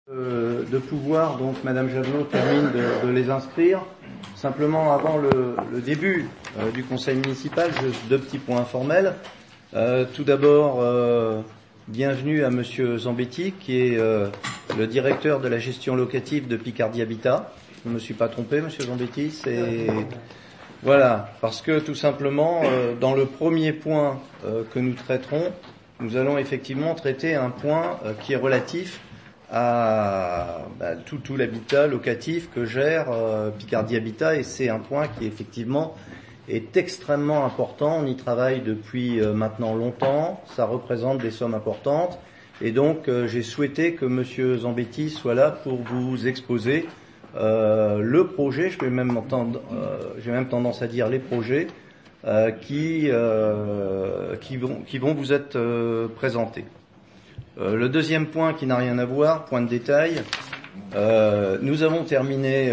De pouvoir, donc Madame Javelot termine de les inscrire. Simplement avant le début du conseil municipal, juste deux petits points informels. Tout d'abord, bienvenue à Monsieur Zambetti, qui est le directeur de la gestion locative de Picardie Habitat. Je ne me suis pas trompé, Monsieur Zambetti, voilà, parce que tout simplement, dans le premier point que nous traiterons, nous allons effectivement traiter un point qui est relatif à tout l'habitat locatif que gère Picardie Habitat, et c'est un point qui effectivement est extrêmement important. On y travaille depuis maintenant longtemps, ça représente des sommes importantes, et donc j'ai souhaité que Monsieur Zambetti soit là pour vous exposer le projet. J'ai même tendance à dire les projets qui vont vous être présentés. Le deuxième point qui n'a rien à voir, point de détail, nous avons terminé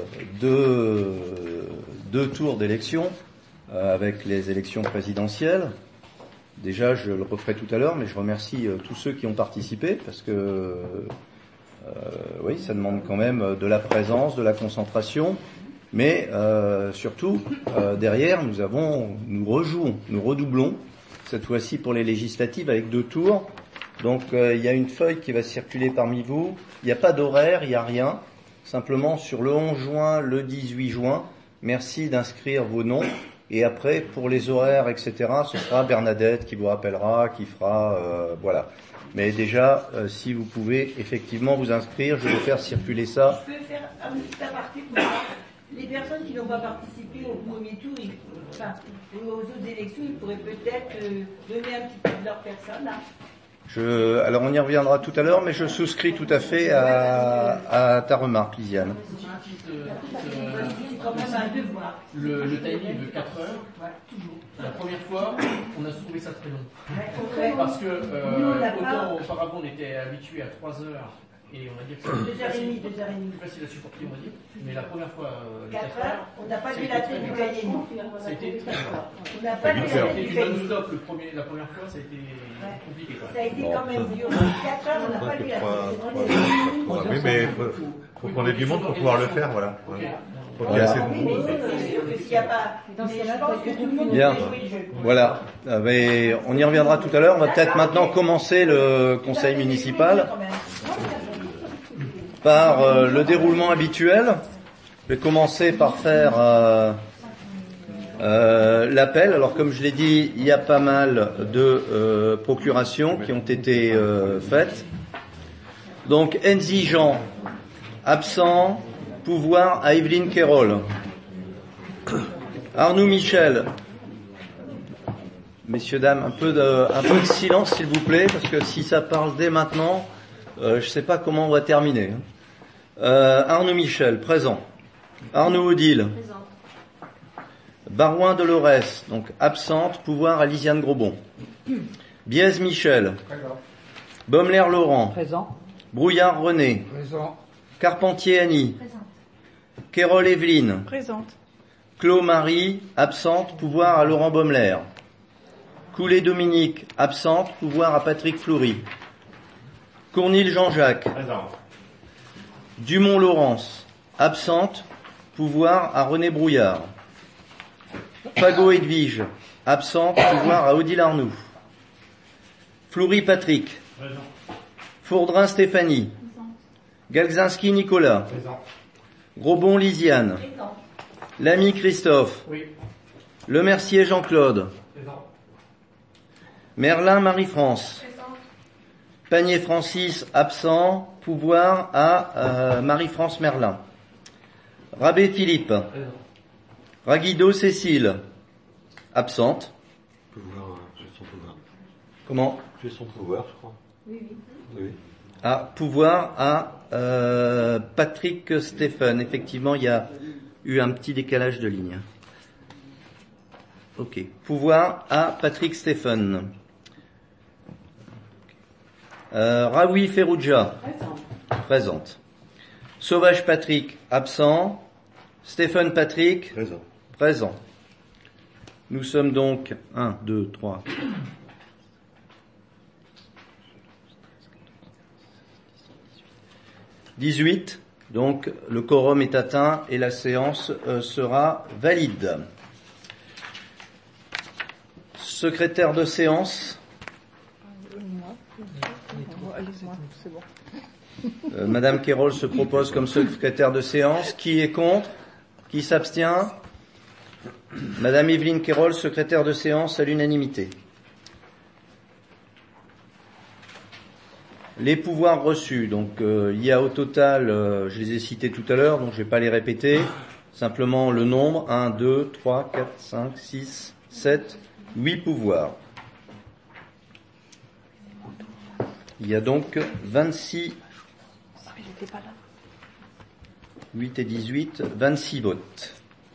deux tours d'élection avec les élections présidentielles. Déjà, je le referai tout à l'heure, mais je remercie tous ceux qui ont participé, parce que oui, ça demande quand même de la présence, de la concentration, mais surtout, derrière, nous redoublons, cette fois-ci pour les législatives, avec deux tours. Donc il y a une feuille qui va circuler parmi vous. Il n'y a pas d'horaire, il n'y a rien. Simplement sur le 11 juin, le 18 juin, merci d'inscrire vos noms. Et après, pour les horaires, etc., ce sera Bernadette qui vous rappellera, qui fera, voilà. Mais déjà, si vous pouvez effectivement vous inscrire, je vais faire circuler ça. Je peux faire un petit aparté pour ça. Les personnes qui n'ont pas participé au premier tour, aux autres élections, ils pourraient peut-être donner un petit peu de leur personne, là. Alors on y reviendra tout à l'heure, mais je souscris tout à fait à ta remarque, Lisiane. Le timing de 4 heures, la première fois, on a trouvé ça très long. Parce que autant auparavant on était habitué à 3 heures, et on va dire que c'est plus facile à supporter, on va dire. Mais la première fois, 4 heures, on n'a pas vu la tête du cahier. Ça a été très long. On n'a pas vu la tête du cahier. La première fois, ça a été compliqué. Ça a été quand même dur. 4 heures, on n'a pas vu la tête. Oui, mais faut qu'on ait du monde pour pouvoir le faire, voilà. Faut qu'il y ait assez de monde. Bien, voilà. Mais on y reviendra tout à l'heure. On va peut-être maintenant commencer le conseil municipal par le déroulement habituel. Je vais commencer par faire l'appel. Alors comme je l'ai dit, il y a pas mal de procurations qui ont été faites. Donc Enzi Jean, absent. Pouvoir à Evelyne Kérol. Arnoux Michel. Messieurs, dames, un peu de silence s'il vous plaît, parce que si ça parle dès maintenant, je ne sais pas comment on va terminer. Arnoux Michel, présent. Arnaud Odile. Présent. Barouin Dolores, donc absente. Pouvoir à Lisiane Grosbon. Biez Michel. Présent. Baumler Laurent. Présent. Brouillard René. Présent. Carpentier Annie. Présente. Kérol Evelyne. Présente. Clos Marie, absente. Pouvoir à Laurent Baumler. Coulet Dominique, absente. Pouvoir à Patrick Fleury. Cournil Jean-Jacques. Présent. Dumont Laurence, absente. Pouvoir à René Brouillard. Fagot Edwige, absente. Pouvoir à Odile Arnoux. Fleury Patrick. Présent. Fourdrin Stéphanie. Galzinski Nicolas. Présent. Grosbon Lisiane. Présent. Lamy Christophe. Oui. Lemercier Jean-Claude. Présent. Merlin Marie-France. Panier Francis, absent. Pouvoir à Marie-France Merlin. Rabé Philippe. Présent. Raguido Cécile, absente. Pouvoir, j'ai son pouvoir. Comment? J'ai son pouvoir, je crois. Oui. Pouvoir à Patrick Stéphane. Effectivement, il y a eu un petit décalage de ligne. Ok. Pouvoir à Patrick Stéphane. Raoui Ferrugia. Présente. Sauvage Patrick, absent. Stéphane Patrick. Présent. Présent. Nous sommes donc 1, 2, 3, 4, 18. Donc le quorum est atteint et la séance sera valide. Secrétaire de séance. Madame Quérol se propose comme secrétaire de séance. Qui est contre? Qui s'abstient? Madame Evelyne Quérol, secrétaire de séance à l'unanimité. Les pouvoirs reçus, donc il y a au total, je les ai cités tout à l'heure, donc je ne vais pas les répéter, simplement le nombre, 1, 2, 3, 4, 5, 6, 7, 8 pouvoirs. Il y a donc 26, 8 et 18, 26 votes.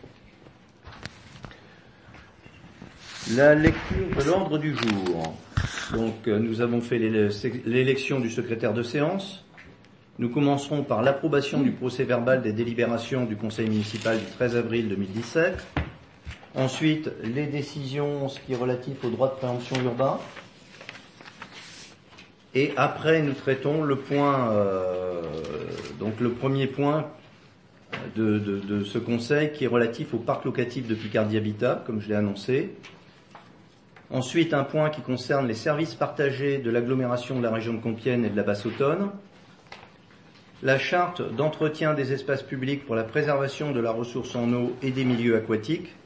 La lecture de l'ordre du jour. Donc nous avons fait l'élection du secrétaire de séance. Nous commencerons par l'approbation du procès-verbal des délibérations du conseil municipal du 13 avril 2017. Ensuite, les décisions, ce qui est relatif au droit de préemption urbain. Et après, nous traitons le point, donc le premier point de ce conseil qui est relatif au parc locatif de Picardie Habitat, comme je l'ai annoncé. Ensuite, un point qui concerne les services partagés de l'agglomération de la région de Compiègne et de la Basse-Autonne. La charte d'entretien des espaces publics pour la préservation de la ressource en eau et des milieux aquatiques.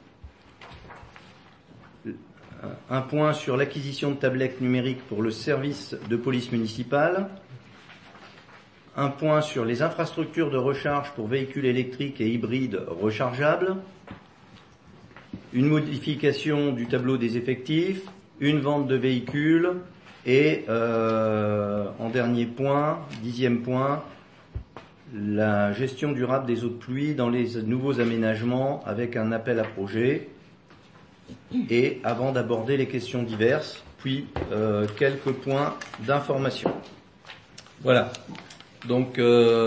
Un point sur l'acquisition de tablettes numériques pour le service de police municipale. Un point sur les infrastructures de recharge pour véhicules électriques et hybrides rechargeables. Une modification du tableau des effectifs, une vente de véhicules et en dernier point, 10e point, la gestion durable des eaux de pluie dans les nouveaux aménagements avec un appel à projet. Et avant d'aborder les questions diverses, puis quelques points d'information. Voilà. Donc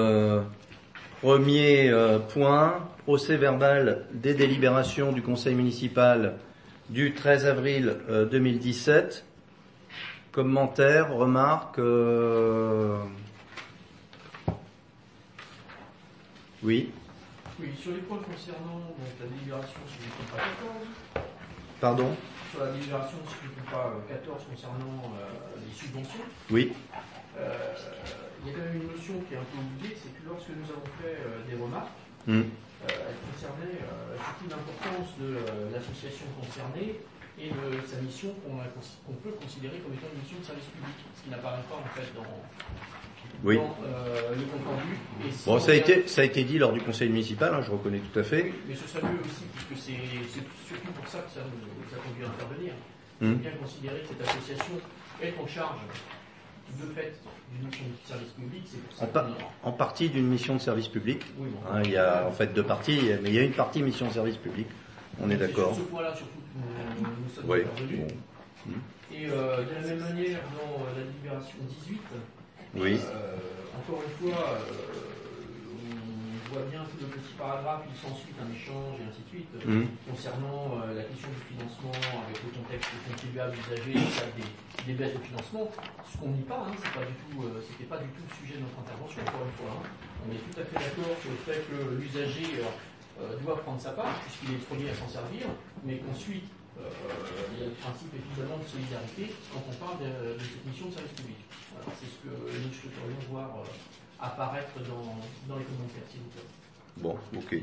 premier point, procès verbal des délibérations du conseil municipal du 13 avril 2017. Commentaires, remarques Oui. Oui, sur les points concernant donc, la délibération, si je ne me trompe pas, 14. Pardon? Sur la délibération, si je ne me trompe pas, 14 concernant les subventions. Oui. Il y a quand même une notion qui est un peu oubliée, c'est que lorsque nous avons fait des remarques, elles concernaient surtout l'importance de l'association concernée et de sa mission qu'on peut considérer comme étant une mission de service public, ce qui n'apparaît pas en fait dans le compte rendu. Bon, ça a été dit lors du conseil municipal, je reconnais tout à fait. Oui, mais ce serait mieux aussi, puisque c'est surtout pour ça que ça conduit à intervenir. Il faut bien considérer que cette association est en charge de fait d'une mission de service public, c'est pour ça en partie d'une mission de service public. Oui, bon, il y a en fait deux parties, mais il y a une partie mission de service public. On est d'accord. Sur ce point-là, surtout, nous sommes intervenus. Bon. Et de la même manière, dans la délibération 18, encore une fois, on voit bien tout le petit paragraphe, il s'ensuit un échange et ainsi de suite, concernant la question du financement avec le contexte des contribuables usagers, des baisses de financement. Ce qu'on nie pas, c'était pas du tout le sujet de notre intervention, encore une fois. On est tout à fait d'accord sur le fait que l'usager doit prendre sa part, puisqu'il est le premier à s'en servir, mais qu'ensuite, il y a le principe évidemment de solidarité quand on parle de cette mission de service public. Voilà, c'est ce que nous souhaiterions voir apparaître dans les commentaires, s'il vous plaît. Bon, ok.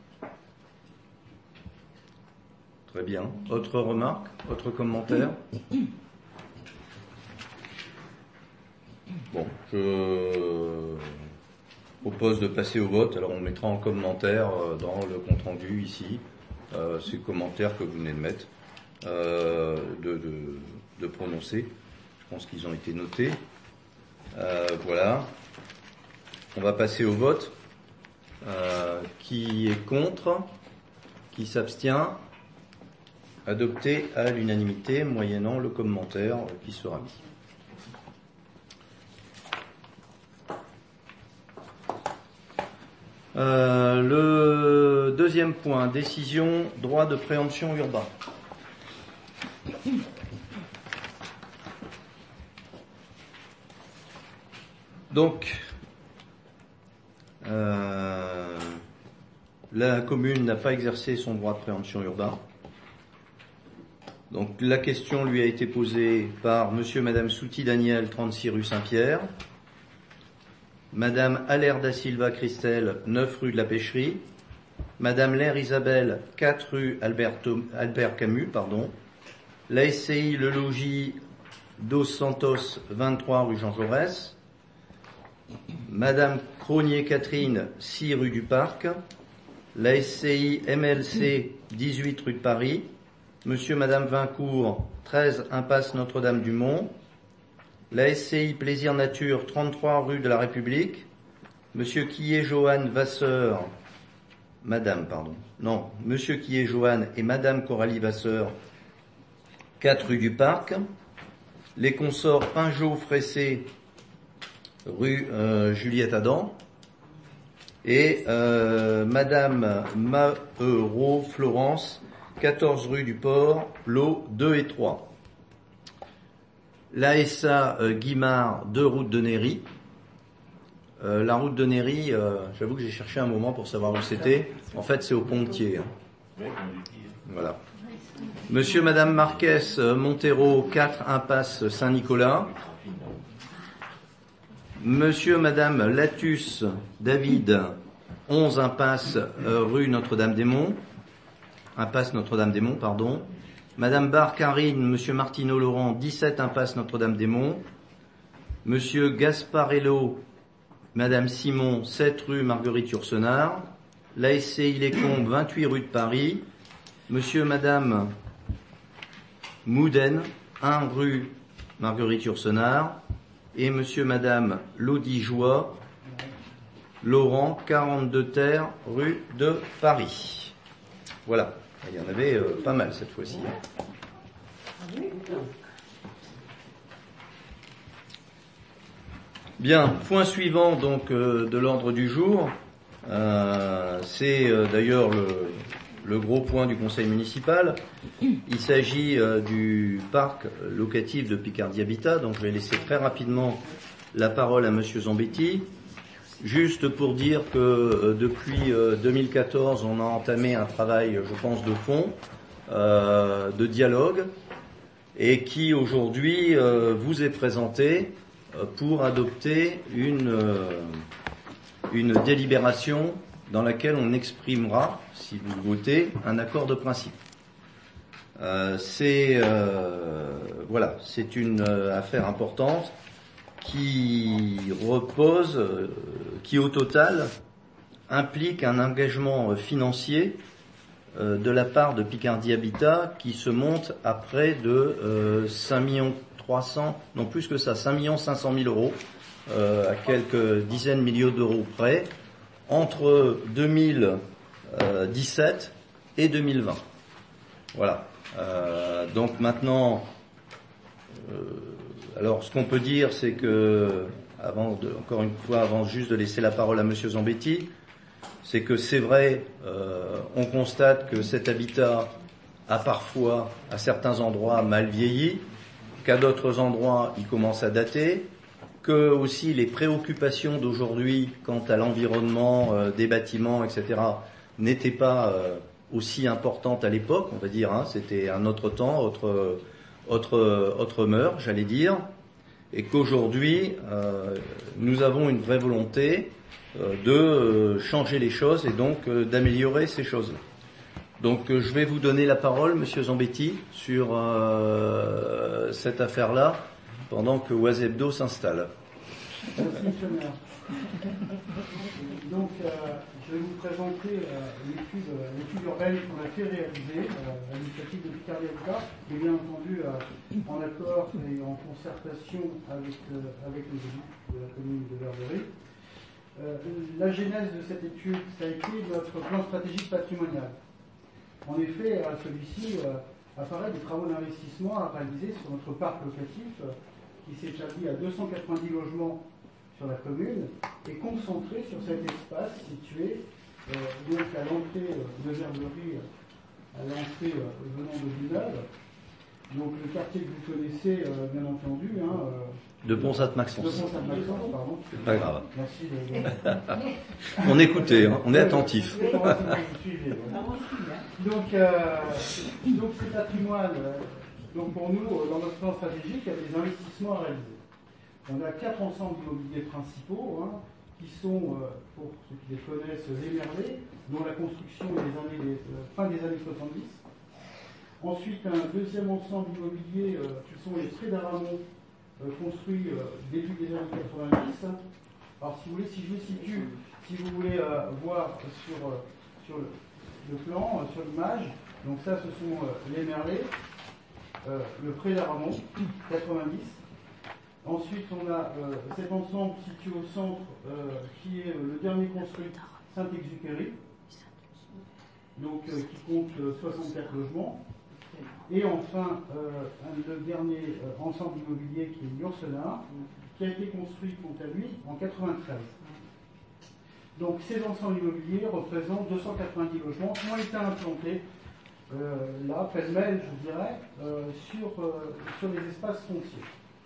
Très bien. Autre remarque? Autre commentaire? Bon, je propose de passer au vote. Alors on mettra en commentaire dans le compte-rendu ici ces commentaires que vous venez de mettre, de prononcer. Je pense qu'ils ont été notés. Voilà. On va passer au vote. Qui est contre? Qui s'abstient? Adopté à l'unanimité, moyennant le commentaire qui sera mis. Le deuxième point, décision, droit de préemption urbain. Donc, la commune n'a pas exercé son droit de préemption urbain. Donc la question lui a été posée par monsieur et madame Souti Daniel, 36 rue Saint-Pierre, madame Allaire da Silva Christelle, 9 rue de la Pêcherie, madame Lair Isabelle, 4 rue Albert Camus, la SCI Le Logis Dos Santos, 23 rue Jean Jaurès, madame Cronier Catherine, 6 rue du Parc, la SCI MLC, 18 rue de Paris, monsieur et madame Vincourt, 13 impasse Notre-Dame-du-Mont, la SCI Plaisir Nature, 33 rue de la République, monsieur Quillet Joanne Vasseur, monsieur Quillet Joanne et madame Coralie Vasseur, 4 rue du Parc, les consorts Pinjot Fressé, rue Juliette Adam, et madame Maheuro Florence, 14 rue du Port, lots 2 et 3. L'ASA Guimard, 2 route de Néry. La route de Néry, j'avoue que j'ai cherché un moment pour savoir où c'était. En fait, c'est au Pontier. Voilà. Monsieur, madame Marquez Montero, 4 impasse Saint-Nicolas. Monsieur, madame Latus David, 11 impasse rue Notre-Dame-des-Monts. Impasse Notre-Dame-des-Monts, pardon. Madame Barre Karine, monsieur Martineau Laurent, 17 impasse Notre-Dame-des-Monts. Monsieur Gasparello, madame Simon, 7 rue Marguerite Yourcenar. La SCI Les Combes, 28 rue de Paris. Monsieur, madame Mouden, 1 rue Marguerite Yourcenar. Et monsieur, madame Lodijoie Laurent, 42 terre rue de Paris. Voilà. Il y en avait pas mal cette fois-ci. Bien, point suivant donc de l'ordre du jour. C'est d'ailleurs le gros point du conseil municipal. Il s'agit du parc locatif de Picardie Habitat. Donc je vais laisser très rapidement la parole à monsieur Zambetti. Juste pour dire que depuis 2014, on a entamé un travail, je pense, de fond, de dialogue, et qui aujourd'hui vous est présenté pour adopter une délibération dans laquelle on exprimera, si vous le votez, un accord de principe. C'est une affaire importante qui repose, qui au total implique un engagement financier de la part de Picardie Habitat qui se monte à près de 5 300 000, non plus que ça, 5 500 000 euros, à quelques dizaines de millions d'euros près, entre 2017 et 2020. Voilà. Donc maintenant, alors ce qu'on peut dire, c'est que, encore une fois, avant juste de laisser la parole à monsieur Zambetti, c'est que c'est vrai, on constate que cet habitat a parfois, à certains endroits, mal vieilli, qu'à d'autres endroits, il commence à dater, que aussi les préoccupations d'aujourd'hui quant à l'environnement des bâtiments, etc., n'étaient pas aussi importantes à l'époque, on va dire, hein, c'était un autre temps, autre mœurs, j'allais dire, et qu'aujourd'hui, nous avons une vraie volonté de changer les choses et donc d'améliorer ces choses-là. Donc je vais vous donner la parole, monsieur Zambetti, sur cette affaire-là, pendant que Oisebdo s'installe. Merci, monsieur le maire. Donc, je vais vous présenter l'étude urbaine qu'on a fait réaliser à l'initiative de Picardie Habitat, et bien entendu en accord et en concertation avec les élus de la commune de Verberie. La genèse de cette étude, ça a été notre plan stratégique patrimonial. En effet, celui-ci apparaît des travaux d'investissement à réaliser sur notre parc locatif qui s'établit à 290 logements sur la commune et concentré sur cet espace situé donc à l'entrée de Verberie, à l'entrée venant de Villeneuve, Donc le quartier que vous connaissez, bien entendu. De Pont-Sainte-Maxence. De Pont-Sainte-Maxence, pardon. C'est pas grave. Merci. On écoutait, hein, on est attentif. Donc ces patrimoines, donc pour nous, dans notre plan stratégique, il y a des investissements à réaliser. On a 4 ensembles immobiliers principaux, qui sont, pour ceux qui les connaissent, les Merlets, dont la construction est fin des années 70. Ensuite, un deuxième ensemble immobilier qui sont les Prés d'Aramon, construits début des années 90. Alors, si vous voulez, si je vous situe, si vous voulez voir sur le plan, sur l'image, donc ça, ce sont les Merlets, le Pré d'Aramon, 90. Ensuite, on a cet ensemble situé au centre, qui est le dernier construit, Saint-Exupéry, donc qui compte 64 logements. Et enfin, le dernier ensemble immobilier qui est Yourcenar, qui a été construit, quant à lui, en 93. Donc ces ensembles immobiliers représentent 290 logements qui ont été implantés, là, pêle-mêle, je dirais, sur les espaces fonciers.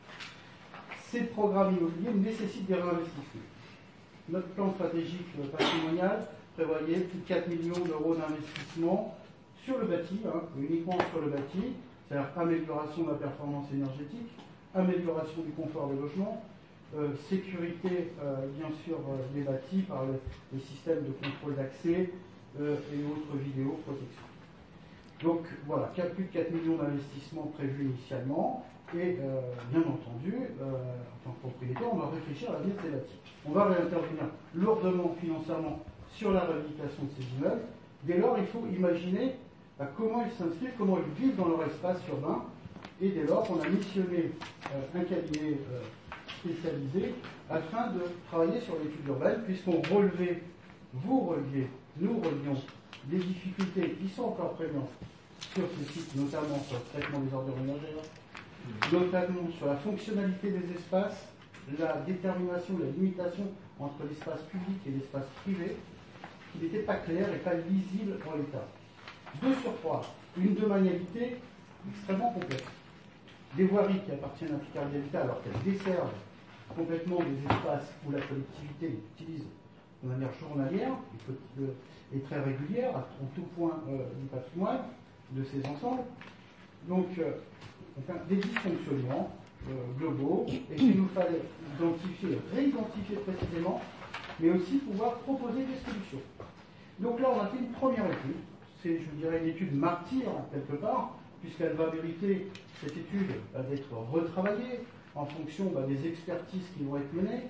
Ces programmes immobiliers nécessitent des réinvestissements. Notre plan stratégique patrimonial prévoyait plus de 4 millions d'euros d'investissement sur le bâti, uniquement sur le bâti, c'est-à-dire amélioration de la performance énergétique, amélioration du confort des logements, sécurité, bien sûr, des bâtis par les systèmes de contrôle d'accès et autres vidéoprotection. Donc voilà, plus de 4 millions d'investissements prévus initialement, et bien entendu, en tant que propriétaire, on va réfléchir à l'avenir de ces bâtis. On va réintervenir lourdement financièrement sur la réhabilitation de ces immeubles. Dès lors, il faut imaginer comment ils s'inscrivent, comment ils vivent dans leur espace urbain. Et dès lors, on a missionné un cabinet spécialisé afin de travailler sur l'étude urbaine, puisqu'on relevait, vous releviez, nous relevions des difficultés qui sont encore prégnantes sur ces sites, notamment sur le traitement des ordures ménagères, notamment sur la fonctionnalité des espaces, la détermination, la limitation entre l'espace public et l'espace privé, qui n'était pas clair et pas lisible en l'état. De surcroît, une domanialité extrêmement complexe. Des voiries qui appartiennent à Picardie Habitat alors qu'elles desservent complètement des espaces où la collectivité utilise de manière journalière et très régulière, en tout point du patrimoine de ces ensembles. Donc, des dysfonctionnements globaux, et qu'il nous fallait réidentifier précisément, mais aussi pouvoir proposer des solutions. Donc là, on a fait une première étude. C'est, je dirais, une étude martyre, quelque part, puisqu'elle va mériter, cette étude, d'être retravaillée en fonction des expertises qui vont être menées,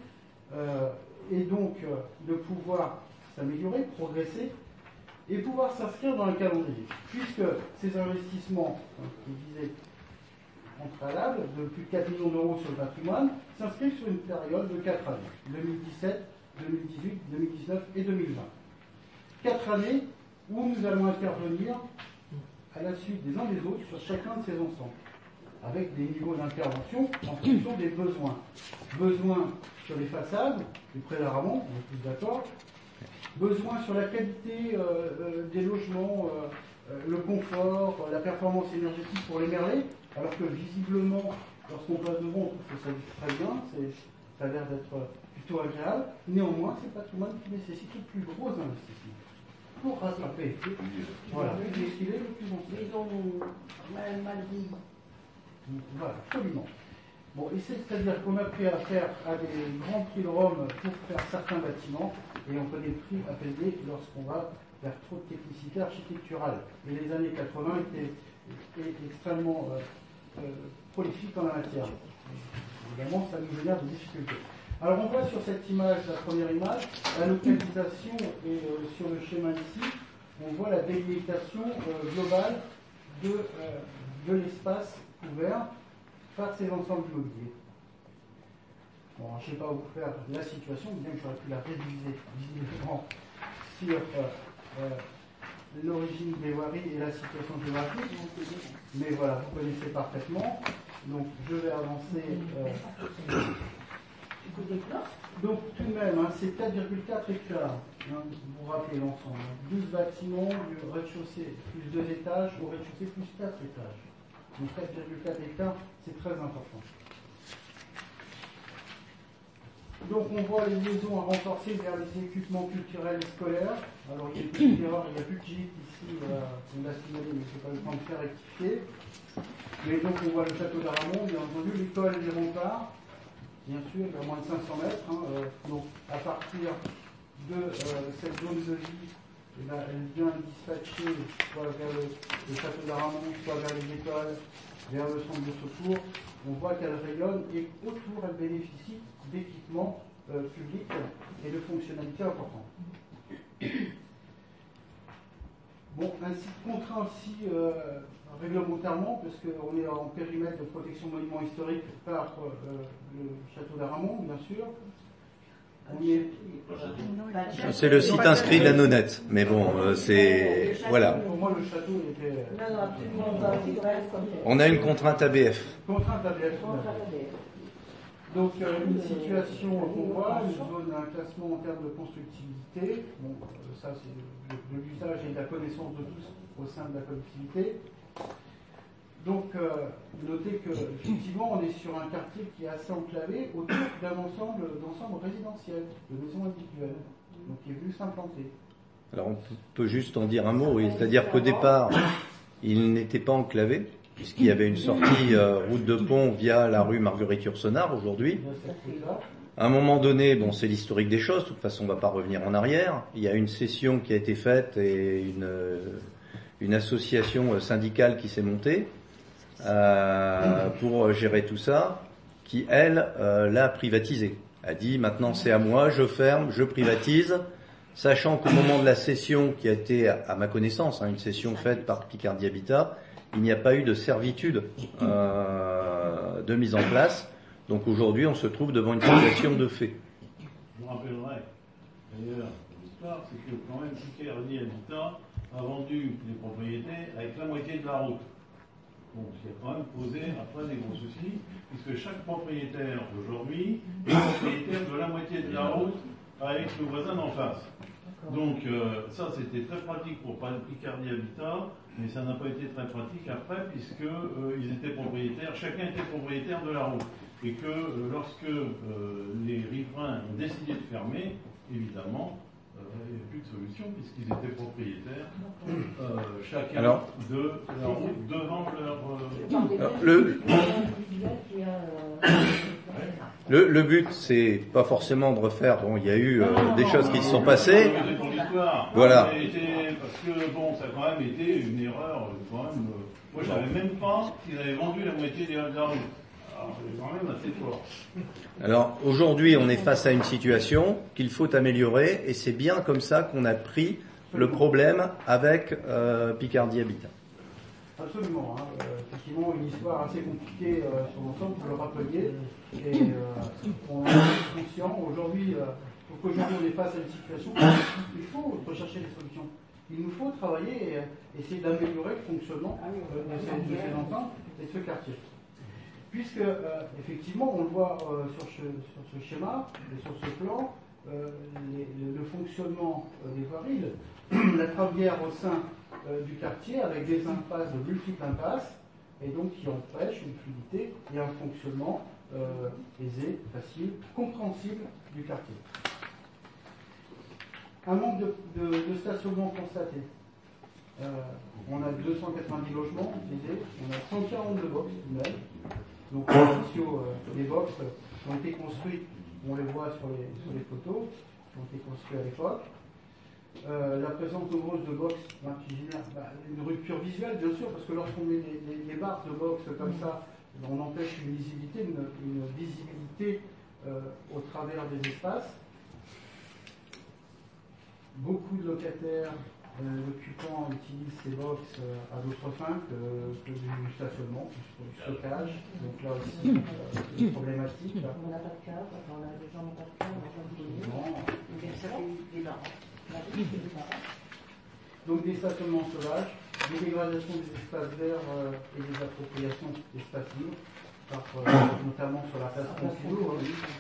et donc de pouvoir s'améliorer, progresser, et pouvoir s'inscrire dans un calendrier. Puisque ces investissements, qui disaient en préalable, de plus de 4 millions d'euros sur le patrimoine, s'inscrivent sur une période de 4 années, 2017, 2018, 2019 et 2020. 4 années où nous allons intervenir à la suite des uns des autres sur chacun de ces ensembles, avec des niveaux d'intervention en fonction des besoins. Besoins sur les façades, du Pré d'Aramon, on est tous d'accord. Besoins sur la qualité des logements, le confort, la performance énergétique pour les Merlets, alors que visiblement, lorsqu'on passe devant, on trouve que ça vit très bien, ça a l'air d'être plutôt agréable. Néanmoins, c'est le patrimoine qui nécessite le plus gros investissement pour rattraper. Voilà, le plus esquivé, le plus ancien. Ils ont mal dit. Voilà, absolument. Bon, et c'est-à-dire qu'on a pris affaire à des grands prix de Rome pour faire certains bâtiments, et on peut des prix à payer lorsqu'on va vers trop de technicité architecturale. Et les années 80 étaient extrêmement prolifiques en la matière. Évidemment, ça nous génère des difficultés. Alors on voit sur cette image, la première image, la localisation, et sur le schéma ici, on voit la délimitation globale de l'espace couvert par ces ensembles immobiliers. Bon, je ne sais pas vous faire la situation, bien que j'aurais pu la réviser visiblement sur l'origine des voiries et la situation géographique, mais voilà, vous connaissez parfaitement. Donc je vais avancer. Donc tout de même, c'est 4,4 hectares. Vous vous rappelez l'ensemble. 12 bâtiments, du rez-de-chaussée plus 2 étages, au rez-de-chaussée plus 4 étages. Donc 4,4 hectares, c'est très important. Donc on voit les liaisons à renforcer vers les équipements culturels et scolaires. Alors il y a une petite erreur, il n'y a plus de gîte ici, on l'a signalé, mais je n'ai pas eu le temps de faire rectifier. Mais donc on voit le château d'Aramon, bien entendu, l'école des remparts, bien sûr, il y a moins de 500 mètres. Donc à partir de cette zone de vie, elle vient dispatcher soit vers le château d'Aramon, soit vers les écoles, vers le centre de secours. On voit qu'elle rayonne et autour elle bénéficie d'équipements publics et de fonctionnalités importantes. Bon, un site contraint aussi réglementairement, parce qu'on est en périmètre de protection monument historique par le château d'Aramon, bien sûr. C'est le site inscrit de la nonnette, mais bon, c'est... Voilà. Pour moi, le château était... Non, absolument pas. On a une contrainte ABF. Contrainte ABF. Donc, une situation qu'on voit, une zone d'un classement en termes de constructibilité. Bon, ça, c'est de l'usage et de la connaissance de tous au sein de la collectivité. Donc, notez qu'effectivement, on est sur un quartier qui est assez enclavé autour d'un ensemble résidentiel, de maisons individuelles, donc qui est venu s'implanter. Alors, on peut juste en dire un mot, oui. C'est-à-dire qu'au départ, il n'était pas enclavé, puisqu'il y avait une sortie route de pont via la rue Marguerite-Yourcenar aujourd'hui. À un moment donné, bon, c'est l'historique des choses, de toute façon, on ne va pas revenir en arrière. Il y a une cession qui a été faite et une association syndicale qui s'est montée pour gérer tout ça, qui, elle, l'a privatisé. A dit, maintenant c'est à moi, je ferme, je privatise, sachant qu'au moment de la cession, qui a été, à ma connaissance, une cession faite par Picardie Habitat, il n'y a pas eu de servitude de mise en place. Donc aujourd'hui, on se trouve devant une situation de fait. Je vous rappellerai, d'ailleurs, l'histoire, c'est que quand même Picardie Habitat a vendu les propriétés avec la moitié de la route. Bon, ce qui a quand même posé après des gros soucis, puisque chaque propriétaire aujourd'hui est propriétaire de la moitié de la route avec le voisin d'en face. Donc ça, c'était très pratique pour Picardie Habitat, mais ça n'a pas été très pratique après, puisque ils étaient propriétaires, chacun était propriétaire de la route. Et que lorsque les riverains ont décidé de fermer, évidemment, il n'y a plus de solution puisqu'ils étaient propriétaires chacun de la route devant leur... Le but, c'est pas forcément de refaire. Bon, il y a eu des choses qui se sont passées. Voilà. Parce que bon, ça a quand même été une erreur. Quand même, moi, je savais même pas qu'ils avaient vendu la moitié de la route. Alors, c'est quand même assez fort. Alors, aujourd'hui, on est face à une situation qu'il faut améliorer, et c'est bien comme ça qu'on a pris le problème avec Picardie Habitat. Absolument. Effectivement, une histoire assez compliquée sur l'ensemble, vous le rappeliez, et on est conscient. Aujourd'hui, pour qu'aujourd'hui on est face à une situation, il faut rechercher des solutions. Il nous faut travailler et essayer d'améliorer le fonctionnement de ces ensembles et de ce quartier. Puisque, effectivement, on le voit sur ce schéma et sur ce plan, le fonctionnement des voiries, la travière au sein du quartier avec des impasses, de multiples impasses, et donc qui empêchent une fluidité et un fonctionnement aisé, facile, compréhensible du quartier. Un manque de stationnement constaté. On a 290 logements utilisés, on a 142 box immeubles. Donc les ratio des box ont été construits, on les voit sur les photos, ont été construits à l'époque. La présence nombreuse de box qui génère une rupture visuelle, bien sûr, parce que lorsqu'on met des barres de box comme ça, on empêche une visibilité au travers des espaces. Beaucoup de locataires, l'occupant utilise ces box à d'autres fins que du stationnement, pour du stockage. Donc là aussi, c'est une problématique. On n'a pas de cave, les gens n'ont pas de cave, donc des stationnements sauvages, des dégradations des espaces verts et des appropriations d'espaces libres, notamment sur la place Pompidou.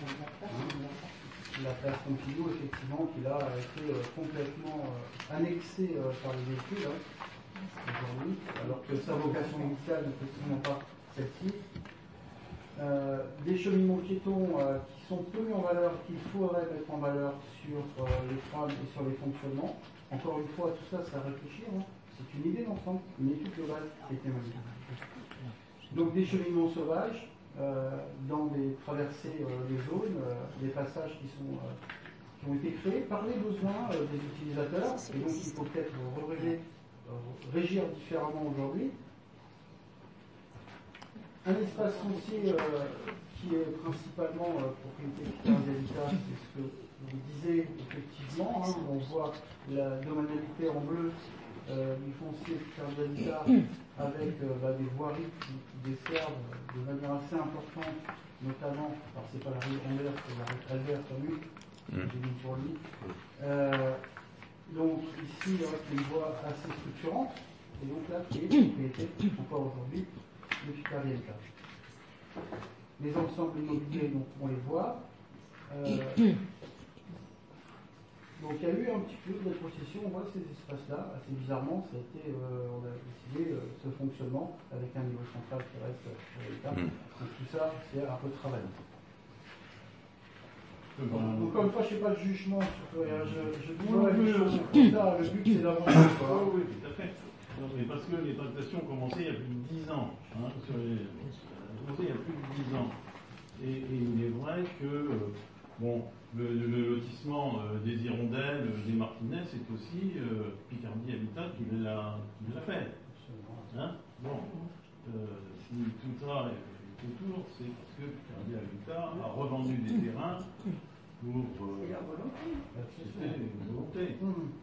La place Pompidou, effectivement, qui là a été complètement annexée par les véhicules. aujourd'hui, alors que sa vocation initiale n'est absolument pas celle-ci. Des cheminements piétons qui sont peu mis en valeur, qu'il faudrait mettre en valeur sur les trames et sur les fonctionnements. Encore une fois, tout ça, c'est à réfléchir. Hein. C'est une idée d'ensemble, une étude globale qui a été menée. Donc des cheminements sauvages dans des traversées des zones, des passages qui ont été créés par les besoins des utilisateurs, et donc il faut peut-être régir différemment aujourd'hui. Un espace foncier qui est principalement propriété des habitats, c'est ce que vous disiez effectivement. Hein, on voit la domanialité en bleu du foncier des habitats avec des voiries qui desservent de manière assez importante, notamment, alors c'est pas la rue Ambert, c'est la rue Albert Camus, j'ai mis pour lui. Donc ici, il reste une voie assez structurante, et donc là, qui est propriété encore aujourd'hui de Picardie-Habitat. Les ensembles immobiliers, donc on les voit. Donc il y a eu un petit peu de rétrocession, on voit ces espaces-là, assez bizarrement, ça a été, on a décidé ce fonctionnement avec un niveau central qui reste sur l'État. Donc tout ça, c'est un peu de travail. Encore une fois, je ne fais pas de jugement sur je dis les choses comme ça, le but c'est d'avancer. Oui, tout à fait. Non, mais parce que les tractations ont commencé il y a plus de 10 ans. Hein, commencé il y a plus de 10 ans. Et il est vrai que le lotissement des Hirondelles, des Martinets, c'est aussi Picardie Habitat qui l'a fait. Hein, bon, si tout ça est autour, c'est parce que Picardie Habitat a revendu des terrains pour. C'était une volonté.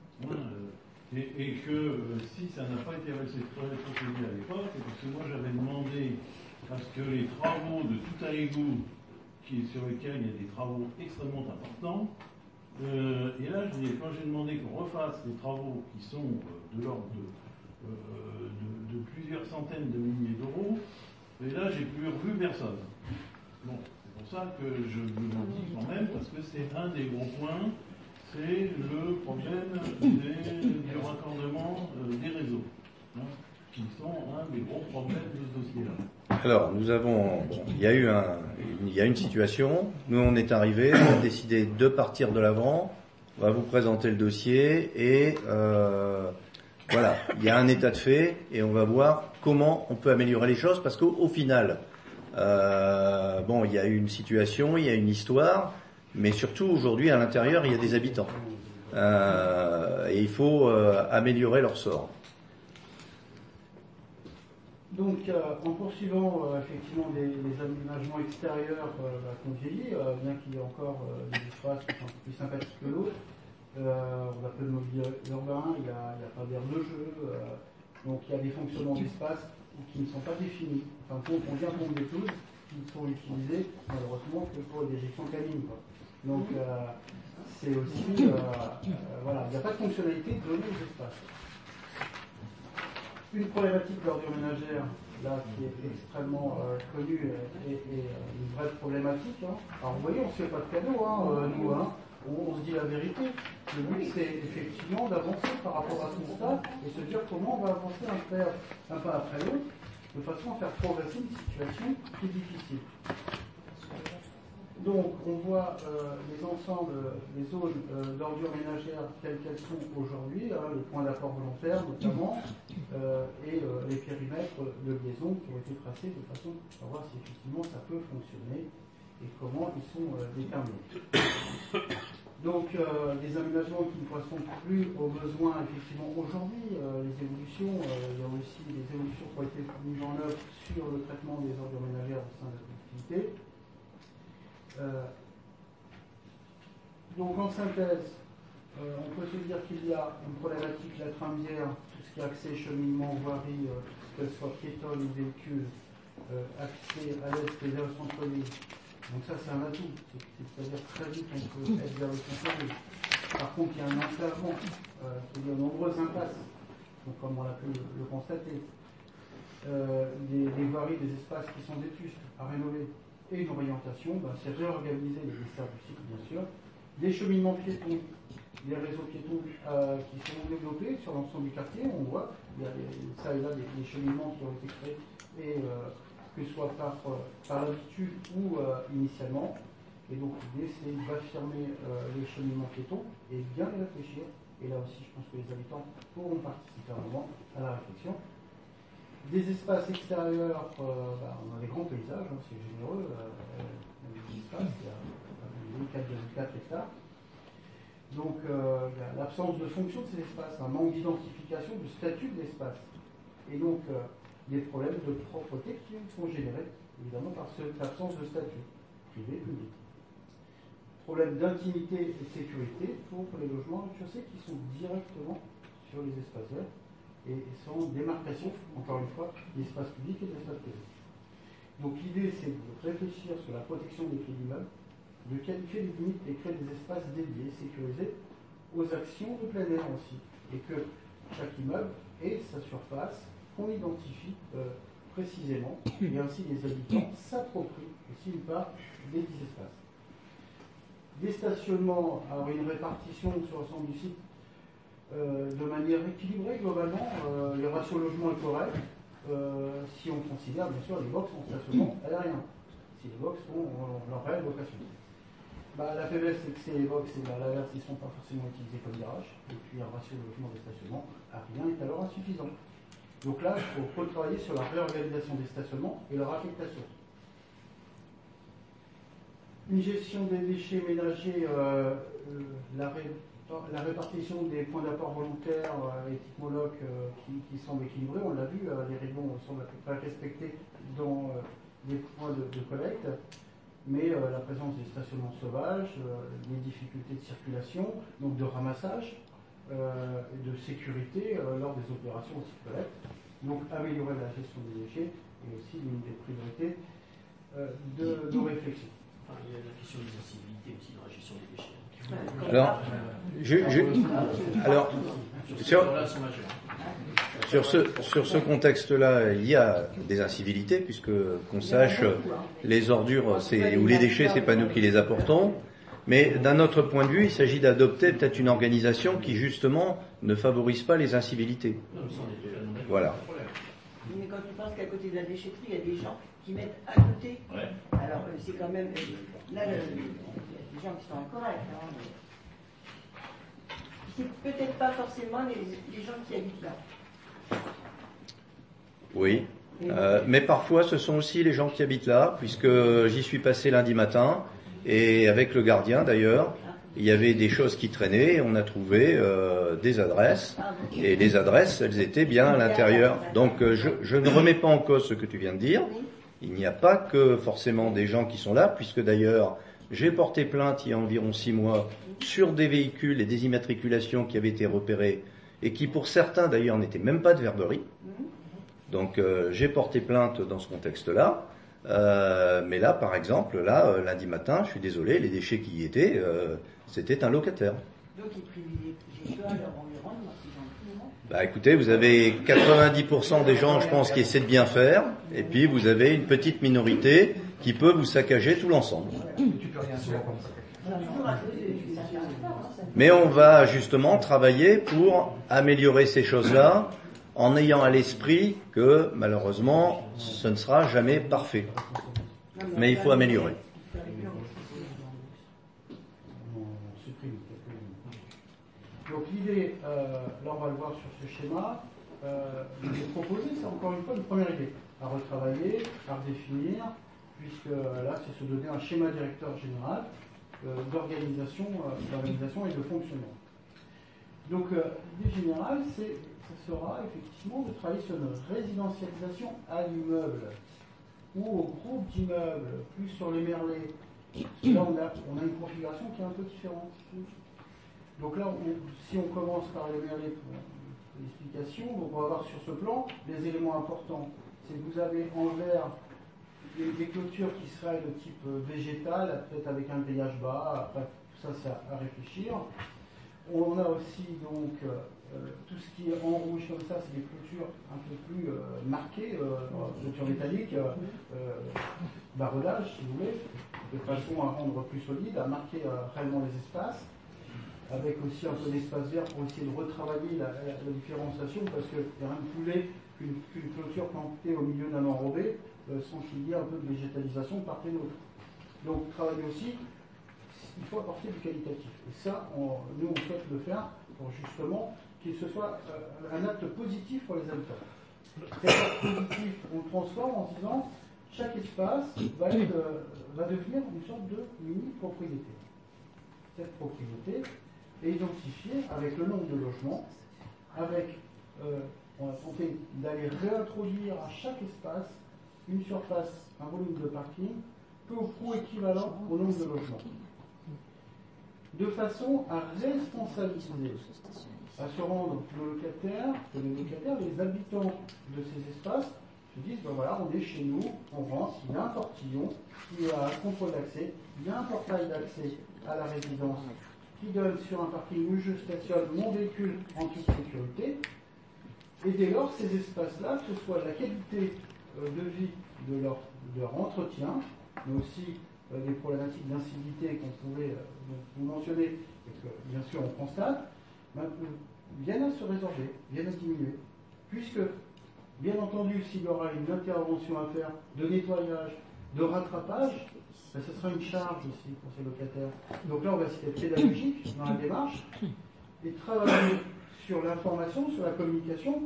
Et que si ça n'a pas été procédé à l'époque, c'est parce que moi j'avais demandé à ce que les travaux de tout à égout, sur lesquels il y a des travaux extrêmement importants, et là quand j'ai demandé qu'on refasse des travaux qui sont de l'ordre de plusieurs centaines de milliers d'euros, et là j'ai plus revu personne. Bon, c'est pour ça que je vous le dis quand même, parce que c'est un des gros points. C'est le problème du raccordement des réseaux, hein, qui sont un des gros problèmes de ce dossier-là. Alors, il y a une situation. Nous, on est arrivé, on a décidé de partir de l'avant. On va vous présenter le dossier et voilà, il y a un état de fait et on va voir comment on peut améliorer les choses parce qu'au final, il y a une situation, il y a une histoire. Mais surtout, aujourd'hui, à l'intérieur, il y a des habitants. Et il faut améliorer leur sort. Donc, en poursuivant effectivement les aménagements extérieurs qu'on vieillit, bien qu'il y ait encore des espaces qui sont un peu plus sympathiques que l'autre, on appelle le mobilier urbain, il n'y a pas d'aire de jeu, donc il y a des fonctionnements d'espace qui ne sont pas définis. Enfin, on vient prendre des choses qui sont utilisées, malheureusement, que pour des gestions canines. Donc, c'est aussi, il n'y a pas de fonctionnalité donnée aux espaces. Une problématique d'ordure ménagère, là, qui est extrêmement connue et une vraie problématique. Hein. Alors, vous voyez, on ne se fait pas de cadeau, nous, on se dit la vérité. Le but, c'est effectivement d'avancer par rapport à son stade et se dire comment on va avancer un pas après l'autre, de façon à faire progresser une situation qui est difficile. Donc, on voit les ensembles, les zones d'ordures ménagères telles qu'elles sont aujourd'hui, les points d'apport volontaire notamment, et les périmètres de liaison qui ont été tracés de façon à voir si effectivement ça peut fonctionner et comment ils sont déterminés. Donc, des aménagements qui ne correspondent plus aux besoins effectivement aujourd'hui, les évolutions, il y a aussi des évolutions qui ont été mises en œuvre sur le traitement des ordures ménagères au sein de la collectivité. Donc en synthèse, on peut se dire qu'il y a une problématique la tramvière, tout ce qui est accès, cheminement, voirie, qu'elle soit piétonne ou véhicule, accès à l'est et vers le centre-ville. Donc ça c'est un atout, c'est-à-dire très vite on peut être vers le centre-ville. Par contre il y a un enclavement, il y a de nombreuses impasses, donc, comme on a pu le constater. Des voiries, des espaces qui sont vétustes à rénover. Et une orientation, c'est réorganiser les desserts du cycle, bien sûr. Des cheminements piétons les réseaux piétons qui sont développés sur l'ensemble du quartier. On voit, il y a ça et là des cheminements qui ont été créés, et, que ce soit par l'habitude ou initialement. Et donc l'idée, c'est d'affirmer les cheminements piétons et bien les réfléchir. Et là aussi, je pense que les habitants pourront participer à un moment à la réflexion. Des espaces extérieurs, on a des grands paysages, hein, c'est généreux. Des espaces, il y a 4,4 hectares. Donc, l'absence de fonction de ces espaces, un manque d'identification du statut de l'espace. Et donc, des problèmes de propreté qui sont générés, évidemment, par cette absence de statut, privé, public. Problème d'intimité et de sécurité pour les logements rez-de-chaussée qui sont directement sur les espaces verts et sans démarcation, encore une fois, d'espace public et d'espace privé. Donc l'idée, c'est de réfléchir sur la protection des clés d'immeubles, de qualifier les limites et créer des espaces dédiés, sécurisés, aux actions de plein air aussi, et que chaque immeuble ait sa surface, qu'on identifie précisément, et ainsi les habitants s'approprient aussi une part des 10 espaces. Des stationnements, alors une répartition sur l'ensemble du site de manière équilibrée globalement, le ratio logement est correct, si on considère bien sûr les box en stationnement aérien, si les box ont leur réelle vocation. La faiblesse, c'est que ces box, à l'inverse, ils ne sont pas forcément utilisés comme garage, et puis un ratio de logement des stationnements à rien est alors insuffisant. Donc là, il faut retravailler sur la réorganisation des stationnements et leur affectation. Une gestion des déchets ménagers, la répartition des points d'apport volontaires et technologues qui semblent équilibrés, on l'a vu, les rayons semblent pas respectés dans les points de collecte, mais la présence des stationnements sauvages, les difficultés de circulation, donc de ramassage, et de sécurité lors des opérations aussi de collecte, donc améliorer la gestion des déchets est aussi l'une des priorités de nos réflexions. Il y a la question des sensibilités aussi dans la gestion des déchets. Sur ce contexte-là, il y a des incivilités, puisque qu'on sache, les ordures ou les déchets, c'est pas nous qui les apportons. Mais d'un autre point de vue, il s'agit d'adopter peut-être une organisation qui justement ne favorise pas les incivilités. Voilà. Mais quand tu penses qu'à côté de la déchetterie, il y a des gens qui mettent à côté. Ouais. Alors, c'est quand même. Là, il y a des gens qui sont incorrects. Hein, c'est peut-être pas forcément les gens qui habitent là. Oui. Mais parfois, ce sont aussi les gens qui habitent là, puisque j'y suis passé lundi matin, et avec le gardien d'ailleurs, il y avait des choses qui traînaient, on a trouvé des adresses, et les adresses, elles étaient bien à l'intérieur. Donc je ne remets pas en cause ce que tu viens de dire. Il n'y a pas que forcément des gens qui sont là, puisque d'ailleurs, j'ai porté plainte il y a environ 6 mois sur des véhicules et des immatriculations qui avaient été repérés, et qui pour certains d'ailleurs n'étaient même pas de Verberie. Donc j'ai porté plainte dans ce contexte-là. Mais là, par exemple, lundi matin, je suis désolé, les déchets qui y étaient, c'était un locataire. Donc ils privilégient pas leur environnement, écoutez, vous avez 90% des gens, je pense, qui essaient de bien faire, et puis vous avez une petite minorité qui peut vous saccager tout l'ensemble. Mais on va justement travailler pour améliorer ces choses-là, en ayant à l'esprit que, malheureusement, ce ne sera jamais parfait. Mais il faut améliorer. Donc l'idée, là on va le voir sur ce schéma, de proposer, c'est encore une fois une première idée, à retravailler, à redéfinir, puisque là c'est se donner un schéma directeur général d'organisation et de fonctionnement. Donc l'idée générale, ça sera effectivement de travailler sur une résidentialisation à l'immeuble ou au groupe d'immeubles, plus sur les merlets. Là on a une configuration qui est un peu différente. Donc là, si on commence par les merlets pour l'explication, donc on va voir sur ce plan les éléments importants. C'est que vous avez en vert des clôtures qui seraient de type végétal, peut-être avec un grillage bas, après tout ça c'est à réfléchir. On a aussi donc tout ce qui est en rouge comme ça, c'est des clôtures un peu plus marquées, clôtures métalliques, barodage si vous voulez, de façon à rendre plus solide, à marquer réellement les espaces. avec aussi un peu d'espace vert pour essayer de retravailler la différenciation, parce qu'il n'y a rien de plus laid qu'une clôture plantée au milieu d'un enrobé, sans qu'il y ait un peu de végétalisation de part et d'autre. Donc travailler aussi, il faut apporter du qualitatif. Et ça, nous on souhaite le faire pour justement que ce soit un acte positif pour les habitants. Cet acte positif, on le transforme en disant chaque espace va devenir une sorte de mini-propriété. Cette propriété est identifiée avec le nombre de logements, avec, on a tenté d'aller réintroduire à chaque espace une surface, un volume de parking, peu ou prou équivalent au nombre de logements. De façon à responsabiliser, à se rendre les locataires, les habitants de ces espaces, se disent, ben voilà, on est chez nous, on rentre, il y a un portillon, il y a un contrôle d'accès, il y a un portail d'accès à la résidence qui donne sur un parking où je stationne mon véhicule en toute sécurité. Et dès lors, ces espaces-là, que ce soit la qualité de vie de leur entretien, mais aussi des problématiques d'incivilité qu'on pouvait vous mentionner, et que bien sûr on constate, viennent à se résorber, viennent à diminuer, puisque, bien entendu, s'il y aura une intervention à faire de nettoyage, de rattrapage, ben, ce sera une charge aussi pour ces locataires. Donc là, on va essayer d'être pédagogique dans la démarche et travailler sur l'information, sur la communication,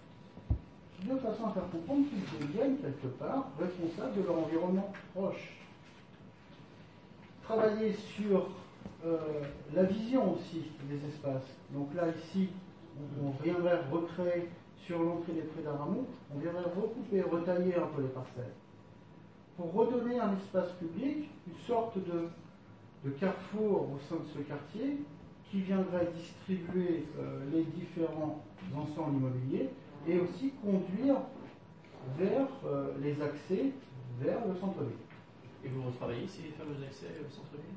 de façon à faire comprendre qu'ils deviennent quelque part responsables de leur environnement proche. Travailler sur la vision aussi des espaces. Donc là, ici, on viendrait recréer sur l'entrée des Prés d'Aramon, on viendrait recouper, retailler un peu les parcelles, pour redonner un espace public, une sorte de carrefour au sein de ce quartier, qui viendrait distribuer les différents ensembles immobiliers, et aussi conduire vers les accès vers le centre-ville. Et vous retravaillez ces fameux accès au centre-ville?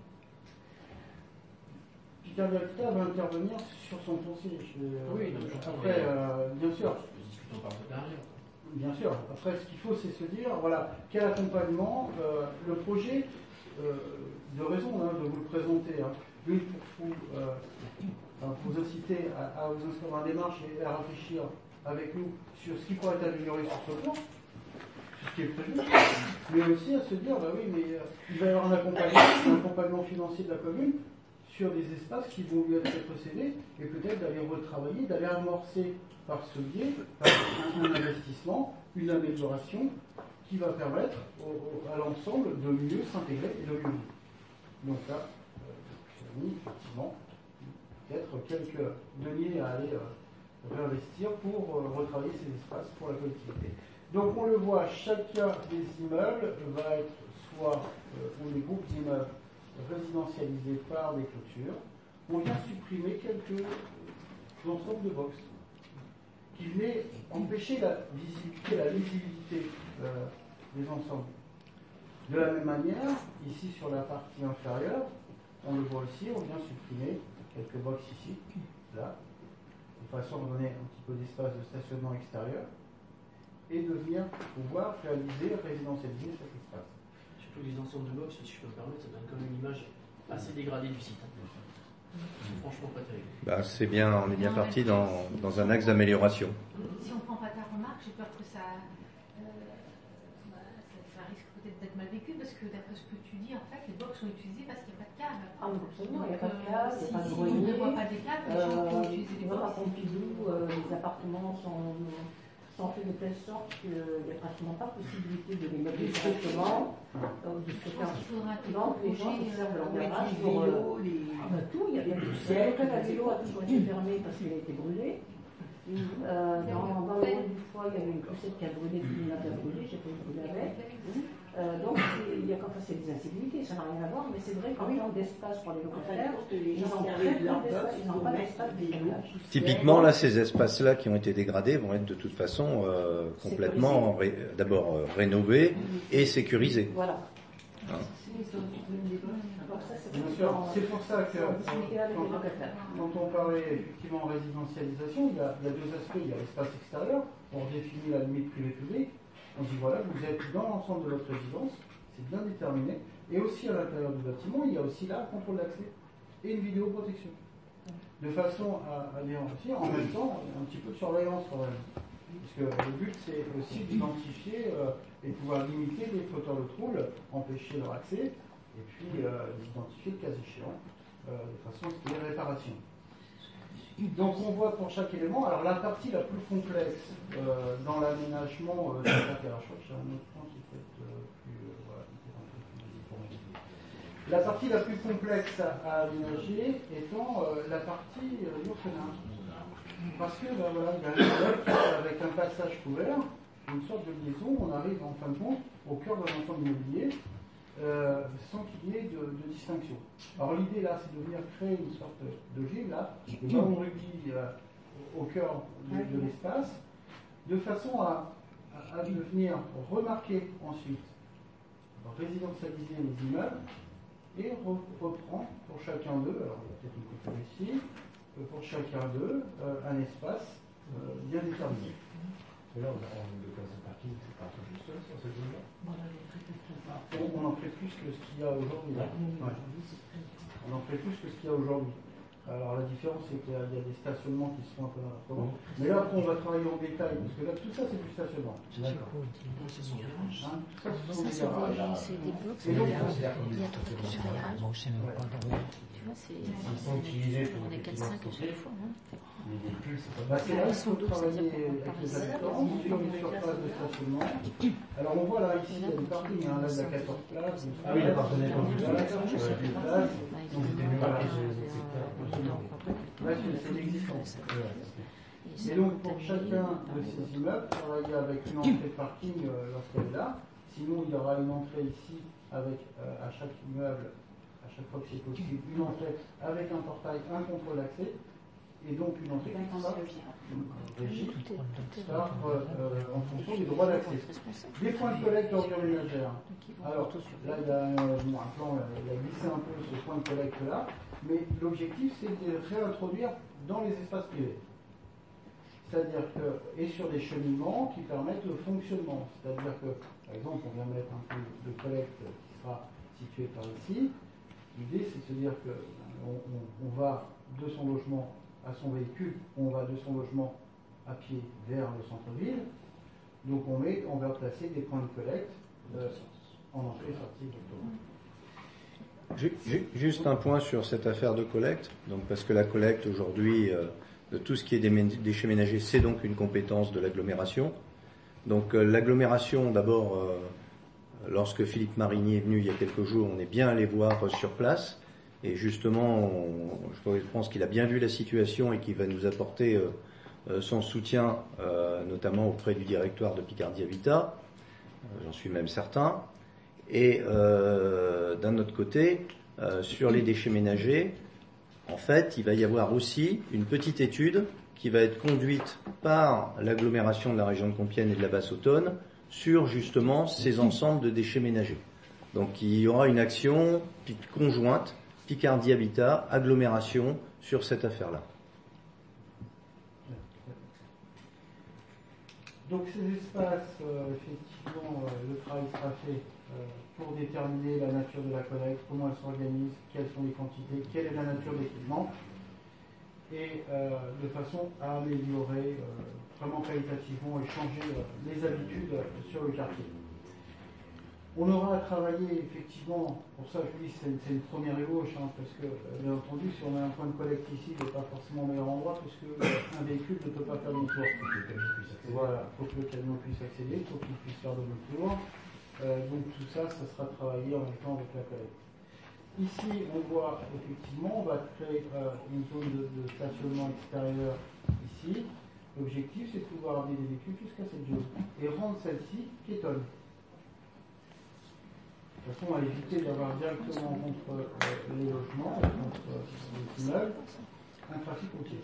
Peter Delta va intervenir sur son foncier. Oui, non, après, bien sûr. Discutons par derrière. Bien sûr. Après, ce qu'il faut, c'est se dire, voilà, quel accompagnement, le projet, de raison de vous le présenter, une pour vous inciter à vous inscrire dans la démarche et à réfléchir avec nous sur ce qui pourrait être amélioré sur ce plan, sur ce qui est prévu, mais aussi à se dire, bah oui, mais il va y avoir un accompagnement financier de la commune sur des espaces qui vont lui être cédés, et peut-être d'aller retravailler, d'aller amorcer par ce biais un investissement, une amélioration qui va permettre à l'ensemble de mieux s'intégrer et de mieux vivre. Donc là, j'ai mis effectivement peut-être quelques deniers à aller réinvestir pour retravailler ces espaces pour la collectivité. Donc on le voit, chacun des immeubles va être soit ou les groupes d'immeubles résidentialisés par des clôtures. On vient supprimer quelques ensembles de box qui venaient empêcher la visibilité, la lisibilité des ensembles. De la même manière, ici sur la partie inférieure, on le voit aussi, on vient supprimer quelques box ici, là, de façon à donner un petit peu d'espace de stationnement extérieur et de venir pouvoir réaliser, résidentialiser cet espace. Surtout les ensembles de box, si je peux me permettre, ça donne quand même une image assez dégradée du site. C'est franchement pas terrible. Bah, c'est bien, on est bien parti dans un axe d'amélioration. Si on ne prend pas ta remarque, j'ai peur que ça risque peut-être d'être mal vécu, parce que d'après ce que tu dis, en fait, les box sont utilisées parce qu'il n'y a pas de cave. Ah oui, absolument, il n'y a pas de cave, il n'y a pas de Si grenier. on ne voit pas des caves, les gens vont utiliser les box. À Pompidou, les appartements sont faits de telle sorte qu'il n'y a pratiquement pas possibilité de les meubler directement. Donc les gens se servent leur garage pour tout. Il y a du ciel. La vélo a toujours été fermée parce qu'elle a été brûlée. Dans le rôle du foie, il y avait une poussette qui a brûlé, puis une a brûlé, j'ai pas eu de avec. Donc il y a quand c'est des incivilités, ça n'a rien à voir, mais c'est vrai qu'en termes d'espace pour les locataires, ils n'ont pas d'espace de stockage. Typiquement, là, ces espaces-là qui ont été dégradés vont être de toute façon complètement d'abord rénovés et sécurisés. Voilà. Hein. C'est pour ça que quand on parlait effectivement résidentialisation, il y a deux aspects. Il y a l'espace extérieur, on redéfinit la limite privée-publique, on dit voilà, vous êtes dans l'ensemble de votre résidence, c'est bien déterminé, et aussi à l'intérieur du bâtiment, il y a aussi là un contrôle d'accès et une vidéoprotection. de façon à différencier, en même temps, un petit peu de surveillance quand même. Parce que le but, c'est aussi d'identifier et pouvoir limiter les fauteurs de troubles, empêcher leur accès, et puis d'identifier le cas échéant, de façon à ce qu'il y ait réparation. Donc on voit pour chaque élément, alors la partie la plus complexe dans l'aménagement de la terre, je crois que j'ai un autre point qui peut être plus... voilà, la partie la plus complexe à aménager étant la partie l'orphelinat. Parce que ben, voilà, il y a un bloc avec un passage couvert, une sorte de liaison, on arrive en fin de compte au cœur d'un ensemble immobilier sans qu'il y ait de distinction. Alors l'idée là, c'est de venir créer une sorte de gym là, de ballon de rugby au cœur de l'espace, de façon à venir remarquer ensuite, résidentialiser les immeubles et reprendre pour chacun d'eux, alors il y a peut-être une coupe ici, pour chacun d'eux un espace bien déterminé. Et là, on a de place de parking, c'est pas juste sur cette zone-là. On en fait plus que ce qu'il y a aujourd'hui. Ouais. On en fait plus que ce qu'il y a aujourd'hui. Alors la différence, c'est qu'il y a des stationnements qui sont un peu autrement. Mais là, après, on va travailler en détail, parce que là, tout ça, c'est du stationnement. D'accord. Tout ça, c'est des blocs, c'est des bon, je sais même pas. Tu vois, on est 4-5 à chaque fois. C'est là qu'il faut travailler avec les habitants sur une surface de stationnement. Alors on voit là, ici, il y a des parkings, là, il y a 14 places. Ah oui, les partenaires comme du places. C'est l'existant. Et donc pour chacun de ces immeubles, travailler avec une entrée de parking lorsqu'elle est là. Sinon, il y aura une entrée ici avec à chaque immeuble, à chaque fois que c'est possible, une entrée avec un portail, un contrôle d'accès. Et donc une entrée qui sera régie en fonction des droits d'accès. Des points de collecte ordures ménagères. Alors là, il y a un plan, il a glissé un peu ce point de collecte là, mais l'objectif c'est de les réintroduire dans les espaces privés. C'est-à-dire que, et sur des cheminements qui permettent le fonctionnement. C'est-à-dire que, par exemple, on vient mettre un peu de collecte qui sera situé par ici. L'idée c'est de se dire qu'on va de son logement à son véhicule, on va de son logement à pied vers le centre-ville. Donc on va placer des points de collecte en entrée et sortie. Juste un point sur cette affaire de collecte. Donc parce que la collecte aujourd'hui de tout ce qui est déchets ménagers, c'est donc une compétence de l'agglomération. Donc l'agglomération, d'abord, lorsque Philippe Marigny est venu il y a quelques jours, on est bien allé voir sur place. Et justement, je pense qu'il a bien vu la situation et qu'il va nous apporter son soutien, notamment auprès du directoire de Picardie Habitat. J'en suis même certain. Et d'un autre côté, sur les déchets ménagers, en fait, il va y avoir aussi une petite étude qui va être conduite par l'agglomération de la région de Compiègne et de la Basse-Autonne sur justement ces ensembles de déchets ménagers. Donc il y aura une action conjointe Picardie Habitat, agglomération, sur cette affaire-là. Donc ces espaces, effectivement, le travail sera fait pour déterminer la nature de la collecte, comment elle s'organise, quelles sont les quantités, quelle est la nature de l'équipement, et de façon à améliorer vraiment qualitativement et changer les habitudes sur le quartier. On aura à travailler effectivement, pour ça je vous dis c'est une première ébauche, parce que bien entendu si on a un point de collecte ici, il n'est pas forcément au meilleur endroit, puisque un véhicule ne peut pas faire demi-tour. Voilà, il faut que le camion puisse accéder, il faut qu'il puisse faire demi-tour. Donc tout ça, ça sera travaillé en même temps avec la collecte. Ici, on voit effectivement, on va créer une zone de stationnement extérieur ici. L'objectif c'est de pouvoir amener des véhicules jusqu'à cette zone et rendre celle-ci piétonne. De toute façon, à éviter d'avoir directement contre les logements, contre les immeubles, un trafic routier.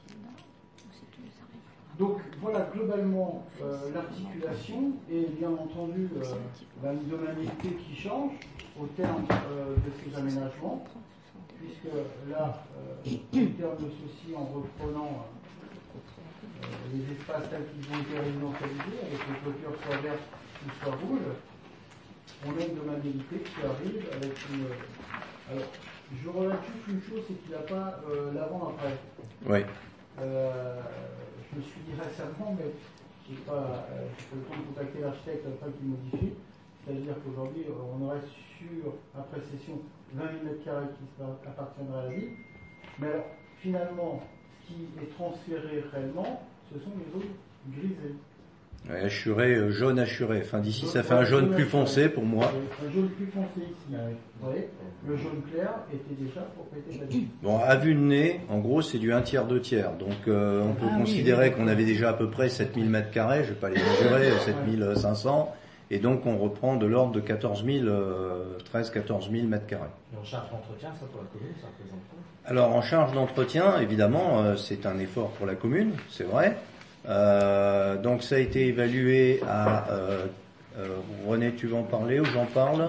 Donc voilà globalement l'articulation et bien entendu une domanialité qui change au terme de ces aménagements, puisque là, au terme de ceci, en reprenant les espaces tels qu'ils ont été résidentialisés, avec les clôtures soit vertes ou soit rouges, on a une domanialité qui arrive avec une... Alors, Je relève juste une chose, c'est qu'il n'a pas l'avant-après. Oui. Je me suis dit récemment, mais j'ai pas le temps de contacter l'architecte afin qu'il modifie. C'est-à-dire qu'aujourd'hui, on aurait sur, après cession, 20 000 m² qui appartiendraient à la ville. Mais alors, finalement, ce qui est transféré réellement, ce sont les zones grisées. Ouais, assuré, jaune assuré. Enfin, d'ici, ça fait un jaune plus foncé pour moi. Un jaune plus foncé ici. Vous voyez, le jaune clair était déjà propriété de la ville. Bon, à vue de nez, en gros, c'est du 1/3, 2/3. Donc, on peut considérer qu'on avait déjà à peu près 7000 m². Je vais pas les mesurer, 7500. Et donc, on reprend de l'ordre de 14 000 m². Et en charge d'entretien, ça pour la commune, ça représente quoi? Alors, en charge d'entretien, évidemment, c'est un effort pour la commune, c'est vrai. Donc, ça a été évalué à... René, tu vas en parler ou j'en parle?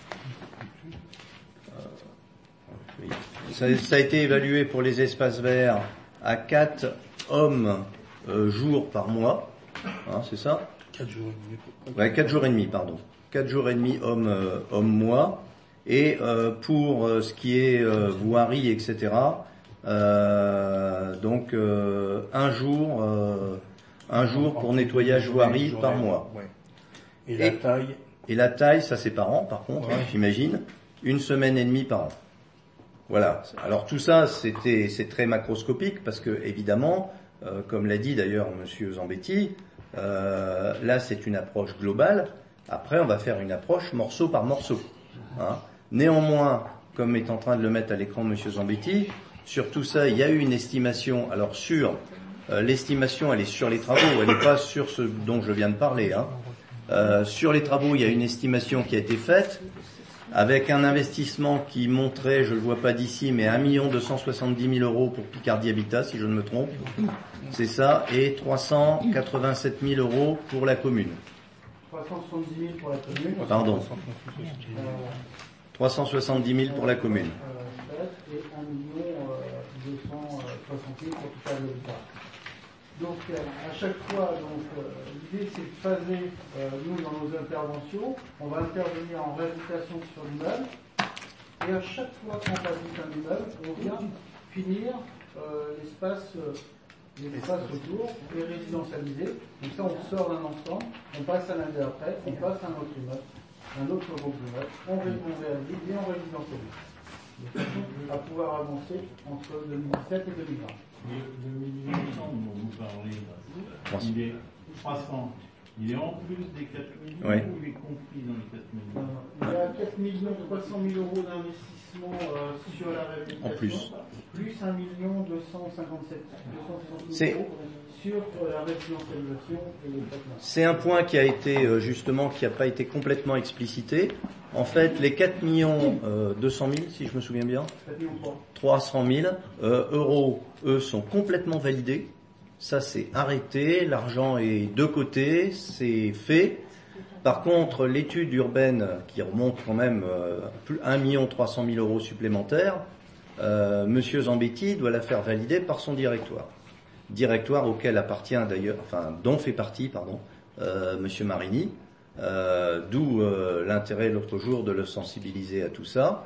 Oui. Ça a été évalué pour les espaces verts à 4 hommes jours par mois. Hein, c'est ça? 4 jours et demi. Ouais, 4 jours et demi, pardon. 4 jours et demi homme-mois. Et pour ce qui est voirie, etc., donc un jour pour nettoyage voirie par mois. Ouais. Et la taille? Et la taille, ça c'est par an, par contre, ouais. J'imagine, 1 semaine et demie par an. Voilà. Alors tout ça, c'est très macroscopique parce que évidemment, comme l'a dit d'ailleurs Monsieur Zambetti, là c'est une approche globale. Après, on va faire une approche morceau par morceau. Hein. Néanmoins, comme est en train de le mettre à l'écran Monsieur Zambetti, sur tout ça, il y a eu une estimation. Alors sur l'estimation, elle est sur les travaux, elle n'est pas sur ce dont je viens de parler. Hein. Sur les travaux, il y a une estimation qui a été faite avec un investissement qui montrait, je ne le vois pas d'ici, mais 1 270 000 € pour Picardie Habitat, si je ne me trompe. C'est ça, et 387 000 € pour la commune. 370 000 pour la commune. Pardon. 370 000 pour la commune. Et 1 260 000 pour Picardie Habitat. Donc, à chaque fois, l'idée c'est de phaser, nous, dans nos interventions, on va intervenir en réhabilitation sur l'immeuble, et à chaque fois qu'on réhabilite un immeuble, on vient finir l'espace autour et résidentialiser. Donc ça, on sort d'un ensemble, on passe à l'un d'après, on passe à un autre immeuble, un autre groupe d'immeubles, on réhabilite et on résidentialise. De façon à pouvoir avancer entre 2017 et 2020. Le million dont vous parlez, là, il est 300. Il est en plus des 4 millions oui. Ou il est compris dans les 4 millions? Il y a 4 300 000 € d'investissement sur la réhabilitation. En plus. Plus 1 257 000 € sur la résidentialisation et le traitement. C'est un point qui a été justement, qui n'a pas été complètement explicité. En fait, les 4 200 000, si je me souviens bien, 300 000 euros, eux, sont complètement validés. Ça, c'est arrêté. L'argent est de côté, c'est fait. Par contre, l'étude urbaine, qui remonte quand même 1 300 000 € supplémentaires, Monsieur Zambetti doit la faire valider par son directoire auquel appartient d'ailleurs, enfin dont fait partie, Monsieur Marini, d'où l'intérêt l'autre jour de le sensibiliser à tout ça.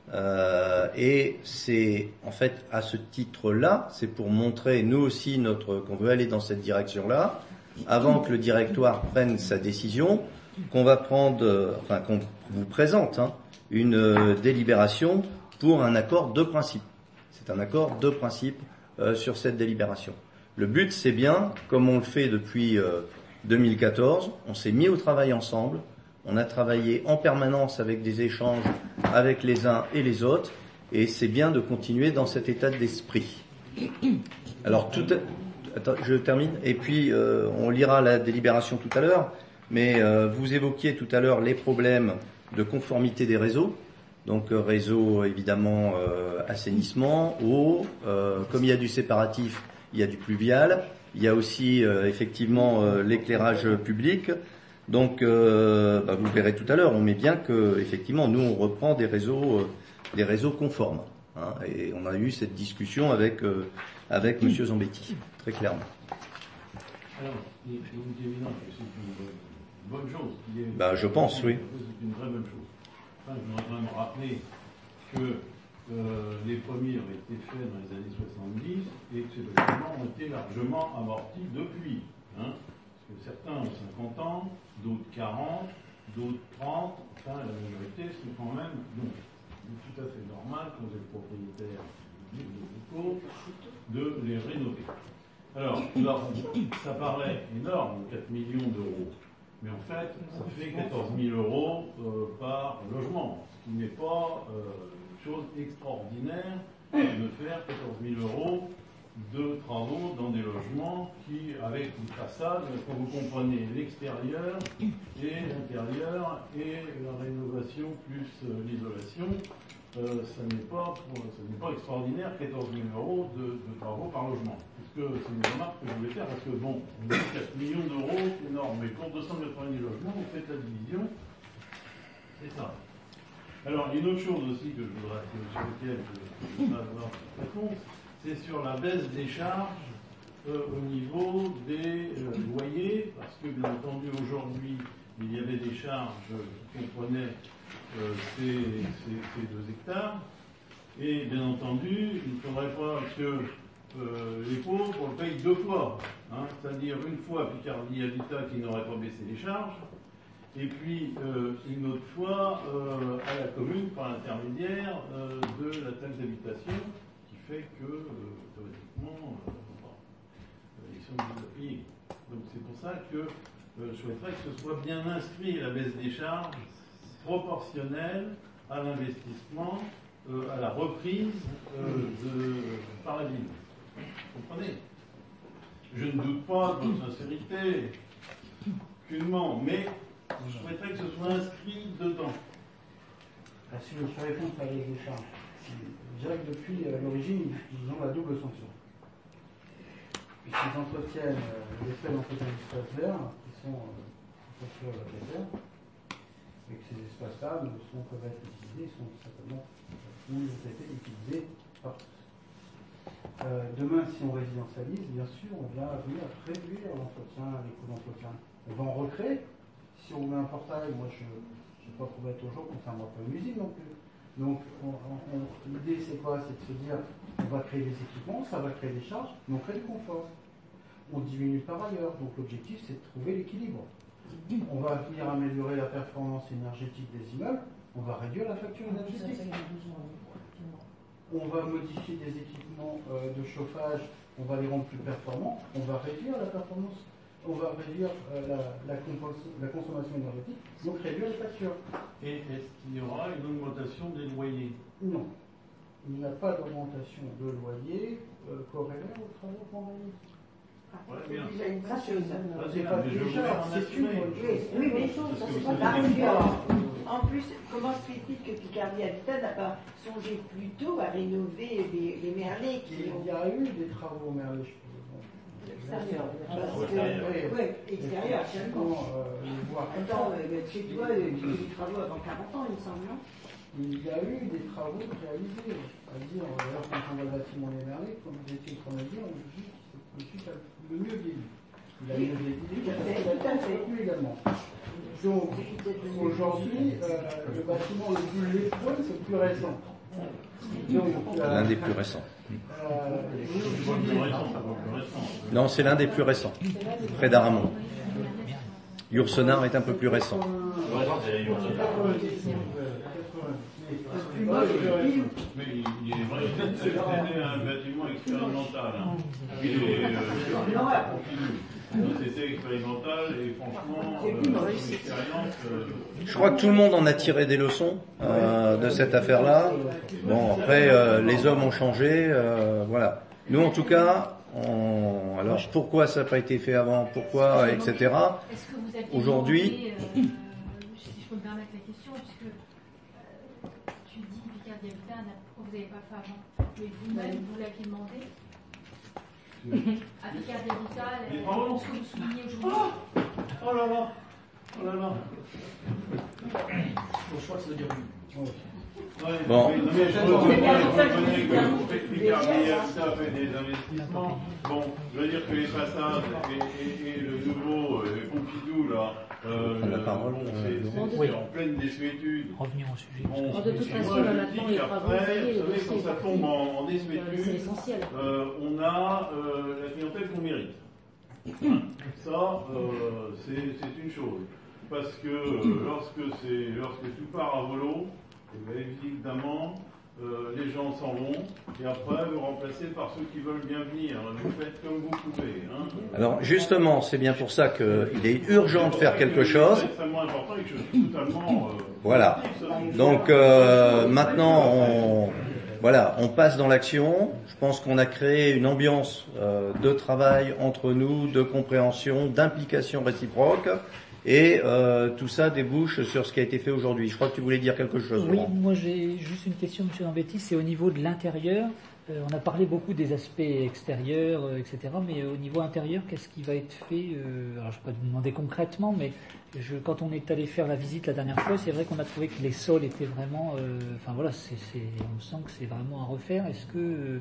Et c'est en fait à ce titre-là, c'est pour montrer nous aussi qu'on veut aller dans cette direction-là, avant que le directoire prenne sa décision, qu'on va prendre, qu'on vous présente une délibération pour un accord de principe. C'est un accord de principe sur cette délibération. Le but, c'est bien, comme on le fait depuis 2014, on s'est mis au travail ensemble, on a travaillé en permanence avec des échanges avec les uns et les autres, et c'est bien de continuer dans cet état d'esprit. Alors, attends, je termine, et puis on lira la délibération tout à l'heure, mais vous évoquiez tout à l'heure les problèmes de conformité des réseaux, donc réseau évidemment assainissement, eau, comme il y a du séparatif, il y a du pluvial, il y a aussi effectivement l'éclairage public. Donc vous verrez tout à l'heure, on met bien que effectivement nous on reprend des réseaux conformes. Hein, et on a eu cette discussion avec Monsieur Zambetti, très clairement. Alors, il est évident que c'est une bonne chose. Je pense, oui. C'est une très bonne chose. Enfin, je voudrais quand même rappeler que les premiers ont été faits dans les années 70 et que ces bâtiments ont été largement amortis depuis. Hein, parce que certains ont 50 ans, d'autres 40, d'autres 30, enfin la majorité sont quand même donc c'est tout à fait normal quand vous êtes propriétaire des locaux de les rénover. Alors, ça paraît énorme, 4 millions d'euros, mais en fait, ça fait 14 000 euros par logement, ce qui n'est pas chose extraordinaire de faire 14 000 euros de travaux dans des logements qui, avec une façade, quand vous comprenez l'extérieur et l'intérieur et la rénovation plus l'isolation, ça n'est pas extraordinaire 14 000 euros de travaux par logement. Parce que c'est une remarque que je voulais faire, parce que bon, on a 4 millions d'euros, c'est énorme, mais pour 290 logements, vous faites la division, c'est ça. Alors, une autre chose aussi que je voudrais, sur laquelle je voudrais avoir une réponse, c'est sur la baisse des charges au niveau des loyers, parce que bien entendu aujourd'hui il y avait des charges qui comprenaient ces 2 hectares, et bien entendu il ne faudrait pas que les pauvres on le paye 2 fois, hein, c'est-à-dire une fois Picardie Habitat qui n'aurait pas baissé les charges, et puis une autre fois à la commune par l'intermédiaire de la taxe d'habitation, fait que, théoriquement, ils sont obligés de payer. Donc c'est pour ça que je souhaiterais que ce soit bien inscrit la baisse des charges proportionnelle à l'investissement, à la reprise par la ville. Vous comprenez? Je ne doute pas de votre sincérité, aucunement, mais je souhaiterais que ce soit inscrit dedans. Si je réponds à la baisse des charges, je dirais que depuis l'origine, ils ont la double sanction. Puisqu'ils entretiennent les frais d'entretien d'espaces verts, qui sont sur la terre, et que ces espaces-là peuvent être utilisés, sont certainement ont été utilisés par tous. Demain, si on résidentialise, bien sûr, on va venir réduire l'entretien, les coûts d'entretien. On va en recréer. Si on met un portail, moi je n'ai pas trouvé toujours qu'on ne fermera pas une usine non plus. Donc, l'idée, c'est quoi? C'est de se dire, on va créer des équipements, ça va créer des charges, mais on crée du confort. On diminue par ailleurs. Donc, l'objectif, c'est de trouver l'équilibre. On va venir améliorer la performance énergétique des immeubles, on va réduire la facture énergétique. On va modifier des équipements de chauffage, on va les rendre plus performants, on va réduire la performance, on va réduire la consommation énergétique, donc réduire les factures. Et est-ce qu'il y aura une augmentation des loyers? Non. Il n'y a pas d'augmentation de loyer corrélée aux travaux qu'on réalise. Ouais, bien. Déjà une chose. C'est pas déjà, c'est une oui, mais ça c'est pas grave. En plus, comment se fait-il que Picardie Habitat n'a pas songé plus tôt à rénover les merlets qui ont... Il y a eu des travaux au merlet, je pense. Extérieur. Oui, extérieur, absolument. Attends, chez toi, il y a eu des travaux avant 40 ans, il me semble, non? Il y a eu des travaux réalisés. C'est-à-dire, d'ailleurs, quand on voit le bâtiment des merlets, comme vous étiez en train de dire, on se dit que c'est le mieux vieilli. Il a mieux vieilli, il a été également. Donc, aujourd'hui, le bâtiment le plus lépreux, c'est le plus récent. L'un des plus récents. Non, c'est l'un des plus récents, près d'Aramon. Yourcenar est un peu plus récent. Mais il est vrai que c'était un bâtiment expérimental. C'était expérimental et franchement, l'expérience. Je crois que tout le monde en a tiré des leçons de cette affaire-là. Bon, après, les hommes ont changé, voilà. Nous, en tout cas, alors pourquoi ça n'a pas été fait avant, pourquoi, etc. Est-ce que vous aviez aujourd'hui, demandé, si je peux me permettre la question, puisque tu dis Picardie Habitat, pourquoi vous n'avez pas fait avant? Mais vous-même, vous l'aviez demandé à Picardie Habitat, ce que vous soulignez aujourd'hui. Oh là là. Oh là là. Bon, je crois que ça veut dire oui. Bon. Mais je reconnais que Picardie Habitat fait des investissements. Bon, je veux dire que les façades et le nouveau Pompidou, là, c'est en pleine désuétude. Revenir au sujet. De toute façon, là maintenant, les travaux, vous savez, quand ça tombe en désuétude, c'est essentiel. on a la clientèle qu'on mérite. Ça, c'est une chose. Parce que lorsque tout part à volo, eh bien, évidemment, les gens s'en vont, et après, vous remplacez par ceux qui veulent bien venir. Vous faites comme vous pouvez. Hein. Alors, justement, c'est bien pour ça qu'il est urgent de faire quelque chose. C'est extrêmement important et que je suis totalement... Voilà. Donc, maintenant, on passe dans l'action. Je pense qu'on a créé une ambiance de travail entre nous, de compréhension, d'implication réciproque. Et tout ça débouche sur ce qui a été fait aujourd'hui. Je crois que tu voulais dire quelque chose. Oui, Laurent. moi j'ai juste une question, M. Zambetti, c'est au niveau de l'intérieur. On a parlé beaucoup des aspects extérieurs, etc. Mais au niveau intérieur, qu'est-ce qui va être fait alors je ne vais pas vous demander concrètement, mais quand on est allé faire la visite la dernière fois, c'est vrai qu'on a trouvé que les sols étaient vraiment... on sent que c'est vraiment à refaire. Est-ce que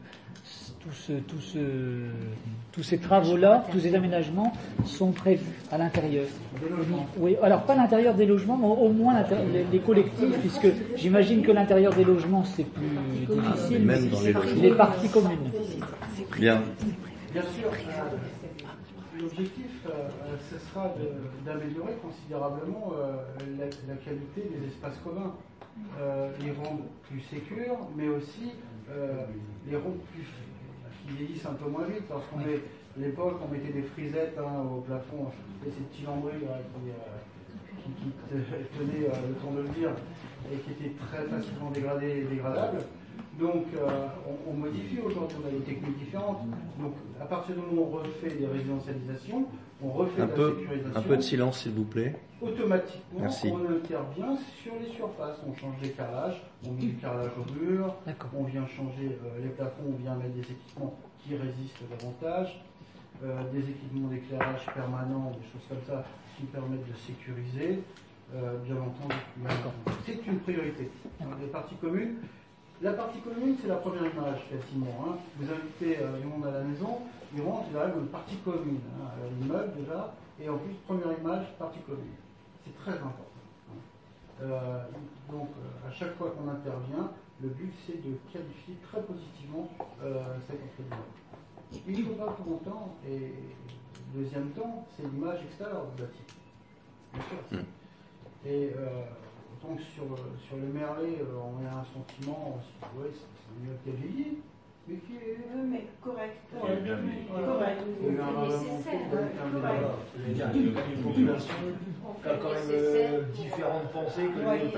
tous ces travaux-là, tous ces aménagements sont prévus à l'intérieur? Oui, alors pas l'intérieur des logements, mais au moins les collectifs, puisque j'imagine que l'intérieur des logements c'est plus difficile, même dans les parties communes. Bien. Bien sûr, l'objectif, ce sera d'améliorer considérablement la qualité des espaces communs, les rendre plus sécures, mais aussi les rendre qui vieillissent un peu moins vite. Lorsqu'on met l'époque, on mettait des frisettes au plafond, et ces petits lambris qui tenaient le temps de le dire et qui étaient très facilement dégradés et dégradables. Donc, on modifie aujourd'hui, on a des techniques différentes. Donc, à partir du moment où on refait des résidentialisations, on refait de la sécurisation. Un peu de silence, s'il vous plaît. Automatiquement, Merci. on intervient sur les surfaces. On change les carrelages, on met du carrelage au mur, on vient changer les plafonds, on vient mettre des équipements qui résistent davantage, des équipements d'éclairage permanent, des choses comme ça qui permettent de sécuriser. Bien entendu, c'est une priorité. Les parties communes. La partie commune, c'est la première image, quasiment. Vous invitez du monde à la maison, ils rentrent, ils arrivent dans une partie commune, l'immeuble déjà, et en plus, première image, partie commune. C'est très important. Donc, à chaque fois qu'on intervient, le but, c'est de qualifier très positivement cette entreprise. Il ne faut pas pour longtemps, et deuxième temps, c'est l'image extérieure du bâti. Bien sûr. Et donc sur le Merlet, on a un sentiment, ouais, c'est un immeuble qui a vieilli, mais qui est correct. Il est bien mis. Correct. Il y a une population qui a quand même différentes pensées que les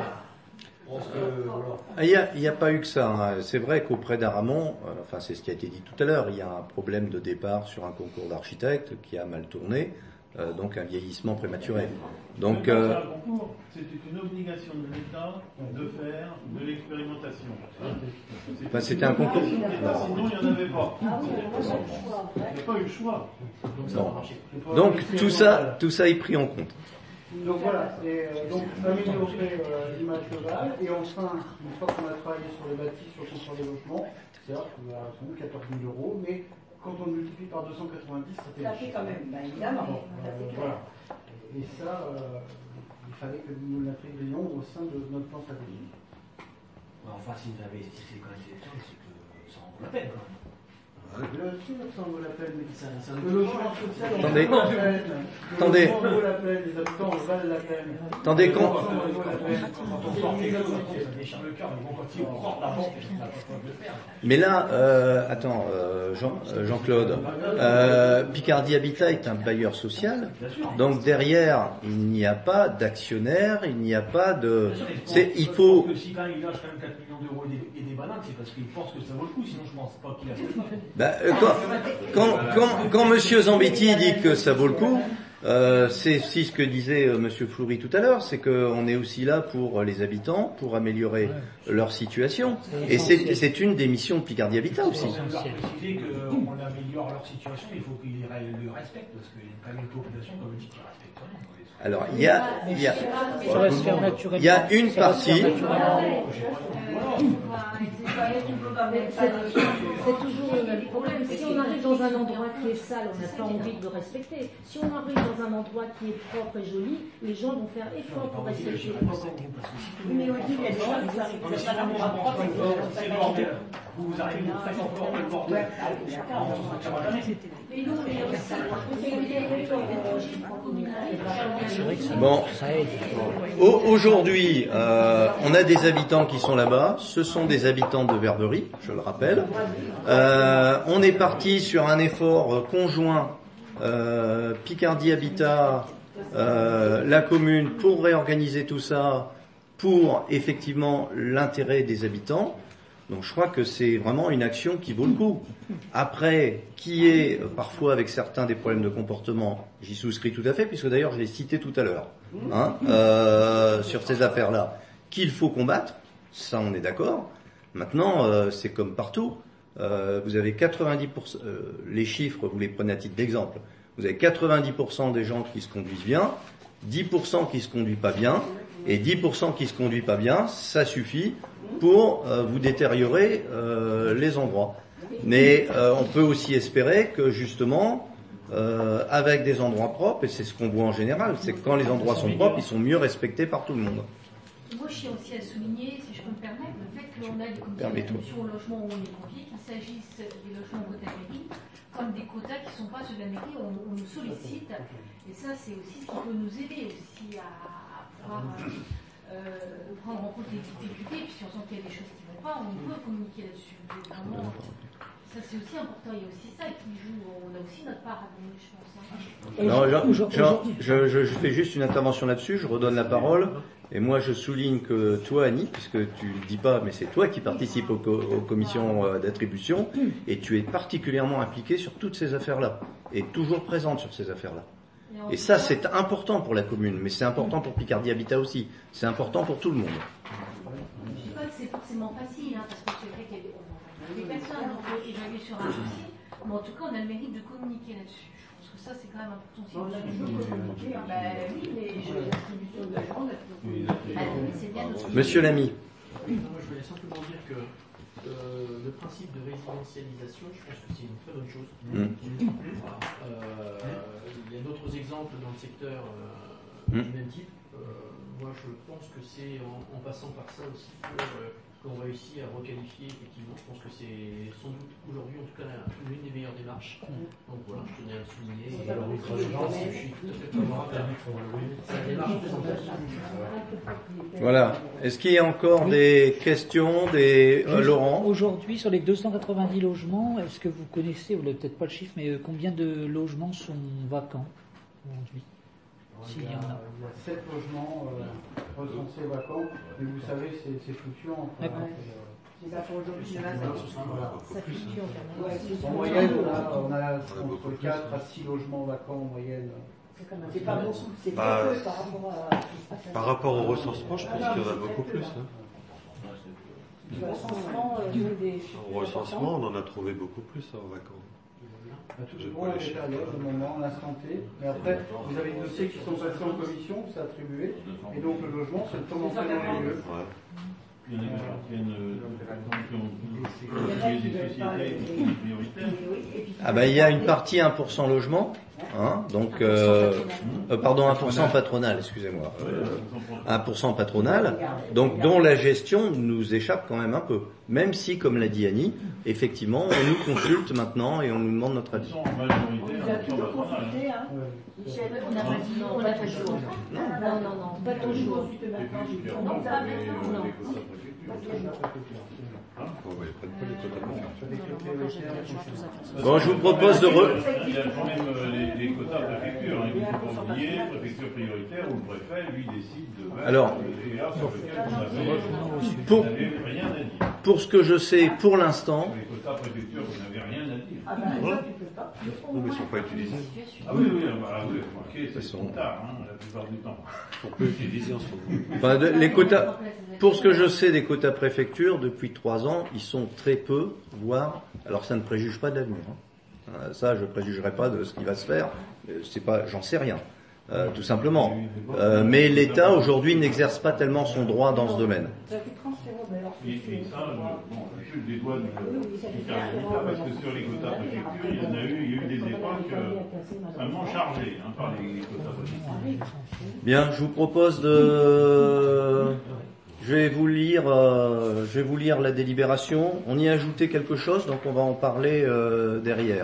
autres. Il n'y a pas eu que ça. Hein. C'est vrai qu'auprès d'Aramon, c'est ce qui a été dit tout à l'heure, il y a un problème de départ sur un concours d'architectes qui a mal tourné. Donc un vieillissement prématuré. Donc c'est une obligation de l'État de faire de l'expérimentation. C'était un concours. Sinon, il n'y en avait pas. Il n'y a pas eu le choix. Donc tout ça est pris en compte. Donc voilà, donc améliorer l'image globale, et enfin, une fois qu'on a travaillé sur les bâtis, sur le contrôle des logements, c'est-à-dire qu'on a 14 000 €, mais quand on multiplie par 290, ça fait quand même, évidemment. Voilà. Et ça, il fallait que nous l'intégrions au sein de notre plan stratégique. Enfin, si vous investissez quand même ces choses, c'est que ça en vaut la peine quand même. Bien sûr, ça en vaut la peine, mais le logement social, on Attendez. vaut la peine. Attendez. Le logement vaut la peine, les habitants valent la peine. Attendez, quand on sort quelque chose, ça déchire le cœur, mais bon, quand on sort la banque, on n'a pas besoin de le faire. Mais là, Jean-Claude, Picardie Habitat est un bailleur social, donc derrière, il n'y a pas d'actionnaire, il n'y a pas de... Il faut... Que si quand même il lâche quand même 4 millions d'euros et des bananes, c'est parce qu'il pense que ça vaut le coup, sinon je pense pas qu'il a fait ça. Quand Monsieur Zambetti dit que ça vaut le coup, C'est aussi ce que disait Monsieur Fleury tout à l'heure, c'est qu'on est aussi là pour les habitants, pour améliorer leur situation. Et c'est une des missions de Picardie Habitat aussi. On leur préciser qu'on améliore leur situation, il faut qu'ils le respectent, parce qu'il y a quand même une population, comme on dit, qui respecte rien. Alors, il y a une partie. C'est toujours le même problème. Si on arrive dans un endroit qui est sale, on n'a pas envie de le respecter. Si on arrive dans un endroit qui est propre et joli, les gens vont faire effort pour respecter. Mais on dit qu'il y a des gens qui arrivent dans un endroit propre et c'est le bordel. Vous arrivez, vous faites encore le bordel. Ça va jamais. Bon, aujourd'hui, on a des habitants qui sont là-bas. Ce sont des habitants de Verberie, je le rappelle. On est parti sur un effort conjoint, Picardie Habitat, la commune, pour réorganiser tout ça, pour effectivement l'intérêt des habitants. Donc je crois que c'est vraiment une action qui vaut le coup. Après, qui est parfois avec certains des problèmes de comportement, j'y souscris tout à fait, puisque d'ailleurs je l'ai cité tout à l'heure, sur ces affaires-là, qu'il faut combattre, ça on est d'accord. Maintenant, c'est comme partout, vous avez 90%, les chiffres, vous les prenez à titre d'exemple, vous avez 90% des gens qui se conduisent bien, 10% qui se conduisent pas bien, et 10% qui se conduisent pas bien, ça suffit pour vous détériorer les endroits. Mais on peut aussi espérer que justement, avec des endroits propres, et c'est ce qu'on voit en général, c'est que quand les endroits sont propres, ils sont mieux respectés par tout le monde. Moi, je tiens aussi à souligner, si je peux me permettre, le fait que l'on a des commissions au logement où on est confié, qu'il s'agisse des logements quotas mairie, comme des quotas qui ne sont pas ceux de la mairie, on nous sollicite. Et ça, c'est aussi ce qui peut nous aider aussi à pouvoir prendre en compte les difficultés. Puis si on sent qu'il y a des choses qui ne vont pas, on peut communiquer là-dessus. Vraiment, ça, c'est aussi important. Il y a aussi ça qui joue. On a aussi notre part à donner, je pense. Je fais juste une intervention là-dessus, je redonne la parole. Et moi, je souligne que toi, Annie, puisque tu ne le dis pas, mais c'est toi qui participes aux commissions d'attribution, et tu es particulièrement impliquée sur toutes ces affaires-là, et toujours présente sur ces affaires-là. Et ça, c'est important pour la commune, mais c'est important pour Picardie Habitat aussi. C'est important pour tout le monde. Je ne dis pas que c'est forcément facile, parce que c'est vrai qu'il y a des personnes qui ont évalué sur un dossier, mais en tout cas, on a le mérite de communiquer là-dessus. Ça, c'est quand même important. On a toujours communiqué, oui, mais l'attribution de l'agent, c'est bien notre... Monsieur Lamy. Oui, moi, je voulais simplement dire que le principe de résidentialisation, je pense que c'est une très bonne chose. Voilà. Il y a d'autres exemples dans le secteur du même type. Moi, je pense que c'est en passant par ça aussi qu'on réussit à requalifier, effectivement. Je pense que c'est sans doute aujourd'hui, en tout cas, l'une des meilleures démarches. Donc voilà, je tenais à le souligner. Et alors, je suis tout à fait favorable à la démarche de. Voilà. Est-ce qu'il y a encore des questions, Laurent? Aujourd'hui, sur les 290 logements, est-ce que vous connaissez, vous n'avez peut-être pas le chiffre, mais combien de logements sont vacants aujourd'hui? Il y a 7 logements recensés vacants, mais vous savez, c'est fluctuant. C'est pas pour aujourd'hui, c'est 25. Ça fluctue en moyenne, on a entre 4 à 6 logements vacants en moyenne. C'est pas beaucoup, c'est très peu par rapport à... Par rapport au recensement, je pense qu'il y en a beaucoup plus. Au recensement, on en a trouvé beaucoup plus en vacants. Tout dépend de la période, au moment, l'instant T. Mais après, vous avez des dossiers qui sont passés en commission, c'est attribué. Et donc le logement, c'est le temps d'entrer dans les lieux. Il y en a qui des sociétés prioritaires. Ah ben il y a une partie 1% logement, donc pardon 1% patronal, excusez-moi, 1% patronal, donc dont la gestion nous échappe quand même un peu. Même si, comme l'a dit Annie, effectivement, on nous consulte maintenant et on nous demande notre avis. On a toujours consulté, Michel, on a toujours. Non, pas toujours. Non, pas maintenant. Bon, je vous propose de Il y a quand même les quotas préfecture, qui sont oubliés, préfecture prioritaire, où le préfet, lui, décide de mettre alors, les GA sur lesquels on n'avait rien à dire. Pour ce que je sais, pour l'instant, les quotas préfecture, vous n'avez rien à dire. Ah ben, ça, tu peux pas. Oui, mais ils ne sont pas utilisés. Ah oui, remarquez, c'est trop tard, la plupart du temps. Pour peu utilisés en ce moment. Enfin, les quotas, pour ce que je sais des quotas préfecture, depuis 3 ans, ils sont très peu, voire, alors ça ne préjuge pas de l'avenir. Ça, je ne préjugerai pas de ce qui va se faire. C'est pas, j'en sais rien. Tout simplement. Mais l'État aujourd'hui n'exerce pas tellement son droit dans ce domaine. Et ça, je dédouane parce que sur les quotas préfecture, il y a eu des époques extrêmement chargées par les quotas préfecture. Bien, je vous propose de... Je vais vous lire la délibération. On y a ajouté quelque chose, donc on va en parler derrière.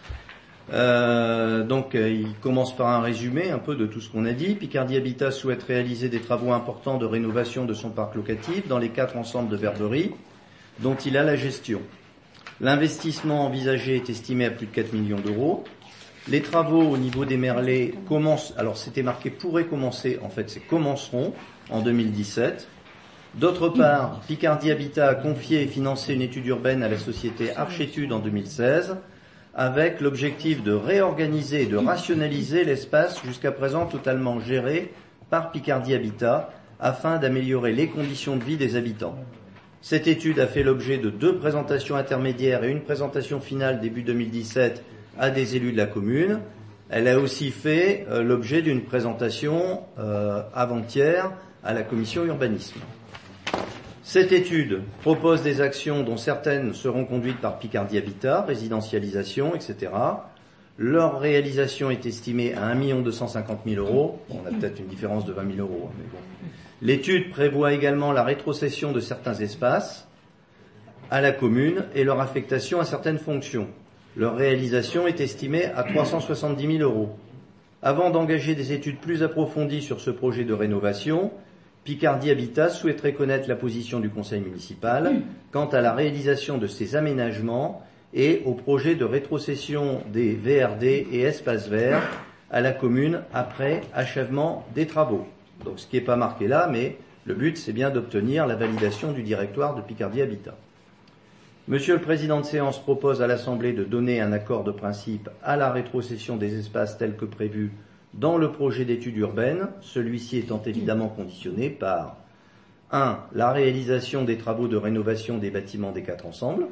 Il commence par un résumé un peu de tout ce qu'on a dit. Picardie Habitat souhaite réaliser des travaux importants de rénovation de son parc locatif dans les 4 ensembles de Verberie dont il a la gestion. L'investissement envisagé est estimé à plus de 4 millions d'euros. Les travaux au niveau des Merlets commencent, alors c'était marqué pourraient commencer, en fait c'est commenceront en 2017. D'autre part, Picardie Habitat a confié et financé une étude urbaine à la société Archétude en 2016 avec l'objectif de réorganiser et de rationaliser l'espace jusqu'à présent totalement géré par Picardie Habitat afin d'améliorer les conditions de vie des habitants. Cette étude a fait l'objet de 2 présentations intermédiaires et une présentation finale début 2017 à des élus de la commune. Elle a aussi fait l'objet d'une présentation avant-hier à la commission urbanisme. Cette étude propose des actions dont certaines seront conduites par Picardie Habitat, résidentialisation, etc. Leur réalisation est estimée à 1 250 000 euros. Bon, on a peut-être une différence de 20 000 euros. Mais bon. L'étude prévoit également la rétrocession de certains espaces à la commune et leur affectation à certaines fonctions. Leur réalisation est estimée à 370 000 euros. Avant d'engager des études plus approfondies sur ce projet de rénovation, Picardie Habitat souhaiterait connaître la position du conseil municipal quant à la réalisation de ces aménagements et au projet de rétrocession des VRD et espaces verts à la commune après achèvement des travaux. Donc ce qui n'est pas marqué là, mais le but c'est bien d'obtenir la validation du directoire de Picardie Habitat. Monsieur le Président de séance propose à l'Assemblée de donner un accord de principe à la rétrocession des espaces tels que prévu dans le projet d'étude urbaine, celui-ci étant évidemment conditionné par 1. La réalisation des travaux de rénovation des bâtiments des 4 ensembles.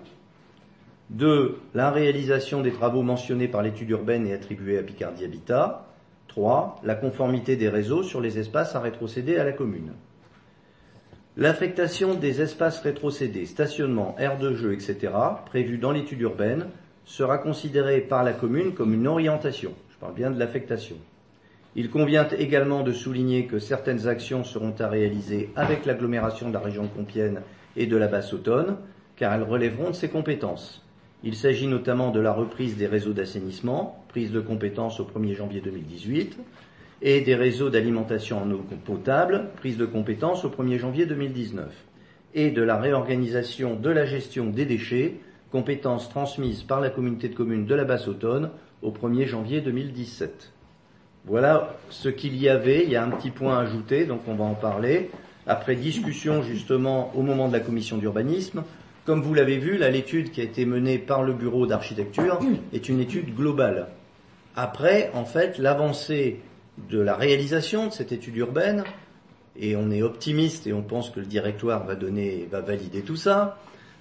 2. La réalisation des travaux mentionnés par l'étude urbaine et attribués à Picardie Habitat. 3. La conformité des réseaux sur les espaces à rétrocéder à la commune. L'affectation des espaces rétrocédés, stationnement, aires de jeu, etc., prévus dans l'étude urbaine, sera considérée par la commune comme une orientation. Je parle bien de l'affectation. Il convient également de souligner que certaines actions seront à réaliser avec l'agglomération de la région de Compiègne et de la Basse-Autonne, car elles relèveront de ses compétences. Il s'agit notamment de la reprise des réseaux d'assainissement, prise de compétence au 1er janvier 2018, et des réseaux d'alimentation en eau potable, prise de compétence au 1er janvier 2019, et de la réorganisation de la gestion des déchets, compétences transmises par la communauté de communes de la Basse-Autonne au 1er janvier 2017. Voilà ce qu'il y avait. Il y a un petit point à ajouter, donc on va en parler. Après discussion justement au moment de la commission d'urbanisme, comme vous l'avez vu, là, l'étude qui a été menée par le bureau d'architecture est une étude globale. Après, en fait, l'avancée de la réalisation de cette étude urbaine, et on est optimiste et on pense que le directoire va valider tout ça,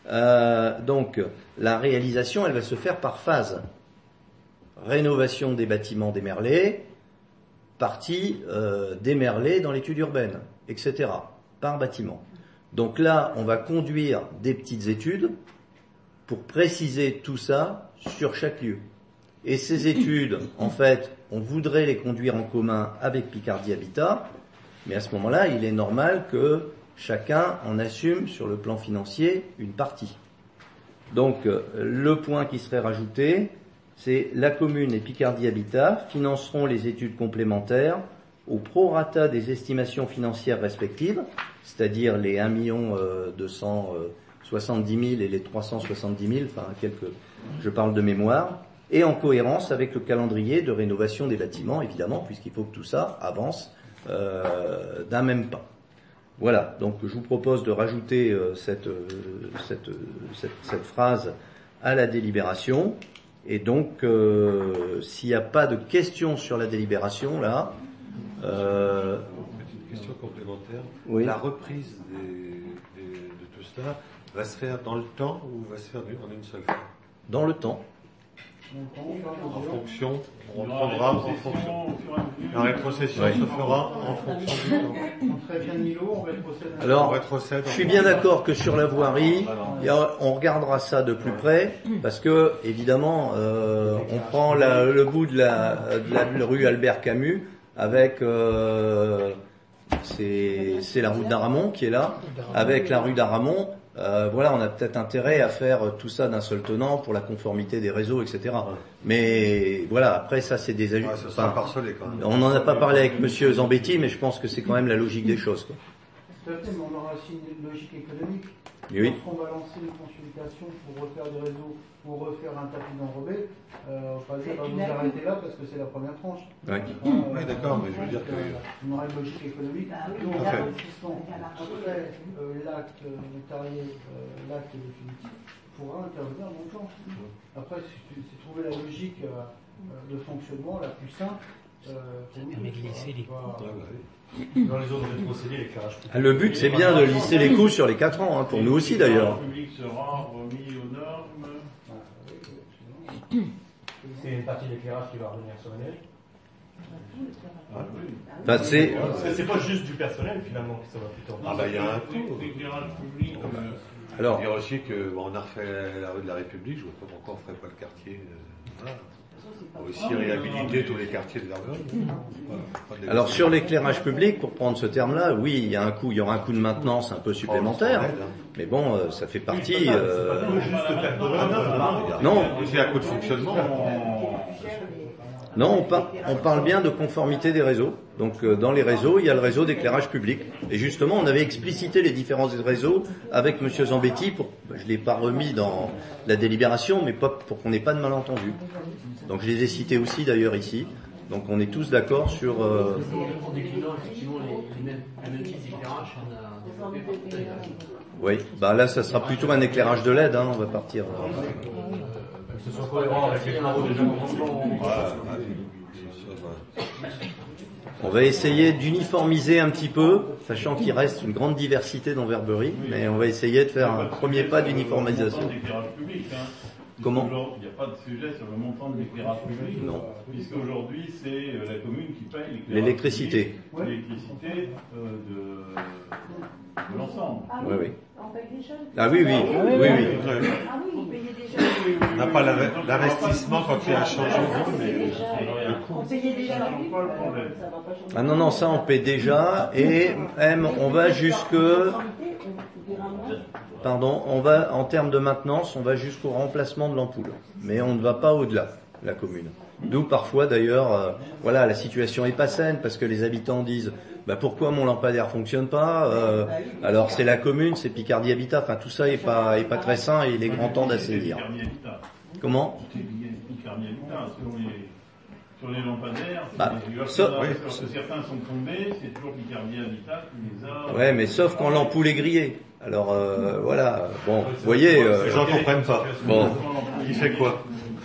donc la réalisation, elle va se faire par phase. Rénovation des bâtiments des Merlets, partie des Merlets dans l'étude urbaine, etc., par bâtiment. Donc là, on va conduire des petites études pour préciser tout ça sur chaque lieu. Et ces études, en fait, on voudrait les conduire en commun avec Picardie Habitat, mais à ce moment-là, il est normal que chacun en assume sur le plan financier une partie. Donc, le point qui serait rajouté, c'est la commune et Picardie Habitat financeront les études complémentaires au prorata des estimations financières respectives, c'est-à-dire les 1 270 000 et les 370 000, enfin je parle de mémoire, et en cohérence avec le calendrier de rénovation des bâtiments, évidemment, puisqu'il faut que tout ça avance d'un même pas. Voilà, donc je vous propose de rajouter cette phrase à la délibération. Et donc, s'il n'y a pas de questions sur la délibération, là... Question complémentaire. Oui. La reprise de tout cela va se faire dans le temps ou va se faire en une seule fois? Dans le temps. En fonction, on reprendra en fonction. La rétrocession se fera en fonction du temps. On ferait bien Milo, on rétrocède. Alors, je suis bien d'accord que sur la voirie, on regardera ça de plus près, parce que évidemment, on prend le bout de la rue Albert Camus avec c'est la route d'Aramon qui est là, avec la rue d'Aramon. Voilà, on a peut-être intérêt à faire tout ça d'un seul tenant pour la conformité des réseaux, etc. Mais voilà, après ça c'est des ajustements. Ça sera parcelé quand même. On n'en a pas parlé avec Monsieur Zambetti, mais je pense que c'est quand même la logique des choses, quoi. Tout à fait, mais on aura aussi une logique économique. Oui. Lorsqu'on va lancer une consultation pour refaire des réseaux, pour refaire un tapis d'enrobé, on va dire vous arrêtez là parce que c'est la première tranche. Oui, oui d'accord, mais je veux dire que... On aura une logique économique. Donc, après l'acte notarié, l'acte définitif, pourra intervenir dans le temps. Après, c'est trouver la logique de fonctionnement la plus simple. Ça permet de lisser les coûts. Dans les autres rétrocédés, l'éclairage public. Le but, c'est bien de lisser les coûts sur les 4 ans, pour nous aussi d'ailleurs. Le public sera remis aux normes. C'est une partie de l'éclairage qui va revenir sur l'année. Enfin, c'est pas juste du personnel finalement que ça va plutôt. Ah bah il y a un coût. L'éclairage public. Alors, il y a aussi que on a refait la rue de la République, je vois pas pourquoi on ferait pas le quartier. Voilà. On va aussi réhabiliter tous les quartiers de l'Argonne. Alors sur l'éclairage public, pour prendre ce terme-là, oui, il y a un coût, il y aura un coût de maintenance un peu supplémentaire, mais bon, ça fait partie. Non, c'est un coût de fonctionnement. Non, on parle bien de conformité des réseaux. Donc dans les réseaux, il y a le réseau d'éclairage public. Et justement, on avait explicité les différents réseaux avec Monsieur Zambetti. Je l'ai pas remis dans la délibération, mais pas pour qu'on n'ait pas de malentendu. Donc je les ai cités aussi d'ailleurs ici. Donc on est tous d'accord sur... En déclinant effectivement les mêmes types d'éclairage qu'on a développé. Oui, bah là ça sera plutôt un éclairage de LED, on va partir. Que ce soit cohérent avec les travaux déjà commencés. On va essayer d'uniformiser un petit peu, sachant qu'il reste une grande diversité dans Verberie, mais on va essayer de faire un premier pas d'uniformisation. Comment ? Il n'y a pas de sujet sur le montant de l'éclairage public. Non. Puisqu'aujourd'hui, c'est la commune qui paye l'électricité. L'électricité de l'ensemble. Ah oui, oui. On paye déjà. Ah oui, oui. Ah oui, vous payez déjà. On n'a pas l'investissement quand il y a un changement, mais le coût. On payait déjà la rue. Ah non, ça on paie déjà, et même on va jusque... Pardon, on va, en termes de maintenance, on va jusqu'au remplacement de l'ampoule. Mais on ne va pas au-delà, la commune. D'où parfois d'ailleurs, voilà, la situation est pas saine parce que les habitants disent, pourquoi mon lampadaire fonctionne pas alors c'est la commune, c'est Picardie Habitat. Enfin, tout ça est pas très sain et il est grand temps d'assainir. Comment? Picardie Habitat, sur les lampadaires, certains sont tombés, c'est toujours Picardie Habitat qui les a... Ouais, mais sauf quand l'ampoule est grillée. Alors voilà, bon, vous voyez... les gens comprennent pas. Bon. Il fait quoi?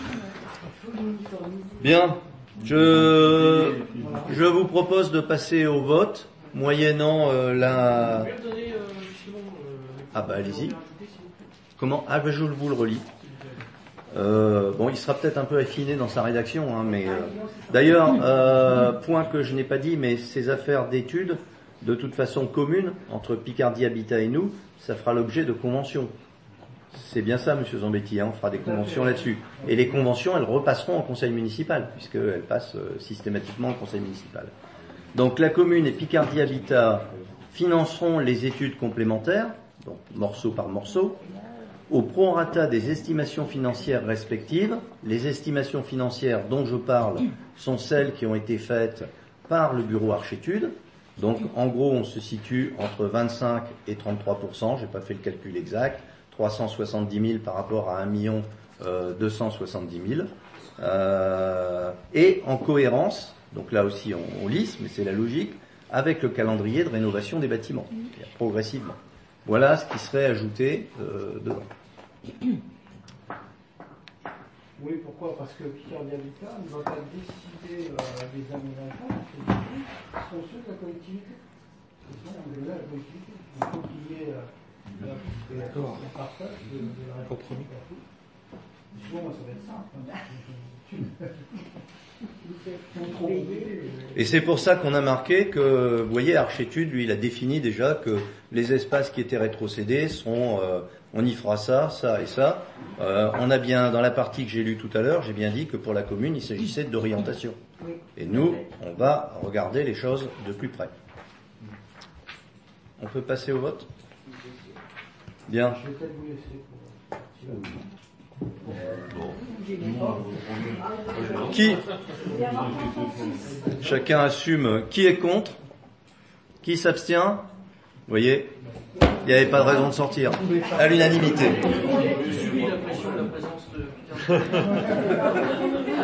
Bien, je vous propose de passer au vote, moyennant la... Ah bah allez-y. Comment? Ah bah je vous le relis. Bon, il sera peut-être un peu affiné dans sa rédaction, mais d'ailleurs, point que je n'ai pas dit, mais ces affaires d'études, de toute façon communes, entre Picardie Habitat et nous, ça fera l'objet de conventions. C'est bien ça, Monsieur Zambetti, on fera des conventions là-dessus. Et les conventions, elles repasseront en conseil municipal, puisqu'elles passent systématiquement au conseil municipal. Donc la commune et Picardie Habitat financeront les études complémentaires, donc morceau par morceau, au prorata des estimations financières respectives. Les estimations financières dont je parle sont celles qui ont été faites par le bureau Archétudes. Donc en gros on se situe entre 25 et 33%, j'ai pas fait le calcul exact, 370 000 par rapport à 1 270 000. Et en cohérence, donc là aussi on lisse, mais c'est la logique, avec le calendrier de rénovation des bâtiments, progressivement. Voilà ce qui serait ajouté dedans. Oui, pourquoi? Parce que Picardie Habitat ne va pas décider des aménagements, qui sont ceux de la collectivité. Ce sont de la collectivité. Il faut qu'il y ait un partage de la compromis. Souvent, ça va être simple. Et c'est pour ça qu'on a marqué que, vous voyez, Archétude, lui, il a défini déjà que les espaces qui étaient rétrocédés sont, on y fera ça, ça et ça. On a bien, dans la partie que j'ai lue tout à l'heure, j'ai bien dit que pour la commune, il s'agissait d'orientation. Et nous, on va regarder les choses de plus près. On peut passer au vote? Bien. Je vais peut-être vous laisser pour... Qui? Chacun assume. Qui est contre? Qui s'abstient? Vous voyez, il n'y avait pas de raison de sortir. À l'unanimité. Je subis la pression de la présence de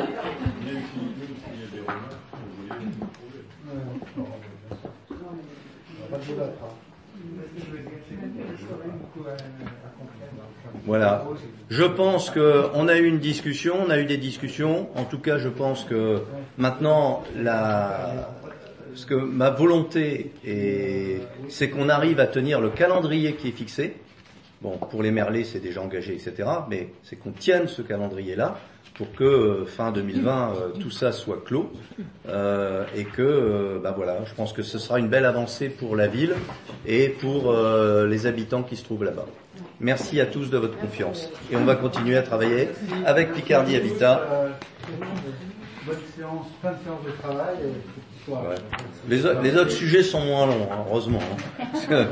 Voilà. Je pense qu'on a eu une discussion, on a eu des discussions. En tout cas, je pense que maintenant, ce que ma volonté c'est qu'on arrive à tenir le calendrier qui est fixé. Bon, pour les merlets, c'est déjà engagé, etc. Mais c'est qu'on tienne ce calendrier-là pour que fin 2020, tout ça soit clos et que, voilà, je pense que ce sera une belle avancée pour la ville et pour les habitants qui se trouvent là-bas. Merci à tous de votre confiance et on va continuer à travailler avec Picardie Habitat. Bonne séance, fin de séance de travail. Ouais. Les autres sujets sont moins longs, hein, heureusement. Hein, parce que...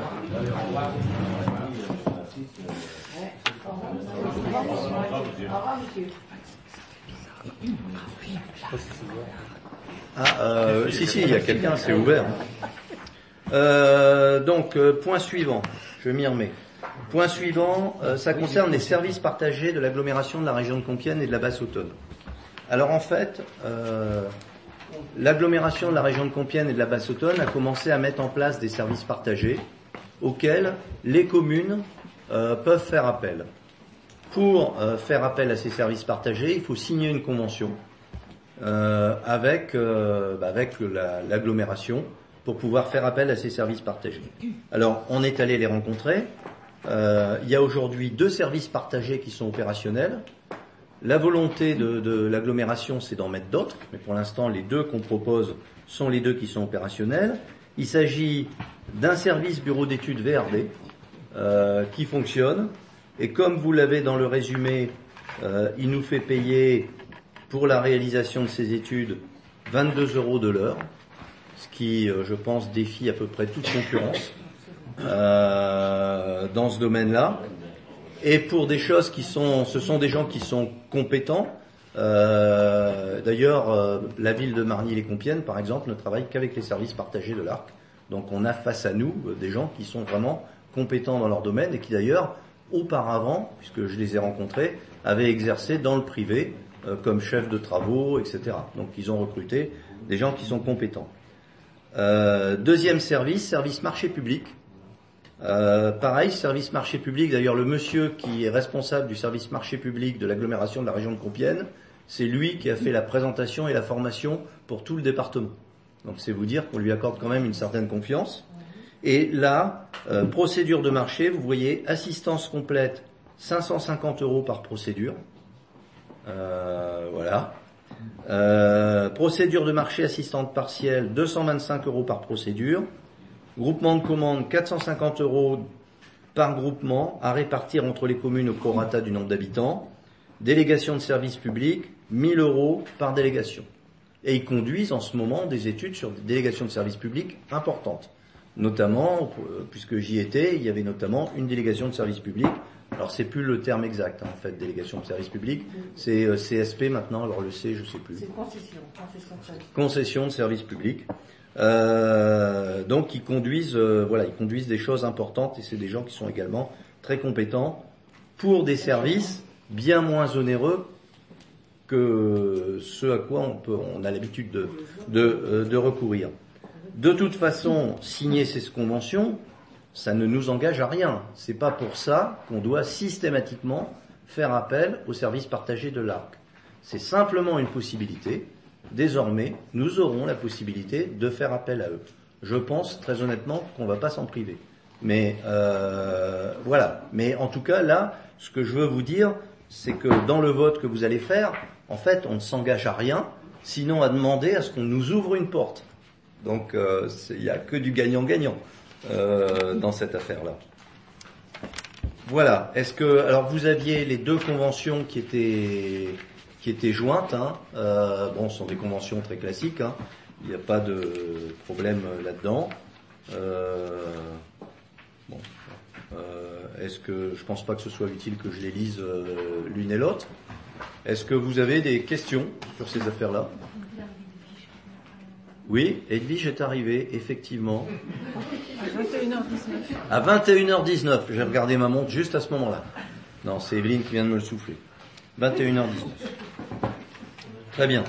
Si, il y a quelqu'un, c'est ouvert. Donc, point suivant, je m'y remets. Point suivant, ça concerne les services partagés de l'agglomération de la région de Compiègne et de la Basse-Autonne. Alors en fait, l'agglomération de la région de Compiègne et de la Basse-Autonne a commencé à mettre en place des services partagés auxquels les communes peuvent faire appel. Pour faire appel à ces services partagés, il faut signer une convention avec l'agglomération pour pouvoir faire appel à ces services partagés. Alors, on est allé les rencontrer. Il y a aujourd'hui 2 services partagés qui sont opérationnels. La volonté de l'agglomération, c'est d'en mettre d'autres, mais pour l'instant, les 2 qu'on propose sont les 2 qui sont opérationnels. Il s'agit d'un service bureau d'études VRD qui fonctionne. Et comme vous l'avez dans le résumé, il nous fait payer pour la réalisation de ces études 22 € de l'heure, ce qui, je pense, défie à peu près toute concurrence dans ce domaine-là. Et pour des choses ce sont des gens qui sont compétents. D'ailleurs, la ville de Marny-les-Compiègnes, par exemple, ne travaille qu'avec les services partagés de l'ARC. Donc on a face à nous des gens qui sont vraiment compétents dans leur domaine et qui d'ailleurs, auparavant, puisque je les ai rencontrés, avaient exercé dans le privé comme chef de travaux, etc. Donc ils ont recruté des gens qui sont compétents. Deuxième service marché public. Pareil, service marché public. D'ailleurs, le monsieur qui est responsable du service marché public de l'agglomération de la région de Compiègne, c'est lui qui a fait la présentation et la formation pour tout le département. Donc c'est vous dire qu'on lui accorde quand même une certaine confiance. Et là, procédure de marché, vous voyez, assistance complète, 550 € par procédure. Voilà. Procédure de marché assistante partielle, 225 € par procédure. Groupement de commande, 450 € par groupement, à répartir entre les communes au prorata du nombre d'habitants. Délégation de services publics, 1000 € par délégation. Et ils conduisent en ce moment des études sur des délégations de services publics importantes. Notamment, puisque j'y étais, il y avait notamment une délégation de services publics. Alors c'est plus le terme exact, en fait, délégation de services publics. C'est CSP maintenant, alors le C, je sais plus. C'est concession de service. Concession de services publics. Donc ils conduisent des choses importantes et c'est des gens qui sont également très compétents pour des services bien moins onéreux que ceux à quoi on a l'habitude de recourir. De toute façon, signer ces conventions, ça ne nous engage à rien. C'est pas pour ça qu'on doit systématiquement faire appel aux services partagés de l'ARC. C'est simplement une possibilité. Désormais, nous aurons la possibilité de faire appel à eux. Je pense très honnêtement qu'on ne va pas s'en priver. Mais voilà. Mais en tout cas, là, ce que je veux vous dire, c'est que dans le vote que vous allez faire, en fait, on ne s'engage à rien, sinon à demander à ce qu'on nous ouvre une porte. Donc, il n'y a que du gagnant-gagnant dans cette affaire-là. Voilà. Alors vous aviez les 2 conventions qui étaient jointes. Ce sont des conventions très classiques. Il n'y a pas de problème là-dedans. Je pense pas que ce soit utile que je les lise l'une et l'autre. Est-ce que vous avez des questions sur ces affaires-là? Oui, Edwige est arrivée, effectivement. À 21h19. J'ai regardé ma montre juste à ce moment-là. Non, c'est Evelyne qui vient de me le souffler. 21h19. Très bien.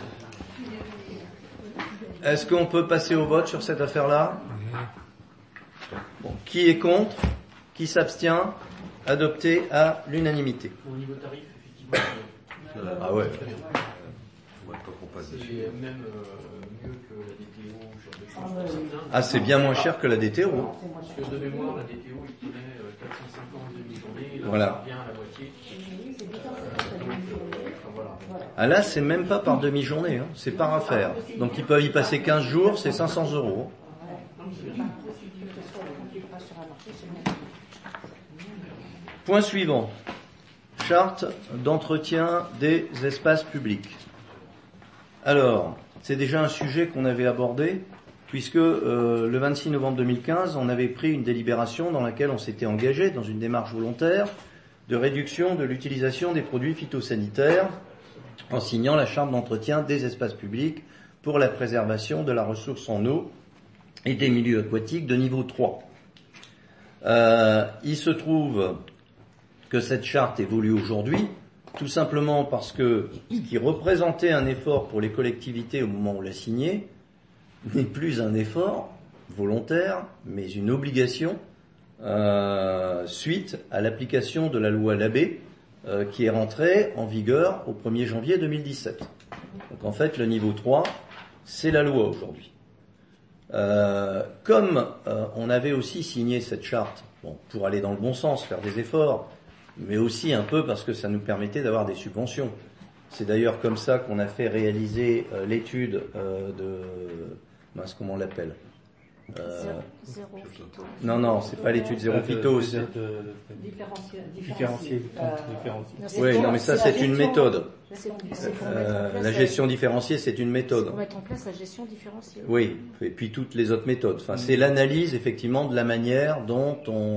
Est-ce qu'on peut passer au vote sur cette affaire-là? Bon, qui est contre? Qui s'abstient? Adopté à l'unanimité. Au niveau tarif, effectivement. Ah ouais. C'est même mieux que la DTO, genre de choses pour certains. Ah, c'est bien moins cher que la DTO. Parce que de mémoire, la DTO, il tenait 450 demi-journées, là, voilà. Ça revient à la moitié. Voilà. Ah là, c'est même pas par demi-journée, c'est par affaire. Donc ils peuvent y passer 15 jours, c'est 500 €. Point suivant. Charte d'entretien des espaces publics. Alors, c'est déjà un sujet qu'on avait abordé, puisque le 26 novembre 2015, on avait pris une délibération dans laquelle on s'était engagé dans une démarche volontaire de réduction de l'utilisation des produits phytosanitaires en signant la charte d'entretien des espaces publics pour la préservation de la ressource en eau et des milieux aquatiques de niveau 3. Il se trouve que cette charte évolue aujourd'hui, tout simplement parce que ce qui représentait un effort pour les collectivités au moment où on l'a signé n'est plus un effort volontaire, mais une obligation suite à l'application de la loi Labbé qui est rentrée en vigueur au 1er janvier 2017. Donc en fait, le niveau 3, c'est la loi aujourd'hui. Comme on avait aussi signé cette charte, pour aller dans le bon sens, faire des efforts, mais aussi un peu parce que ça nous permettait d'avoir des subventions. C'est d'ailleurs comme ça qu'on a fait réaliser l'étude comment on l'appelle Zéro phyto. Non, c'est pas l'étude zéro phyto. C'est différencier. Oui, non, mais ça c'est une méthode. La gestion différenciée, c'est une méthode. Pour mettre en place la gestion différenciée. Oui, et puis toutes les autres méthodes. Enfin, c'est l'analyse effectivement de la manière dont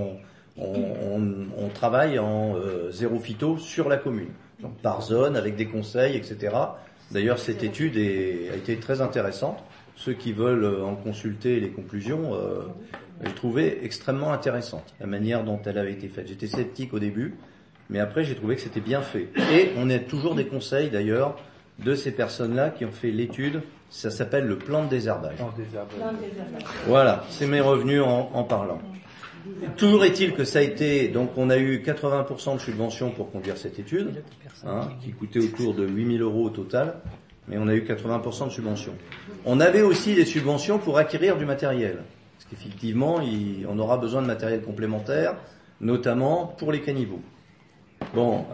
on travaille en zéro phyto sur la commune, donc par zone, avec des conseils, etc. D'ailleurs, cette étude a été très intéressante. Ceux qui veulent en consulter les conclusions, je trouvais extrêmement intéressante la manière dont elle avait été faite. J'étais sceptique au début, mais après j'ai trouvé que c'était bien fait. Et on a toujours des conseils d'ailleurs de ces personnes-là qui ont fait l'étude. Ça s'appelle le plan de désherbage. Voilà, c'est mes revenus en parlant. Toujours est-il que ça a été, donc on a eu 80% de subventions pour conduire cette étude, qui coûtait autour de 8 000 € au total, mais on a eu 80% de subventions. On avait aussi des subventions pour acquérir du matériel, parce qu'effectivement, on aura besoin de matériel complémentaire, notamment pour les caniveaux. Bon,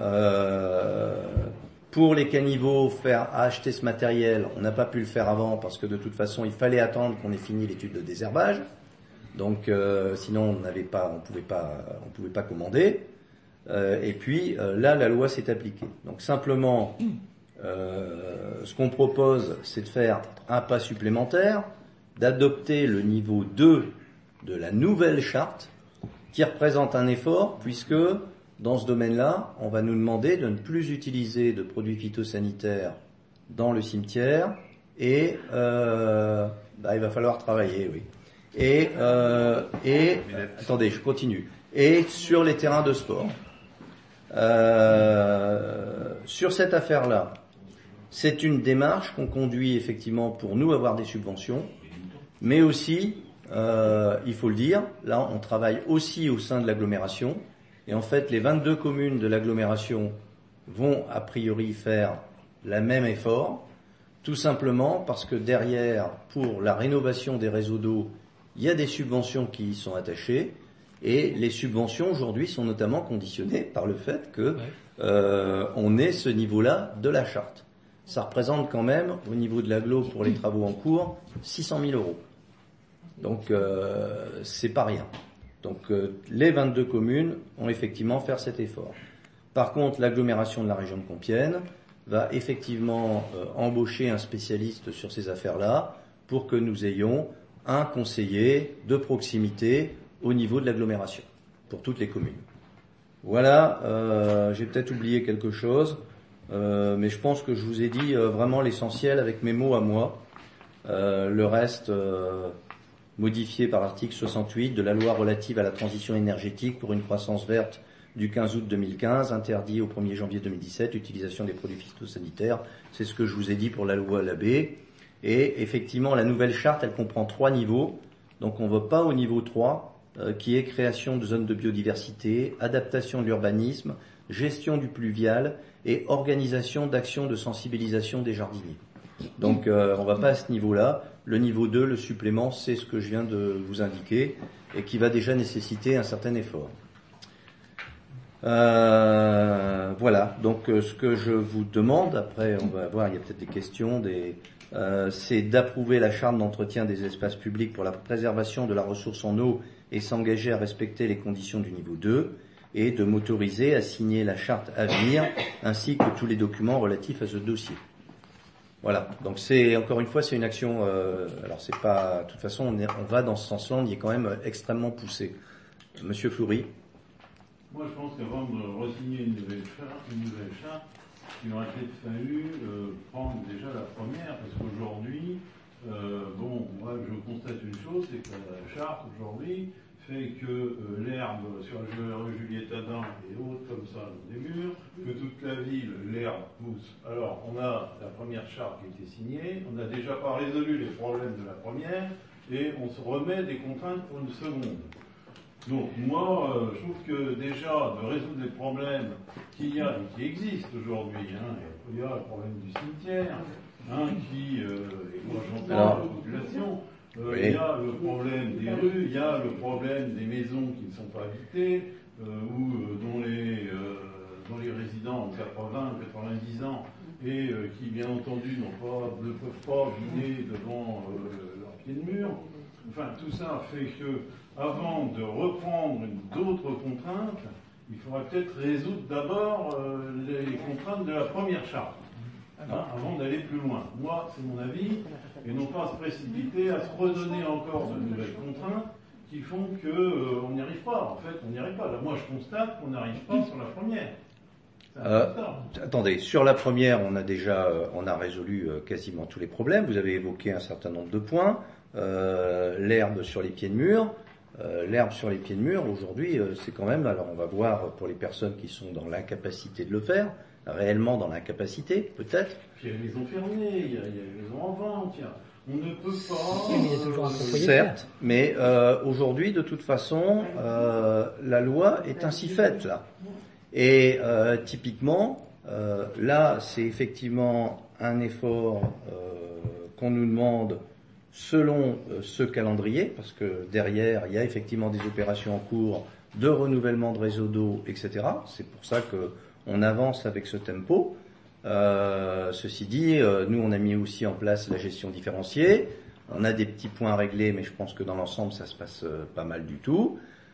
pour les caniveaux, acheter ce matériel, on n'a pas pu le faire avant, parce que de toute façon, il fallait attendre qu'on ait fini l'étude de désherbage. Donc, sinon on pouvait pas commander. Et puis là, la loi s'est appliquée. Donc simplement, ce qu'on propose, c'est de faire un pas supplémentaire, d'adopter le niveau 2 de la nouvelle charte, qui représente un effort, puisque dans ce domaine-là, on va nous demander de ne plus utiliser de produits phytosanitaires dans le cimetière, et il va falloir travailler, oui. Et attendez, je continue. Et sur les terrains de sport. Sur cette affaire-là, c'est une démarche qu'on conduit effectivement pour nous avoir des subventions, mais aussi, il faut le dire, là on travaille aussi au sein de l'agglomération, et en fait les 22 communes de l'agglomération vont a priori faire le même effort, tout simplement parce que derrière, pour la rénovation des réseaux d'eau, il y a des subventions qui y sont attachées, et les subventions aujourd'hui sont notamment conditionnées par le fait que on ait ce niveau-là de la charte. Ça représente quand même, au niveau de l'agglo pour les travaux en cours, 600 000 euros. Donc c'est pas rien. Donc les 22 communes ont effectivement fait cet effort. Par contre, l'agglomération de la région de Compiègne va effectivement embaucher un spécialiste sur ces affaires-là pour que nous ayons un conseiller de proximité au niveau de l'agglomération, pour toutes les communes. Voilà, j'ai peut-être oublié quelque chose, mais je pense que je vous ai dit vraiment l'essentiel avec mes mots à moi. Le reste, modifié par l'article 68 de la loi relative à la transition énergétique pour une croissance verte du 15 août 2015, interdit au 1er janvier 2017 l'utilisation des produits phytosanitaires. C'est ce que je vous ai dit pour la loi Labbé. Et effectivement, la nouvelle charte, elle comprend 3 niveaux. Donc on ne va pas au niveau 3, qui est création de zones de biodiversité, adaptation de l'urbanisme, gestion du pluvial et organisation d'actions de sensibilisation des jardiniers. Donc on ne va pas à ce niveau-là. Le niveau 2, le supplément, c'est ce que je viens de vous indiquer et qui va déjà nécessiter un certain effort. Voilà, donc ce que je vous demande, après on va voir, il y a peut-être des questions, c'est d'approuver la charte d'entretien des espaces publics pour la préservation de la ressource en eau et s'engager à respecter les conditions du niveau 2 et de m'autoriser à signer la charte à venir ainsi que tous les documents relatifs à ce dossier. Voilà, donc c'est encore une fois c'est une action, alors c'est pas, de toute façon on va dans ce sens-là, on y est quand même extrêmement poussé. Monsieur Fleury. Moi je pense qu'avant de re-signer une nouvelle charte, il aurait peut-être fallu prendre déjà la première, parce qu'aujourd'hui, moi je constate une chose, c'est que la charte aujourd'hui fait que l'herbe sur la rue Juliette Adam et autres comme ça dans des murs, que toute la ville, l'herbe pousse. Alors on a la première charte qui a été signée, on n'a déjà pas résolu les problèmes de la première, et on se remet des contraintes pour une seconde. Donc moi, je trouve que déjà de résoudre les problèmes qu'il y a et qui existent aujourd'hui, il y a le problème du cimetière, qui est conjoncturel de la population, il y a le problème des rues, il y a le problème des maisons qui ne sont pas habitées, dont les résidents ont 80 ou 90 ans et qui bien entendu ne peuvent pas vider devant leur pied de mur. Enfin, tout ça fait que, avant de reprendre d'autres contraintes, il faudrait peut-être résoudre d'abord les contraintes de la première charte, avant d'aller plus loin. Moi, c'est mon avis, et non pas se précipiter à se redonner encore de nouvelles contraintes qui font qu'on n'y arrive pas. En fait, on n'y arrive pas. Là, moi, je constate qu'on n'arrive pas sur la première. Attendez, sur la première, on a résolu quasiment tous les problèmes. Vous avez évoqué un certain nombre de points. L'herbe sur les pieds de mur. L'herbe sur les pieds de mur, aujourd'hui, c'est quand même, alors on va voir pour les personnes qui sont dans l'incapacité de le faire, réellement dans l'incapacité, peut-être. Puis il y a les maisons fermées, il y a les maisons en vente, on ne peut pas... Oui, mais il y a toujours un propriétaire. Certes, mais aujourd'hui, de toute façon, la loi est ainsi faite, là. Et typiquement, là, c'est effectivement un effort qu'on nous demande selon ce calendrier, parce que derrière, il y a effectivement des opérations en cours de renouvellement de réseau d'eau, etc. C'est pour ça qu'on avance avec ce tempo. Ceci dit, nous, on a mis aussi en place la gestion différenciée. On a des petits points à régler, mais je pense que dans l'ensemble, ça se passe pas mal du tout.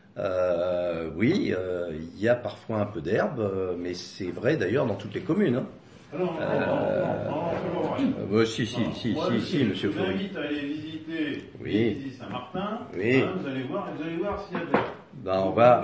Oui, il y a parfois un peu d'herbe, mais c'est vrai d'ailleurs dans toutes les communes. Si, monsieur Fleury. Je vous invite à aller visiter l'église Saint-Martin. Oui. Vous allez voir s'il y a de l'herbe. On va.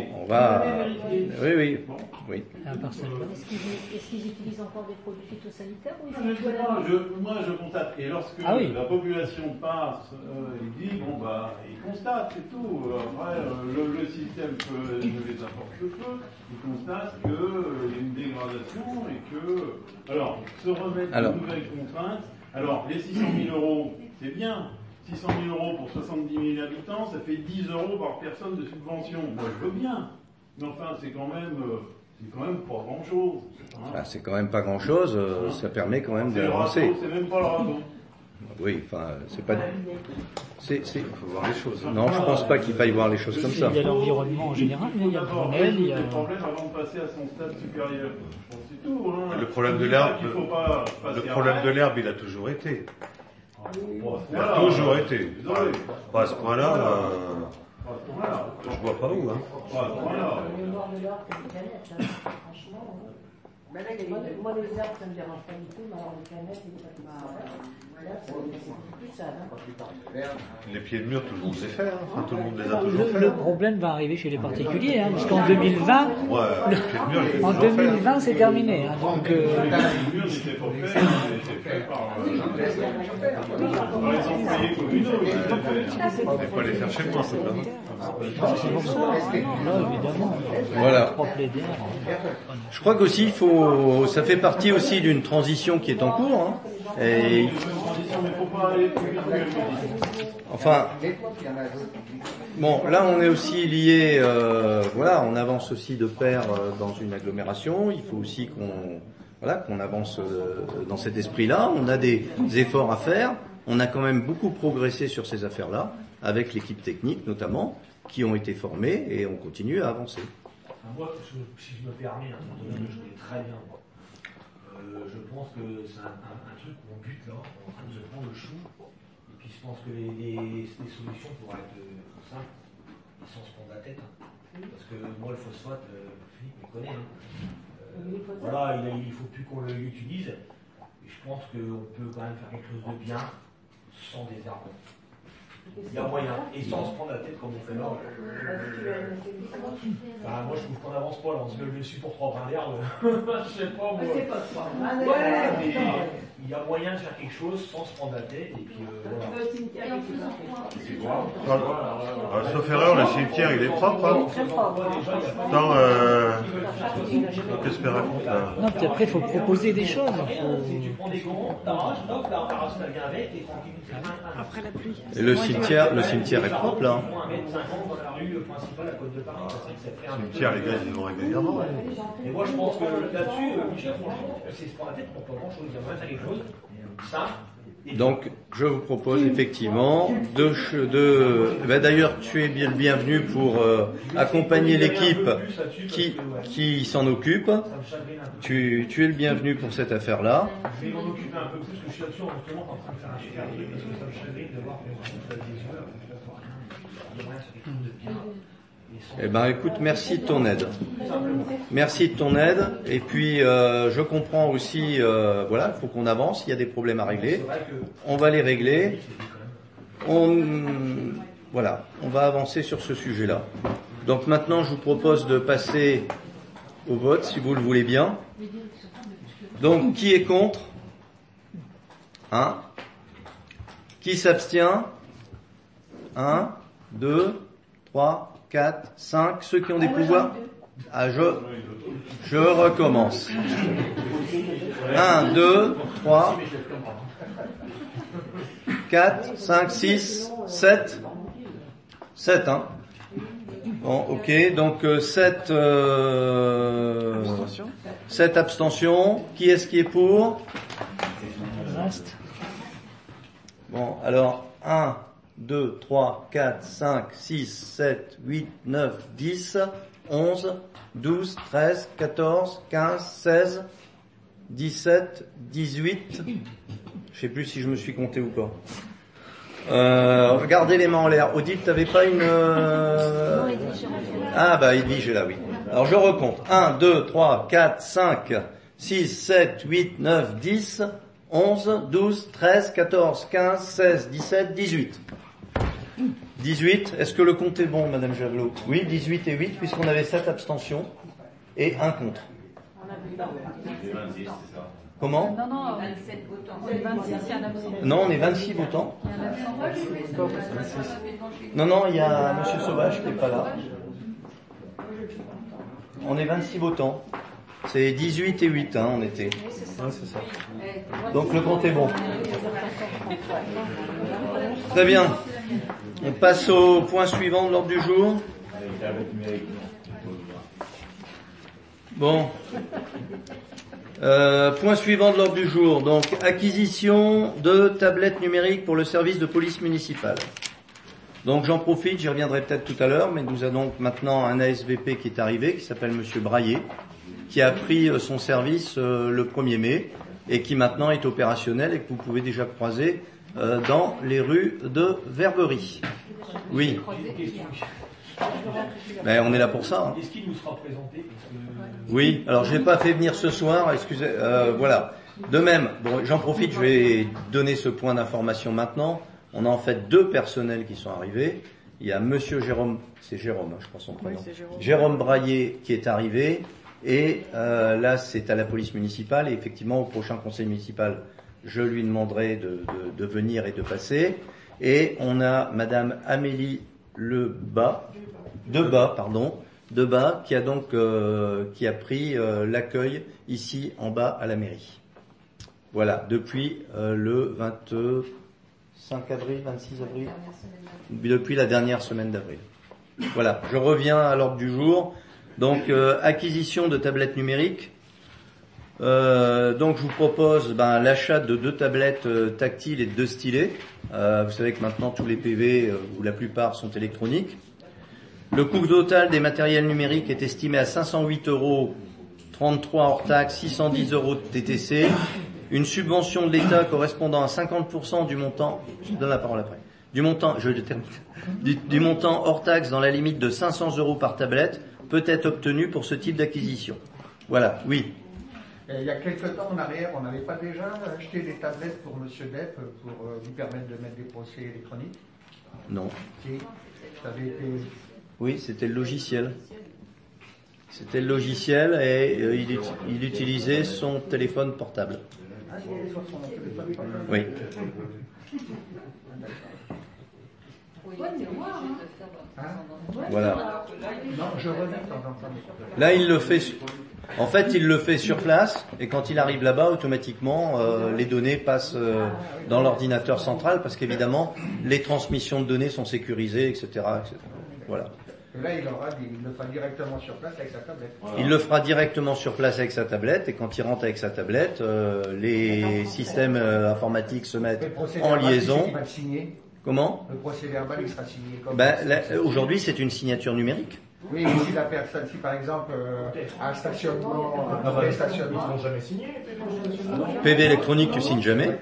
Oui. Bon. Oui. Est-ce qu'ils utilisent encore des produits phytosanitaires ou je ne sais pas. Moi, je constate. Et lorsque la population passe, il dit il constate, c'est tout. Après, le système ne les apporte que peu. Il constate qu'il y a une dégradation et que. Alors, se remettre de nouvelles contraintes. Alors, les 600 000 euros, c'est bien. 600 000 euros pour 70 000 habitants, ça fait 10 euros par personne de subvention. Moi, je veux bien. Mais enfin, c'est quand même c'est quand même pas grand-chose. C'est quand même pas grand-chose, ça permet quand même d'avancer. C'est même pas le radeau. Oui, enfin, c'est pas... Il faut voir les choses. Non, je pense pas qu'il faille voir les choses comme ça. Il y a l'environnement en général, mais il y a Brunel, il y a... des problèmes avant de passer à son stade supérieur. Je pense que c'est tout. Hein. Le problème de l'herbe, il a toujours été. Il a toujours été. Pas à ce point-là, je vois pas où. Hein. Le bord de l'herbe, c'est des canettes, franchement. Moi, les arbres, ça ne me dérange pas du tout, mais alors les canettes, c'est plus sale. Les pieds de mur, tout le monde sait faire. Enfin, tout le monde les a toujours fait. Le problème va arriver chez les particuliers, parce qu'en 2020, en 2020, c'est terminé. Donc, Les murs n'étaient pas faits, c'était fait par les employés communaux. Il ne faut pas les faire chez moi, c'est pas. c'est pour ça. Là, évidemment. Voilà. Je crois qu'aussi, ça fait partie aussi d'une transition qui est en cours. Et... Enfin, bon, là on est aussi lié, on avance aussi de pair dans une agglomération. Il faut aussi qu'on avance dans cet esprit-là. On a des efforts à faire. On a quand même beaucoup progressé sur ces affaires-là, avec l'équipe technique notamment, qui ont été formées et on continue à avancer. Moi, si je me permets, je connais très bien. Je pense que c'est un truc où on bute là, on est en train de se prendre le chou. Et puis je pense que les solutions pourraient être simples, sans se prendre la tête. Parce que moi, le phosphate, Philippe me connaît. Voilà, il ne faut plus qu'on l'utilise. Et je pense qu'on peut quand même faire quelque chose de bien sans des arbres. Il y a moyen. Et sans se prendre la tête comme on fait là. Moi, je trouve qu'on n'avance pas là. On se gueule dessus pour 3 brins d'herbe. Je sais pas, moi. Il y a moyen de faire quelque chose sans se prendre la tête. Et puis, voilà. Sauf erreur, le cimetière, il est propre. Attends, qu'est-ce que raconte là? Non, puis après, il faut proposer des choses. Tu prends des gonds, t'arraches, hop, la réparation, elle vient avec, et tranquille. Après la pluie. Et le cimetière est propre là. Le cimetière, les gars, ils vont régulièrement. Et moi, je pense que là-dessus, Michel, franchement, c'est se prendre la tête pour pas grand-chose. Il y a moyen de faire quelque chose. Ça. Donc, je vous propose effectivement d'ailleurs, tu es bien le bienvenu pour accompagner l'équipe qui s'en occupe. Tu es le bienvenu pour cette affaire-là. Je vais m'en occuper un peu plus, parce que je suis là-dessus justement en train de faire un super livre, parce que ça me chagrine de voir qu'on fait des yeux, il y a moyen de faire quelque chose de bien. Eh ben, écoute, merci de ton aide. Merci de ton aide. Et puis, je comprends aussi, il faut qu'on avance. Il y a des problèmes à régler. On va les régler. On va avancer sur ce sujet-là. Donc maintenant, je vous propose de passer au vote, si vous le voulez bien. Donc, qui est contre? 1. Qui s'abstient? 1, 2, 3, 4, 5, ceux qui ont des pouvoirs. Je recommence. 1, 2, 3, 4, 5, 6, 7. 7, hein. Bon, ok, donc 7 abstentions. Qui est-ce qui est pour? Bon, alors 1, 2, 3, 4, 5, 6, 7, 8, 9, 10, 11, 12, 13, 14, 15, 16, 17, 18. Je sais plus si je me suis compté ou pas. Regardez les mains en l'air. Odile, t'avais pas une... Ah bah Edwige est là, oui. Alors je recompte. 1, 2, 3, 4, 5, 6, 7, 8, 9, 10, 11, 12, 13, 14, 15, 16, 17, 18. 18, est-ce que le compte est bon, Madame Javelot? Oui, 18 et 8, puisqu'on avait 7 abstentions et 1 contre. Comment? Non, on a 7 votants. On est 26, il y a un absent. Non, on est 26 votants. Non, il y a Monsieur Sauvage qui n'est pas là. On est 26 votants. C'est 18 et 8, on était. Oui, c'est ça. Donc le compte est bon. Très bien. On passe au point suivant de l'ordre du jour. Bon. Point suivant de l'ordre du jour. Donc, acquisition de tablettes numériques pour le service de police municipale. Donc, j'en profite, j'y reviendrai peut-être tout à l'heure, mais nous avons donc maintenant un ASVP qui est arrivé, qui s'appelle Monsieur Braillet, qui a pris son service le 1er mai et qui maintenant est opérationnel et que vous pouvez déjà croiser dans les rues de Verberie. Oui. Mais on est là pour ça. Hein. Est-ce qu'il nous sera présenté? Oui. Alors je l'ai pas fait venir ce soir. Excusez. Voilà. De même, bon, j'en profite. Je vais donner ce point d'information maintenant. On a en fait 2 personnels qui sont arrivés. Il y a Monsieur Jérôme, c'est Jérôme, hein, je crois son prénom. Oui, Jérôme Braillet qui est arrivé. Et là, c'est à la police municipale. Et effectivement, au prochain conseil municipal, je lui demanderai de venir et de passer. Et on a Madame Amélie Debat, qui a donc qui a pris l'accueil ici en bas à la mairie. Voilà, depuis le 25 avril, 26 avril, depuis la dernière semaine d'avril. Voilà, je reviens à l'ordre du jour. Donc acquisition de tablettes numériques. Donc je vous propose l'achat de 2 tablettes tactiles et de 2 stylets. Vous savez que maintenant tous les PV ou la plupart sont électroniques. Le coût total des matériels numériques est estimé à 508 €, 33 hors taxe, 610 € de TTC. Une subvention de l'État correspondant à 50% du montant. Je donne la parole après. Du montant hors taxe dans la limite de 500 € par tablette peut être obtenu pour ce type d'acquisition. Voilà, oui. Il y a quelques temps en arrière, on n'avait pas déjà acheté des tablettes pour M. Depp pour lui permettre de mettre des procès électroniques? Non. Si, ça avait été... Oui, c'était le logiciel. C'était le logiciel et il utilisait son téléphone portable. Ah, il sur son téléphone portable? Oui. Voilà. Non, je reviens de temps en temps. Là, il le fait. En fait, il le fait sur place et quand il arrive là-bas, automatiquement, les données passent dans l'ordinateur central parce qu'évidemment, les transmissions de données sont sécurisées, etc., etc. Voilà. Et là, il le fera directement sur place avec sa tablette. Il le fera directement sur place avec sa tablette et quand il rentre avec sa tablette, les systèmes informatiques se mettent en liaison. Il va le signer. Comment? Le procès verbal, il sera signé comme... Aujourd'hui, c'est une signature numérique. Oui, mais si la personne, si par exemple, un stationnement, un stationnement... Ils n'ont jamais signé, PV électronique, tu signes jamais.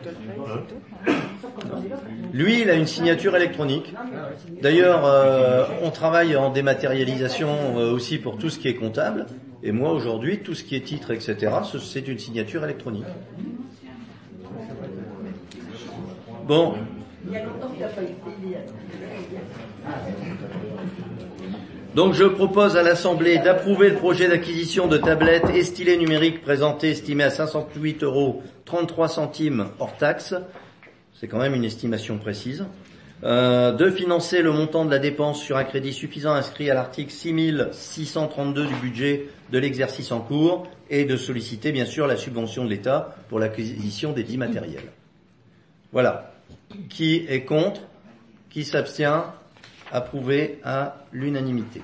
Lui, il a une signature électronique. D'ailleurs, on travaille en dématérialisation aussi pour tout ce qui est comptable. Et moi, aujourd'hui, tout ce qui est titre, etc., c'est une signature électronique. Bon. Il y a longtemps qu'il n'a pas été lié. Donc je propose à l'Assemblée d'approuver le projet d'acquisition de tablettes et stylets numériques présenté, estimé à 508 € 33 centimes hors taxe. C'est quand même une estimation précise. De financer le montant de la dépense sur un crédit suffisant inscrit à l'article 6632 du budget de l'exercice en cours et de solliciter bien sûr la subvention de l'État pour l'acquisition des dits matériels. Voilà. Qui est contre? Qui s'abstient? Approuvé à l'unanimité.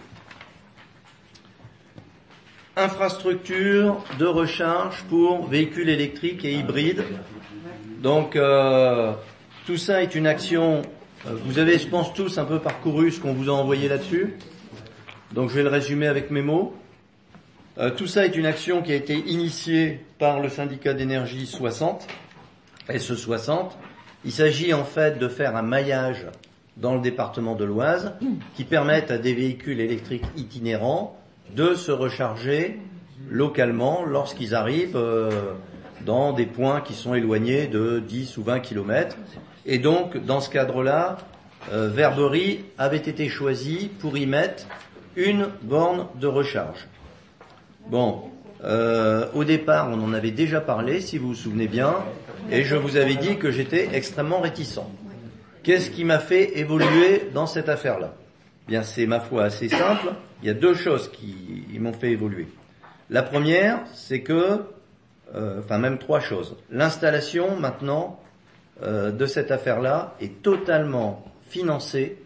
Infrastructure de recharge pour véhicules électriques et hybrides. Donc tout ça est une action, vous avez je pense tous un peu parcouru ce qu'on vous a envoyé là-dessus. Donc je vais le résumer avec mes mots. Tout ça est une action qui a été initiée par le syndicat d'énergie 60, SE60. Il s'agit en fait de faire un maillage dans le département de l'Oise qui permette à des véhicules électriques itinérants de se recharger localement lorsqu'ils arrivent dans des points qui sont éloignés de 10 ou 20 kilomètres. Et donc, dans ce cadre-là, Verberie avait été choisi pour y mettre une borne de recharge. Bon, au départ, on en avait déjà parlé, si vous vous souvenez bien, et je vous avais dit que j'étais extrêmement réticent. Qu'est-ce qui m'a fait évoluer dans cette affaire-là? Bien, c'est ma foi assez simple. Il y a 2 choses qui m'ont fait évoluer. La première, c'est que, même 3 choses. L'installation, maintenant, de cette affaire-là est totalement financée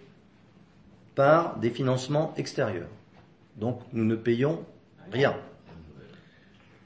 par des financements extérieurs. Donc, nous ne payons rien.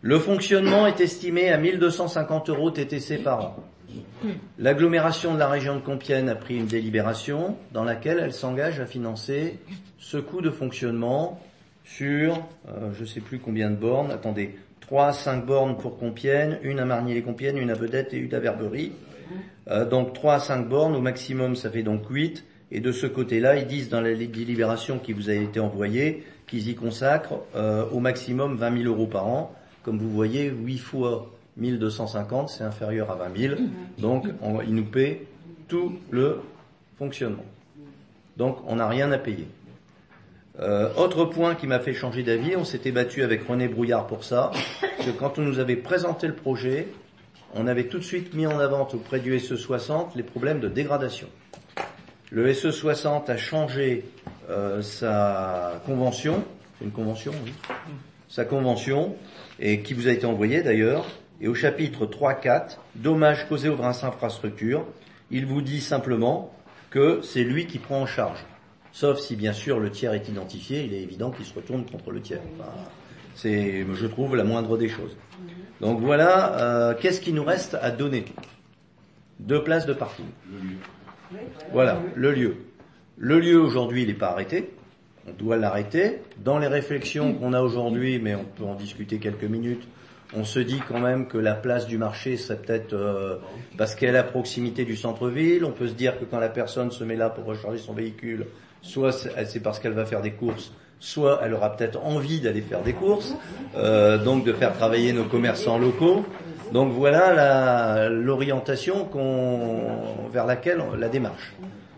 Le fonctionnement est estimé à 1250 € TTC par an. L'agglomération de la région de Compiègne a pris une délibération dans laquelle elle s'engage à financer ce coût de fonctionnement sur, je ne sais plus combien de bornes, attendez, 3 à 5 bornes pour Compiègne, une à Margny-les-Compiègnes, une à Vedette et une à Verberie. Donc 3 à 5 bornes, au maximum ça fait donc 8. Et de ce côté-là, ils disent dans la délibération qui vous a été envoyée qu'ils y consacrent au maximum 20 000 € par an. Comme vous voyez, 8 fois 1250, c'est inférieur à 20 000. Donc ils nous paient tout le fonctionnement. Donc on n'a rien à payer. Autre point qui m'a fait changer d'avis, on s'était battu avec René Brouillard pour ça, que quand on nous avait présenté le projet, on avait tout de suite mis en avant auprès du SE60 les problèmes de dégradation. Le SE60 a changé sa convention, c'est une convention, oui, sa convention, et qui vous a été envoyée d'ailleurs, et au chapitre 3.4, dommages causés aux infrastructures, il vous dit simplement que c'est lui qui prend en charge. Sauf si bien sûr le tiers est identifié, il est évident qu'il se retourne contre le tiers. Enfin, c'est, je trouve, la moindre des choses. Donc voilà, qu'est-ce qui nous reste à donner ? 2 places de parking. Voilà, le lieu. Le lieu aujourd'hui, il n'est pas arrêté. On doit l'arrêter. Dans les réflexions qu'on a aujourd'hui, mais on peut en discuter quelques minutes, on se dit quand même que la place du marché serait peut-être parce qu'elle est à proximité du centre-ville. On peut se dire que quand la personne se met là pour recharger son véhicule, soit c'est parce qu'elle va faire des courses, soit elle aura peut-être envie d'aller faire des courses, donc de faire travailler nos commerçants locaux. Donc voilà l'orientation vers laquelle la démarche.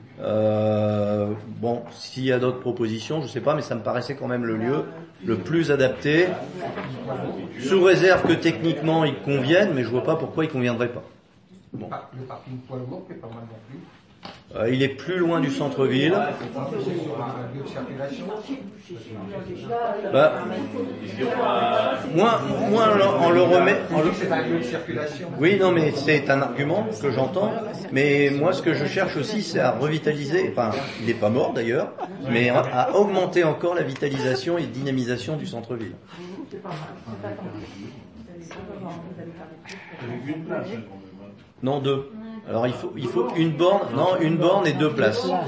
Bon, s'il y a d'autres propositions, je sais pas, mais ça me paraissait quand même le lieu le plus adapté, sous réserve que techniquement il convienne, mais je vois pas pourquoi il conviendrait pas. Bon. Le parking poids lourd qui est pas mal non plus. Il est plus loin du centre-ville. Moi, on le remet. Oui, non, mais c'est un argument que j'entends. Mais moi, ce que je cherche aussi, c'est à revitaliser. Enfin, il n'est pas mort d'ailleurs, mais à augmenter encore la vitalisation et dynamisation du centre-ville. Non, 2. Alors il faut une borne, non, une borne et 2 places. Non,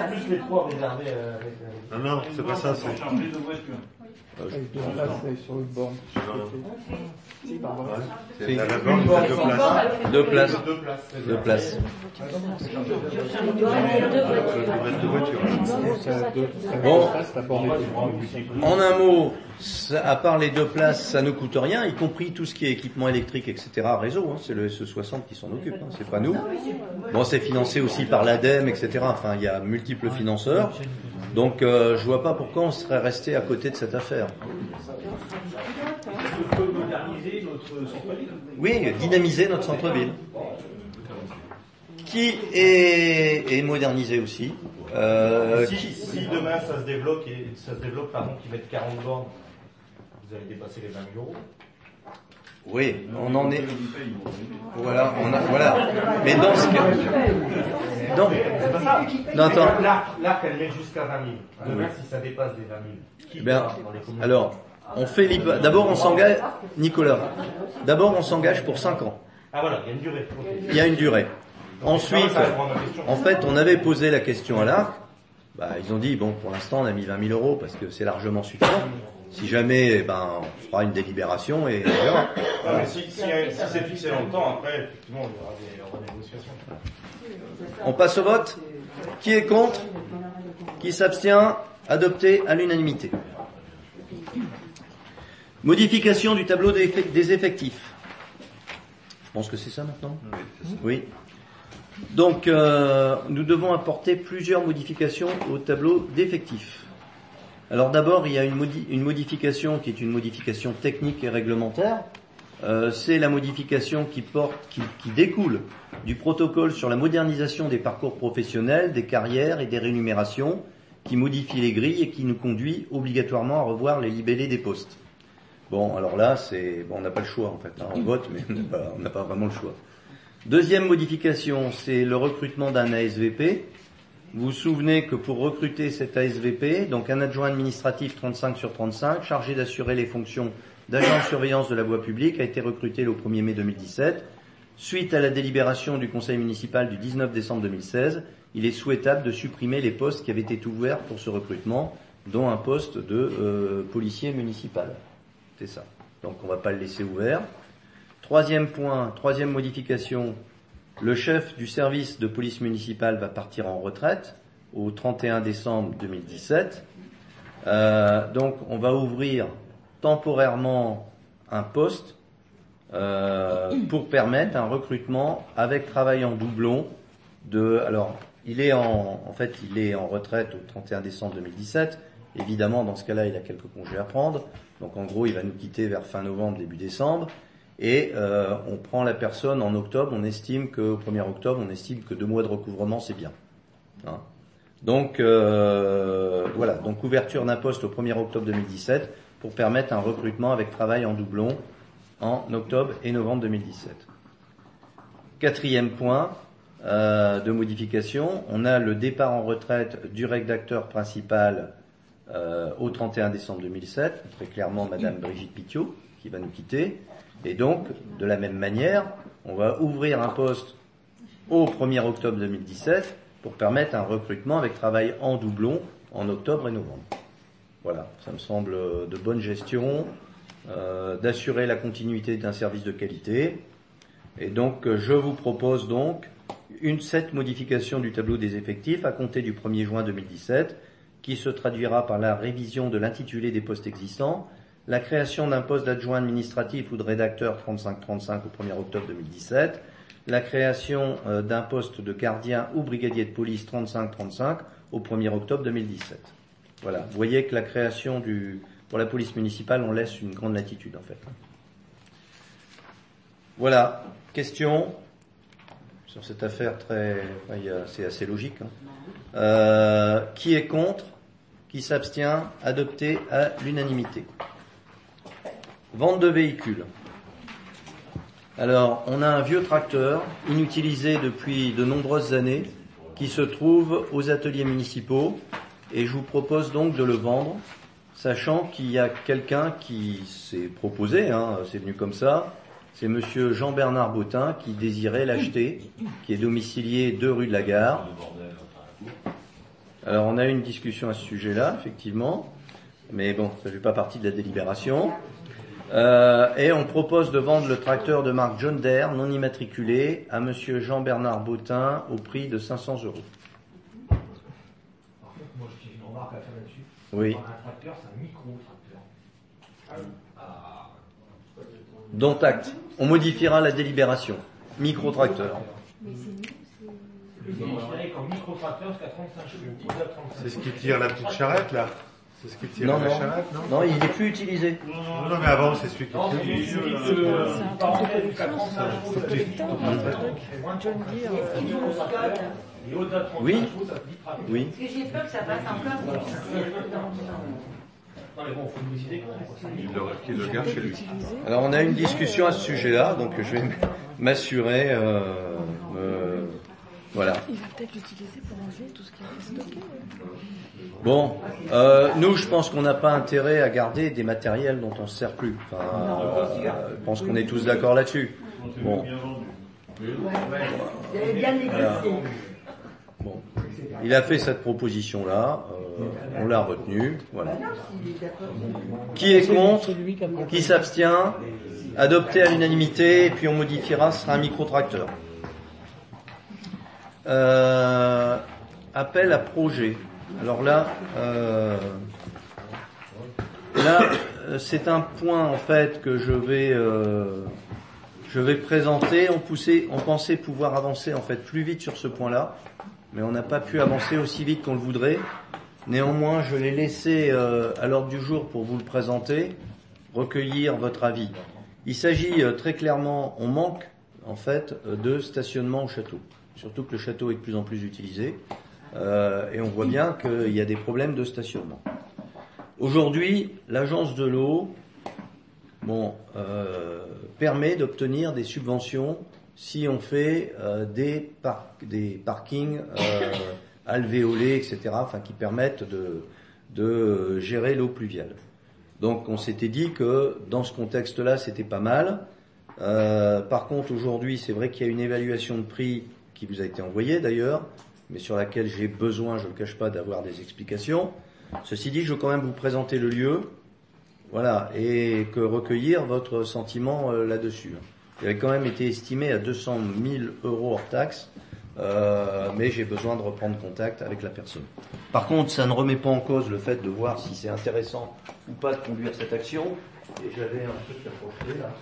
c'est pas ça, c'est. Avec 2 places sur une borne. C'est la borne, c'est 2 places. 2 places. Bon, en un mot, à part les 2 places, ça ne coûte rien, y compris tout ce qui est équipement électrique, etc. Réseau, c'est le SE60 qui s'en occupe, c'est pas nous. Bon, c'est financé aussi par l'ADEME, etc. Enfin, il y a multiples financeurs. Donc, je vois pas pourquoi on serait resté à côté de cette affaire. Moderniser notre centre-ville. Oui, dynamiser notre centre-ville. Qui est modernisé aussi. Si demain ça se développe, pardon, qu'ils mettent 40 bornes, vous allez dépasser les 20 000 €. Oui, on en est. Voilà, voilà. Mais dans ce cas. Non, attends. L'arc, elle met jusqu'à 20 000. Demain, si ça dépasse des 20 000, qui part dans les communes? Alors, on fait d'abord on s'engage, Nicolas. D'abord on s'engage pour 5 ans. Ah voilà, il y a une durée. Okay. Il y a une durée. Ensuite, en fait, on avait posé la question à l'ARC. Ils ont dit bon, pour l'instant, on a mis 20 000 € parce que c'est largement suffisant. Si jamais, on fera une délibération et on verra. Si c'est fixé dans le temps, après, effectivement, il y aura des renégociations. On passe au vote. Qui est contre? Qui s'abstient? Adopté à l'unanimité. Modification du tableau des effectifs. Je pense que c'est ça maintenant. Oui. Donc, nous devons apporter plusieurs modifications au tableau d'effectifs. Alors d'abord, il y a une modification qui est une modification technique et réglementaire. C'est la modification qui découle du protocole sur la modernisation des parcours professionnels, des carrières et des rémunérations, qui modifie les grilles et qui nous conduit obligatoirement à revoir les libellés des postes. Bon, alors là, on n'a pas le choix en fait. On vote, mais on n'a pas vraiment le choix. Deuxième modification, c'est le recrutement d'un ASVP. Vous vous souvenez que pour recruter cet ASVP, donc un adjoint administratif 35/35, chargé d'assurer les fonctions d'agent de surveillance de la voie publique a été recruté le 1er mai 2017. Suite à la délibération du conseil municipal du 19 décembre 2016, il est souhaitable de supprimer les postes qui avaient été ouverts pour ce recrutement, dont un poste de policier municipal. C'est ça. Donc on ne va pas le laisser ouvert. Troisième point, troisième modification, le chef du service de police municipale va partir en retraite au 31 décembre 2017. Donc on va ouvrir temporairement un poste pour permettre un recrutement avec travail en doublon alors il est en retraite au 31 décembre 2017. Évidemment, dans ce cas-là, il a quelques congés à prendre. Donc en gros, il va nous quitter vers fin novembre, début décembre. Et on prend la personne en octobre. On estime qu'au 1er octobre, 2 mois de recouvrement, c'est bien. Hein. Donc voilà. Donc ouverture d'un poste au 1er octobre 2017 pour permettre un recrutement avec travail en doublon en octobre et novembre 2017. Quatrième point de modification, on a le départ en retraite du rédacteur principal au 31 décembre 2007, très clairement Madame Brigitte Pitiot qui va nous quitter, et donc de la même manière, on va ouvrir un poste au 1er octobre 2017 pour permettre un recrutement avec travail en doublon en octobre et novembre. Voilà, ça me semble de bonne gestion, d'assurer la continuité d'un service de qualité, et donc je vous propose donc cette modification du tableau des effectifs à compter du 1er juin 2017, qui se traduira par la révision de l'intitulé des postes existants, la création d'un poste d'adjoint administratif ou de rédacteur 35-35 au 1er octobre 2017, la création d'un poste de gardien ou brigadier de police 35-35 au 1er octobre 2017. Voilà, vous voyez que la création pour la police municipale, on laisse une grande latitude en fait. Voilà, question sur cette affaire c'est assez logique. Hein. Qui est contre? Qui s'abstient? Adopté à l'unanimité. Vente de véhicules. Alors, on a un vieux tracteur, inutilisé depuis de nombreuses années, qui se trouve aux ateliers municipaux, et je vous propose donc de le vendre, sachant qu'il y a quelqu'un qui s'est proposé, c'est venu comme ça, c'est monsieur Jean-Bernard Bottin qui désirait l'acheter, qui est domicilié 2 rue de la Gare. Alors on a eu une discussion à ce sujet-là, effectivement, mais bon, ça ne fait pas partie de la délibération. Et on propose de vendre le tracteur de marque John Deere, non immatriculé, à monsieur Jean-Bernard Bottin au prix de 500 €. Par contre, moi j'ai une remarque à faire là-dessus. Oui. Un tracteur, c'est un micro-tracteur. Dont acte. On modifiera la délibération. Micro-tracteur. C'est ce qui tire la petite charrette, là? C'est ce qui tire la charrette, non? Non, il n'est plus utilisé. Non, mais avant, c'est celui qui tire. Oui. Oui. Parce que j'ai peur que ça passe encore difficile. Il le garde chez lui. Alors on a une discussion à ce sujet-là, donc je vais m'assurer. Voilà. Il va peut-être l'utiliser pour enlever tout ce qui est stocké. Bon, nous je pense qu'on n'a pas intérêt à garder des matériels dont on ne se sert plus. Enfin, je pense qu'on est tous d'accord là-dessus. Bon. Vous avez bien négocié. Bon. Il a fait cette proposition-là, on l'a retenue, voilà. Qui est contre? Qui s'abstient? Adopté à l'unanimité, et puis on modifiera, ce sera un micro-tracteur. Appel à projet. Alors là, c'est un point en fait que je vais présenter. On pensait pouvoir avancer en fait plus vite sur ce point-là, mais on n'a pas pu avancer aussi vite qu'on le voudrait. Néanmoins, je l'ai laissé à l'ordre du jour pour vous le présenter, recueillir votre avis. Il s'agit très clairement, on manque en fait de stationnement au château. Surtout que le château est de plus en plus utilisé, et on voit bien qu'il y a des problèmes de stationnement. Aujourd'hui, l'agence de l'eau permet d'obtenir des subventions si on fait des parkings alvéolés, etc., enfin qui permettent de gérer l'eau pluviale. Donc on s'était dit que dans ce contexte-là, c'était pas mal. Par contre, aujourd'hui, c'est vrai qu'il y a une évaluation de prix qui vous a été envoyée d'ailleurs, mais sur laquelle j'ai besoin, je ne le cache pas, d'avoir des explications. Ceci dit, je veux quand même vous présenter le lieu, voilà, et que recueillir votre sentiment là-dessus. Il avait quand même été estimé à 200 000 € hors taxe, mais j'ai besoin de reprendre contact avec la personne. Par contre, ça ne remet pas en cause le fait de voir si c'est intéressant ou pas de conduire cette action. Et j'avais un truc à projeter là.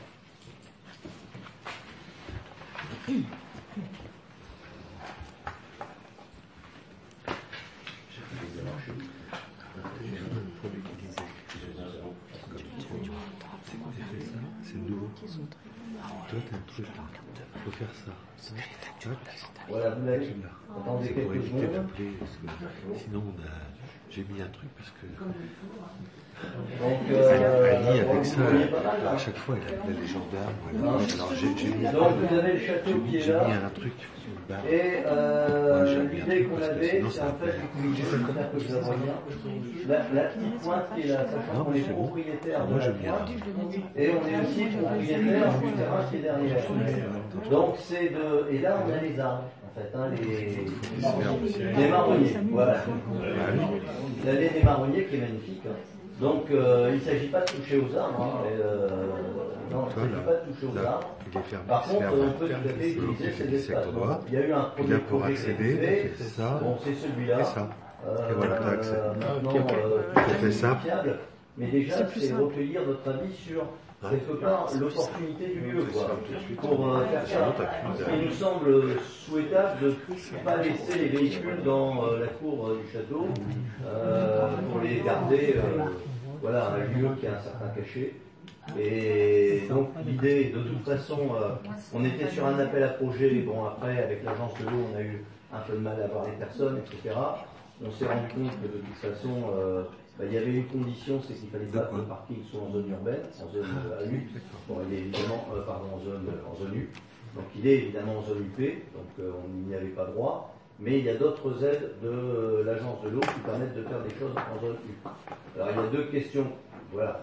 C'est nouveau. Toi, t'as un truc. Faut faire ça. Voilà, vous l'avez. Attendez quelques secondes. Sinon, j'ai mis un truc parce que. Donc, Annie, avec ça, à chaque fois, elle appelait les gendarmes. Alors, j'ai mis un donc, vous avez le château qui est là. J'ai mis un truc sur le bar. Et l'idée qu'on avait, c'est en fait, j'espère que vous la voyez, la petite pointe qui est là, sachant qu'on est propriétaire de la pointe, et on est aussi propriétaire du terrain qui est derrière. Donc c'est de... Et là on a les arbres, en fait, hein, les marronniers, voilà. Vous avez des marronniers qui est magnifique. Donc il ne s'agit pas de toucher aux arbres, hein, non, il ne s'agit pas de toucher aux arbres. Par contre, on peut tout à fait utiliser ces espaces. Il y a eu un premier projet qui a été fait, bon, c'est celui-là. Et voilà, tu as accès. C'est fiable, mais déjà, c'est recueillir votre avis sur, quelque part, l'opportunité du lieu, quoi, pour faire ça. Il nous semble souhaitable de ne pas laisser les véhicules dans la cour du château, pour les garder, voilà, un lieu qui a un certain cachet. Et donc l'idée, de toute façon, on était sur un appel à projet, bon après avec l'agence de l'eau on a eu un peu de mal à voir les personnes, etc. On s'est rendu compte que de toute façon, il y avait une condition, c'est qu'il fallait pas que le parking soit en zone urbaine, en zone AU, bon il est évidemment, en zone U, donc il est évidemment en zone UP, donc on n'y avait pas droit, mais il y a d'autres aides de l'agence de l'eau qui permettent de faire des choses en zone U. Alors il y a deux questions, voilà,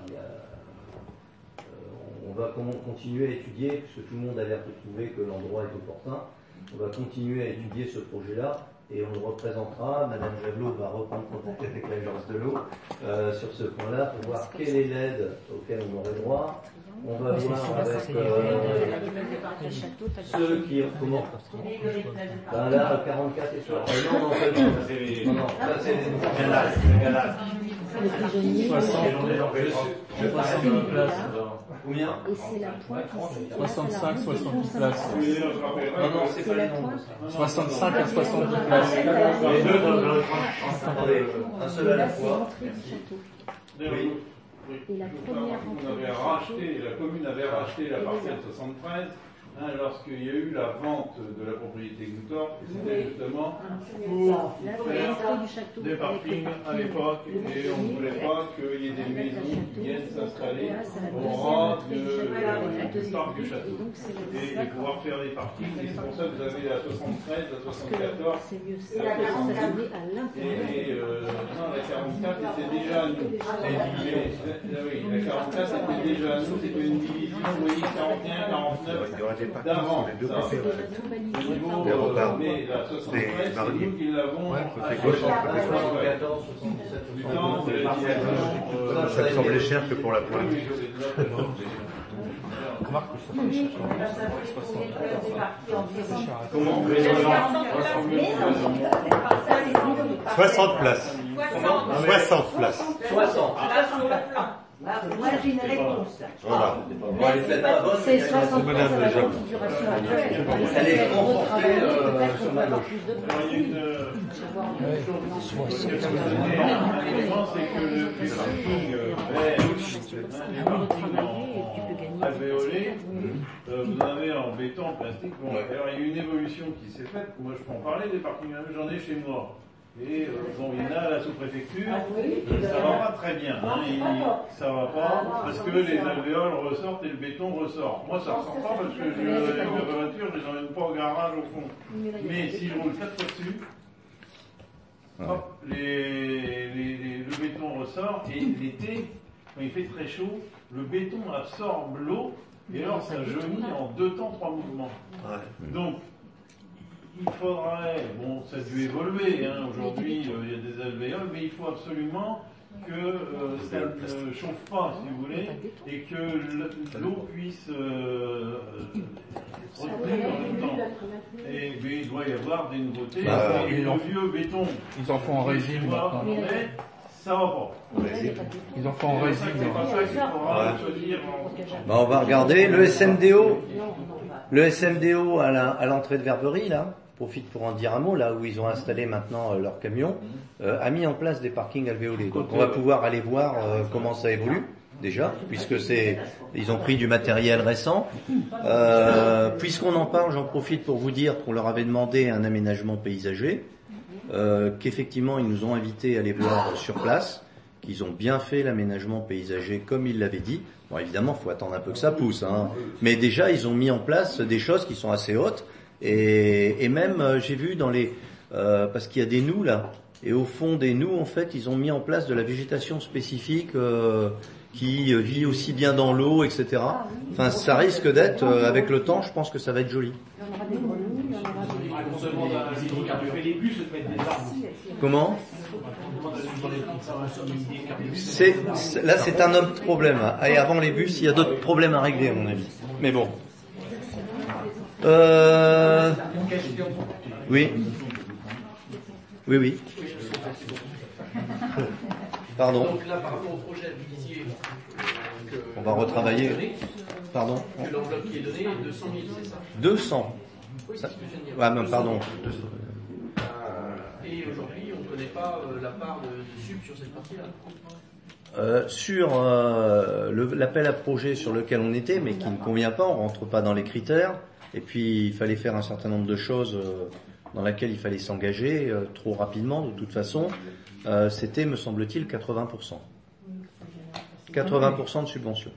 on va continuer à étudier, puisque tout le monde a l'air de trouver que l'endroit est opportun, on va continuer à étudier ce projet-là, et on le représentera. Madame Javelot va reprendre contact avec l'agence de l'eau sur ce point-là, pour voir quelle est l'aide auquel on aurait droit. On va voir avec ceux qui comment là 44 et 60. Non, ça c'est les les prisonniers. 60 places. Combien? Et c'est la pointe ici. 65, 70 places. Non, c'est pas les nombres. 65 à 70 places. Attendez, un seul à la fois. Oui. Et la première la commune avait racheté la parcelle 73 lorsqu'il y a eu la vente de la propriété Goutor, c'était justement pour faire des parkings à l'époque, et on ne voulait pas qu'il y ait des maisons qui viennent s'installer au rang du parc du château, et pouvoir faire des parkings, et c'est pour ça que vous avez la 73, la 74, et non, la 44 était déjà à nous. Oui, la 44 était déjà à nous, c'était une division, vous voyez, 41, 49. D'avant, mais la 73, c'est nous qui l'avons à 74, 77, ça me semblait cher que pour la pointe. Comment 60 places. 60 places. 60. Moi j'ai une réponse. Voilà. C'est 60 places à la configuration actuelle. Elle est confortée sur ma gauche. L'élément, c'est que le parking alvéolé, vous en avez en béton, en plastique. Bon, alors il y a une évolution qui s'est faite. Moi, je peux en parler des parkings, j'en ai chez moi. Et bon, il y en a à la sous-préfecture, ça va pas très bien. Ça va pas parce que les alvéoles ressortent et le béton ressort. Moi, ça ressort pas parce que avec ma voiture, je les emmène pas au garage au fond. Mais si je roule 4 fois dessus, hop, le béton ressort et l'été, quand il fait très chaud, le béton absorbe l'eau, et alors ça jaunit en 2 temps, 3 mouvements. Donc, il faudrait, bon, ça a dû évoluer, hein, aujourd'hui il y a des alvéoles, mais il faut absolument que ça ne chauffe pas, si vous voulez, et que l'eau puisse retenir en même temps. Et mais il doit y avoir des nouveautés. Et le vieux béton, ils en font en résine maintenant. Ça va pas. Ils en font en résine. On va regarder le SMDO à l'entrée de Verberie, là. Profite pour en dire un mot, là où ils ont installé maintenant leur camion, a mis en place des parkings alvéolés. Donc on va pouvoir aller voir comment ça évolue, déjà, puisque ils ont pris du matériel récent. Puisqu'on en parle, j'en profite pour vous dire qu'on leur avait demandé un aménagement paysager, qu'effectivement ils nous ont invités à aller voir sur place, qu'ils ont bien fait l'aménagement paysager comme ils l'avaient dit. Bon, évidemment, il faut attendre un peu que ça pousse, hein. Mais déjà, ils ont mis en place des choses qui sont assez hautes. Et même j'ai vu dans parce qu'il y a des noues là, et au fond des noues en fait ils ont mis en place de la végétation spécifique qui vit aussi bien dans l'eau, etc. Enfin ça risque d'être avec le temps, je pense que ça va être joli. Comment? Là c'est un autre problème. Et avant les bus il y a d'autres problèmes à régler à mon avis. Mais bon. Oui. Pardon. Donc là, par rapport au projet Vitier, on va retravailler. Pardon. Que l'enveloppe qui est donnée est 200 000, c'est ça? 200. Oui, c'est ce que je viens de dire. Ah, non, pardon. Et aujourd'hui, on ne connaît pas la part de sub sur cette partie-là. Sur l'appel à projet sur lequel on était, mais qui ne convient pas, on rentre pas dans les critères. Et puis il fallait faire un certain nombre de choses dans lesquelles il fallait s'engager trop rapidement de toute façon. C'était, me semble-t-il, 80%. 80% de subvention.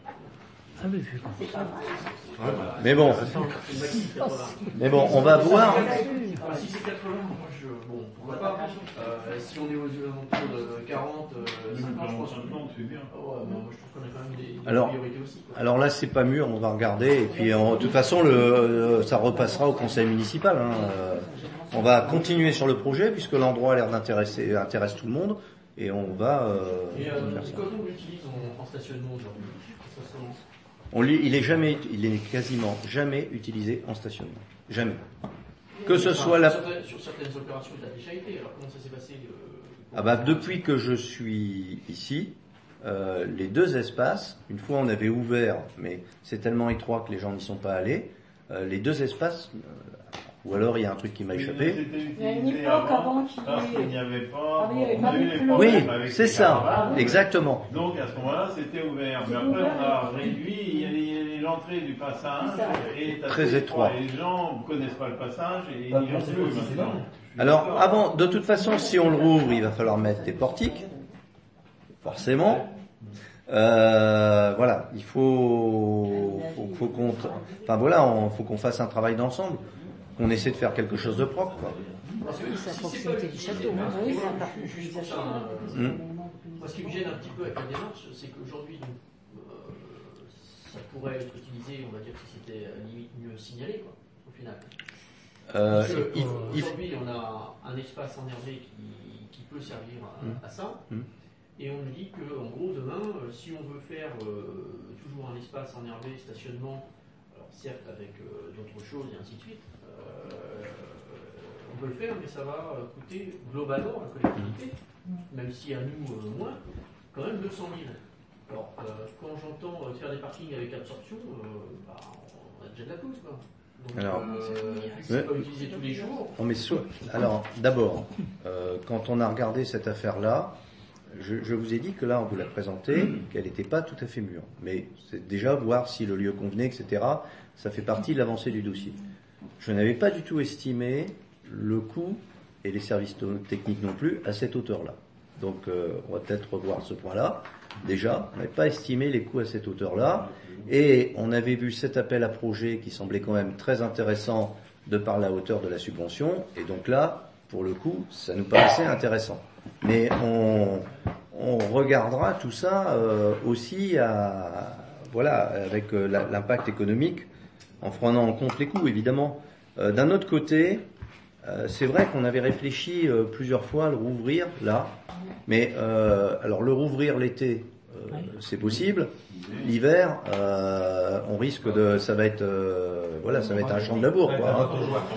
Mais bon, on va voir. Si c'est 80, moi bon, pourquoi pas. Si on est aux alentours de 40, 50, je pense que c'est bien. Moi je trouve qu'on a quand même des priorités aussi. Alors là, c'est pas mûr, on va regarder. Et puis, de toute façon, ça repassera au conseil municipal. Hein. On va continuer sur le projet puisque l'endroit a l'air intéresse tout le monde. Et on va. Comment on l'utilise en stationnement aujourd'hui? Il est quasiment jamais utilisé en stationnement. Jamais. Que ce soit sur certaines opérations, il a déjà été. Alors comment ça s'est passé depuis que je suis ici, les 2 espaces, une fois on avait ouvert, mais c'est tellement étroit que les gens n'y sont pas allés, les 2 espaces, ou alors il y a un truc qui m'a échappé. Il y a une époque avant qu'il n'y avait pas. Oui, c'est ça, exactement. Donc à ce moment-là, c'était ouvert. Mais après, on a réduit. L'entrée du passage est très étroit. Les gens ne connaissent pas le passage et ils n'y vont plus maintenant. Alors, de toute façon, si on le rouvre, il va falloir mettre des portiques, forcément. Voilà, il faut qu'on fasse un travail d'ensemble, qu'on essaie de faire quelque chose de propre, quoi. Parce que c'est à proximité du château. Moi, ce qui me gêne un petit peu avec la démarche, c'est qu'aujourd'hui, ça pourrait être utilisé, on va dire, si c'était limite mieux signalé, quoi, au final. Aujourd'hui, on a un espace enherbé qui peut servir à ça, et on nous dit qu'en gros, demain, si on veut faire toujours un espace enherbé, stationnement, alors certes avec d'autres choses et ainsi de suite, on peut le faire, mais ça va coûter globalement à la collectivité, même si à nous moins, quand même 200 000. Alors, quand j'entends faire des parkings avec absorption, on a déjà de la pousse, quoi. Donc, c'est pas utilisé tous les jours. Alors, d'abord, quand on a regardé cette affaire-là, je vous ai dit que là, on vous l'a présentée, qu'elle n'était pas tout à fait mûre. Mais c'est déjà voir si le lieu convenait, etc. Ça fait partie de l'avancée du dossier. Je n'avais pas du tout estimé le coût, et les services techniques non plus, à cette hauteur-là. Donc, on va peut-être revoir ce point-là. Déjà, on n'avait pas estimé les coûts à cette hauteur-là, et on avait vu cet appel à projet qui semblait quand même très intéressant de par la hauteur de la subvention, et donc là, pour le coup, ça nous paraissait intéressant. Mais on regardera tout ça aussi avec l'impact économique, en prenant en compte les coûts, évidemment. D'un autre côté, c'est vrai qu'on avait réfléchi plusieurs fois à le rouvrir là, mais alors le rouvrir l'été, c'est possible. L'hiver, on risque ça va être un champ de labour, quoi.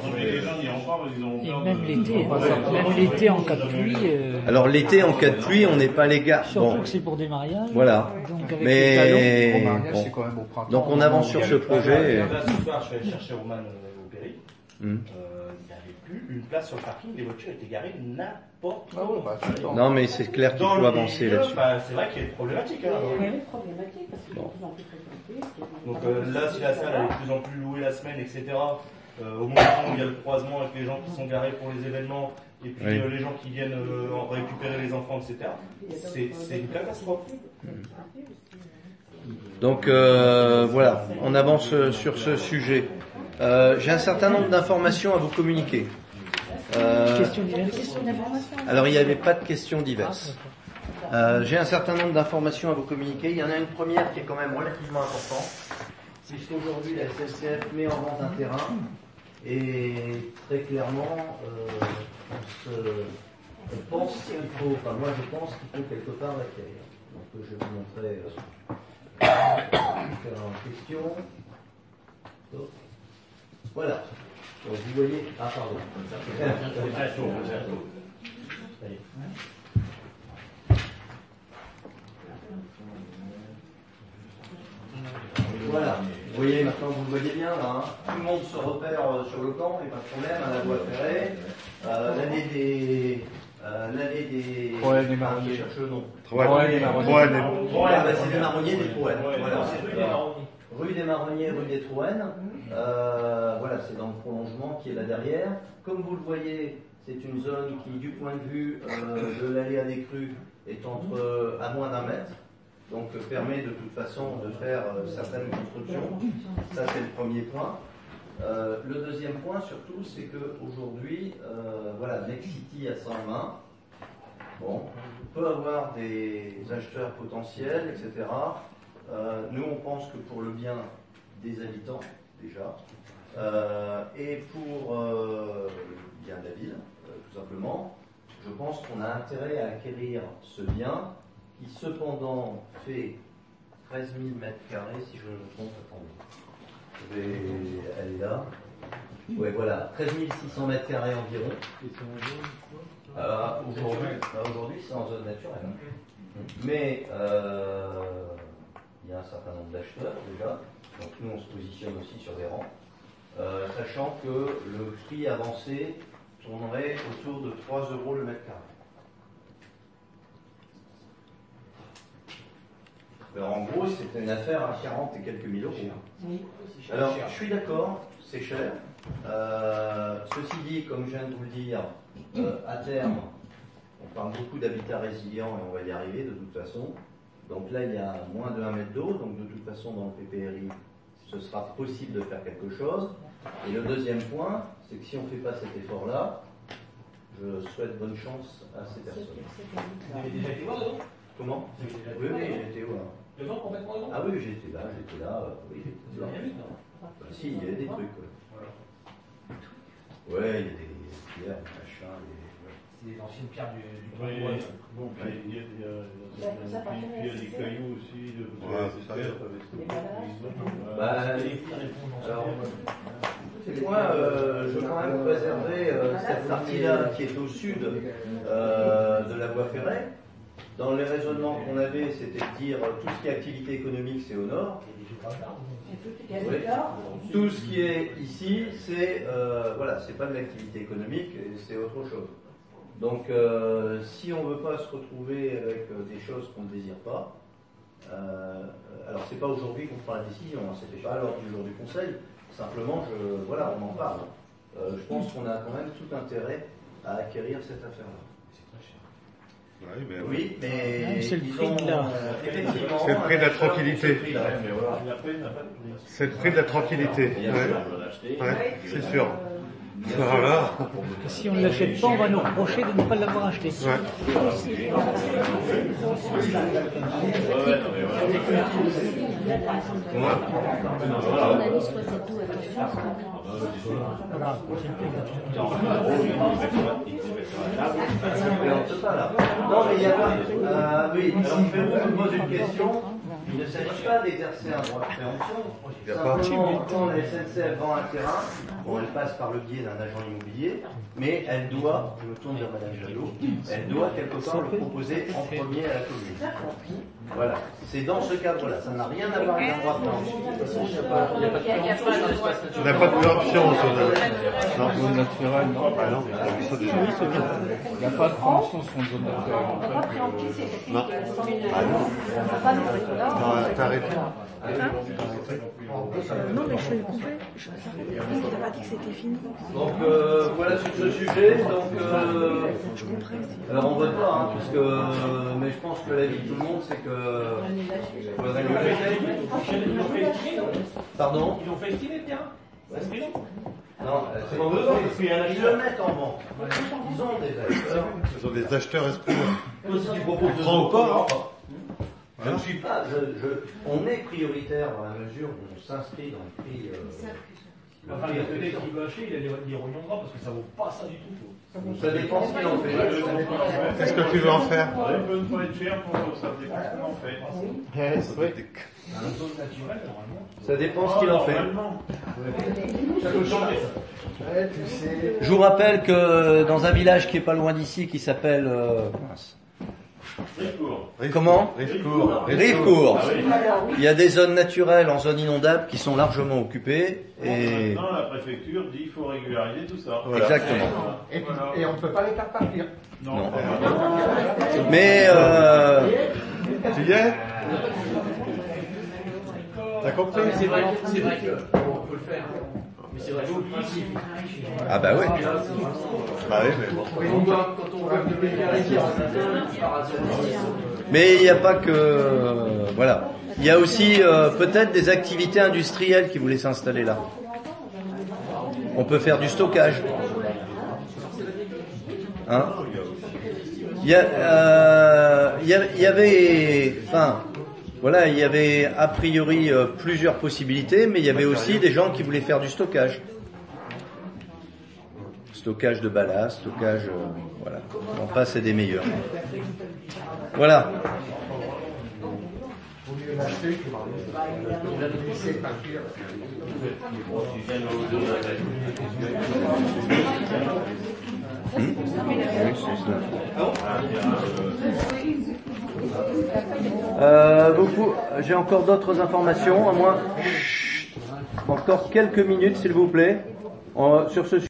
Et même l'été en cas de pluie. Alors l'été en cas de pluie, on n'est pas les gars. Surtout que c'est pour des mariages. Voilà. Donc avec mais les mariages, c'est quand même au printemps. Donc on avance sur ce projet. Là, ce soir, je vais chercher Roman au Péry. Il n'y avait plus une place sur le parking. Les voitures étaient garées n'importe où. Non, mais c'est clair qu'il faut avancer là-dessus. C'est vrai qu'il y a une problématique. Il y a une problématique parce que de plus en plus fréquenté. Donc là, si la salle est de plus en plus louée la semaine, etc., au moment où il y a le croisement avec les gens qui sont garés pour les événements, et puis les gens qui viennent récupérer les enfants, etc., c'est une catastrophe. Donc voilà, on avance sur ce sujet. J'ai un certain nombre d'informations à vous communiquer. Questions diverses. Alors il n'y avait pas de questions diverses. J'ai un certain nombre d'informations à vous communiquer. Il y en a une première qui est quand même relativement importante, puisqu'aujourd'hui la SNCF met en vente un terrain et très clairement on pense qu'il faut, enfin moi je pense qu'il faut quelque part l'acquérir. Donc je vais vous montrer faire en question. Donc, voilà. Donc vous voyez, pardon. Voilà, vous voyez maintenant, vous le voyez bien là, tout le monde se repère sur le camp, et pas de problème, à la voie ferrée, l'année des... Troène et Marronniers. Je cherche le nom. Troène et Marronniers. C'est des Marronniers, des Troènes. Voilà, rue des Marronniers, rue des Troènes. Voilà, c'est dans le prolongement qui est là derrière. Comme vous le voyez, c'est une zone qui, du point de vue de l'aléa des crues, est à moins d'1 mètre. Donc permet de toute façon de faire certaines constructions. Ça c'est le premier point. Le deuxième point surtout, c'est qu'aujourd'hui, Nexity à 120, on peut avoir des acheteurs potentiels, etc. Nous on pense que pour le bien des habitants déjà, et pour le bien de la ville, tout simplement, je pense qu'on a intérêt à acquérir ce bien qui cependant fait 13 000 mètres carrés, si je me trompe, attendez, elle est là, ouais voilà, 13 600 mètres carrés environ. Aujourd'hui c'est en zone naturelle, mais il y a un certain nombre d'acheteurs déjà, donc nous on se positionne aussi sur des rangs, sachant que le prix avancé tournerait autour de 3 € le mètre carré. Alors en gros, c'est une affaire à 40 et quelques mille euros. Alors, je suis d'accord, c'est cher. Ceci dit, comme je viens de vous le dire, à terme, on parle beaucoup d'habitat résilient et on va y arriver de toute façon. Donc là, il y a moins de 1 mètre d'eau, donc de toute façon, dans le PPRI, ce sera possible de faire quelque chose. Et le deuxième point, c'est que si on ne fait pas cet effort-là, je souhaite bonne chance à ces personnes. Vous avez déjà été voir dedans ? Comment ? Oui, j'étais où là ? Dedans, complètement dedans ? Ah oui, j'étais là, oui, j'étais là. Si, il y avait des trucs, il y a des pierres, des machins, c'est des anciennes pierres du bon, il y a des cailloux aussi, moi, je veux quand même préserver cette partie-là qui est au sud de la voie ferrée. Dans les raisonnements qu'on avait, c'était de dire tout ce qui est activité économique, c'est au nord. Oui. Tout ce qui est ici, c'est c'est pas de l'activité économique, c'est autre chose. Donc, si on ne veut pas se retrouver avec des choses qu'on ne désire pas, alors c'est pas aujourd'hui qu'on prend la décision, c'était pas lors du jour du Conseil. Simplement, on en parle. Je pense qu'on a quand même tout intérêt à acquérir cette affaire-là. Oui, mais c'est le prix de la... C'est le prix de la tranquillité. C'est le prix de la tranquillité. Ouais, c'est sûr. Voilà. Si on ne l'achète pas, on va nous reprocher de ne pas l'avoir acheté. Ouais. Non, mais il y a pas. Oui, alors je me pose une question. Il ne s'agit pas d'exercer un droit de préemption. Simplement, quand la SNCF vend un terrain, bon, elle passe par le biais d'un agent immobilier, mais elle doit, je me tourne vers Madame Jadot, elle doit quelque part le proposer en premier à la commune. Voilà. C'est dans ce cadre-là. Ça n'a rien à voir avec un droit de préemption. Il n'y a pas de préemption sur l'espace naturel. On n'a pas de préemption sur le zone naturelle, non. Ah non, il n'y a pas de préemption sur une zone naturelle. On ne va pas préempter, c'est quelqu'un Non. qui a 100 000 euros. Ah non. On ne va pas nous là. Non, t'as arrêté. Non, mais je suis complet. Il n'a pas dit que c'était fini. Donc voilà sur ce sujet. Donc alors on vote pas, hein, puisque mais je pense que l'avis de tout le monde c'est que faudrait le Pardon. Ils ont fait estimer le terrain. Non, c'est pas besoin, parce qu'ils le mettent en vente. Ils ont des acheteurs. Ils ont des acheteurs esprits. Qui proposent de prends ou pas. Je ne suis pas. On est prioritaire dans la mesure où on s'inscrit dans le prix. Enfin, le mec qui veut acheter, il a les rognons gras parce que ça vaut pas ça du tout. Ça dépend ce qu'il en fait. Qu'est-ce que tu veux en faire? Ça peut ne pas être cher pour ça dépend ce qu'on en fait. Ça dépend ce qu'il en fait. Ça peut changer ça. Je vous rappelle que dans un village qui est pas loin d'ici, qui s'appelle comment? Rivecourt. Il y a des zones naturelles en zone inondable qui sont largement occupées et maintenant la préfecture dit qu'il faut régulariser tout ça. Voilà. Exactement. Et on ne peut pas les faire partir. Non. Mais tu y es? T'as compris? C'est vrai qu'on peut le faire. Mais c'est vrai que le principe. ah bah oui. Bah oui, mais bon. Quand on veut vulgariser Mais il n'y a pas que voilà. Il y a aussi peut-être des activités industrielles qui voulaient s'installer là. On peut faire du stockage. Hein? Il y avait, enfin, voilà, il y avait a priori plusieurs possibilités, mais il y avait aussi des gens qui voulaient faire du stockage. Stockage de ballast, stockage, voilà. En passe et des meilleurs. Voilà. J'ai encore d'autres informations, à moins. Encore quelques minutes, s'il vous plaît, sur ce sujet.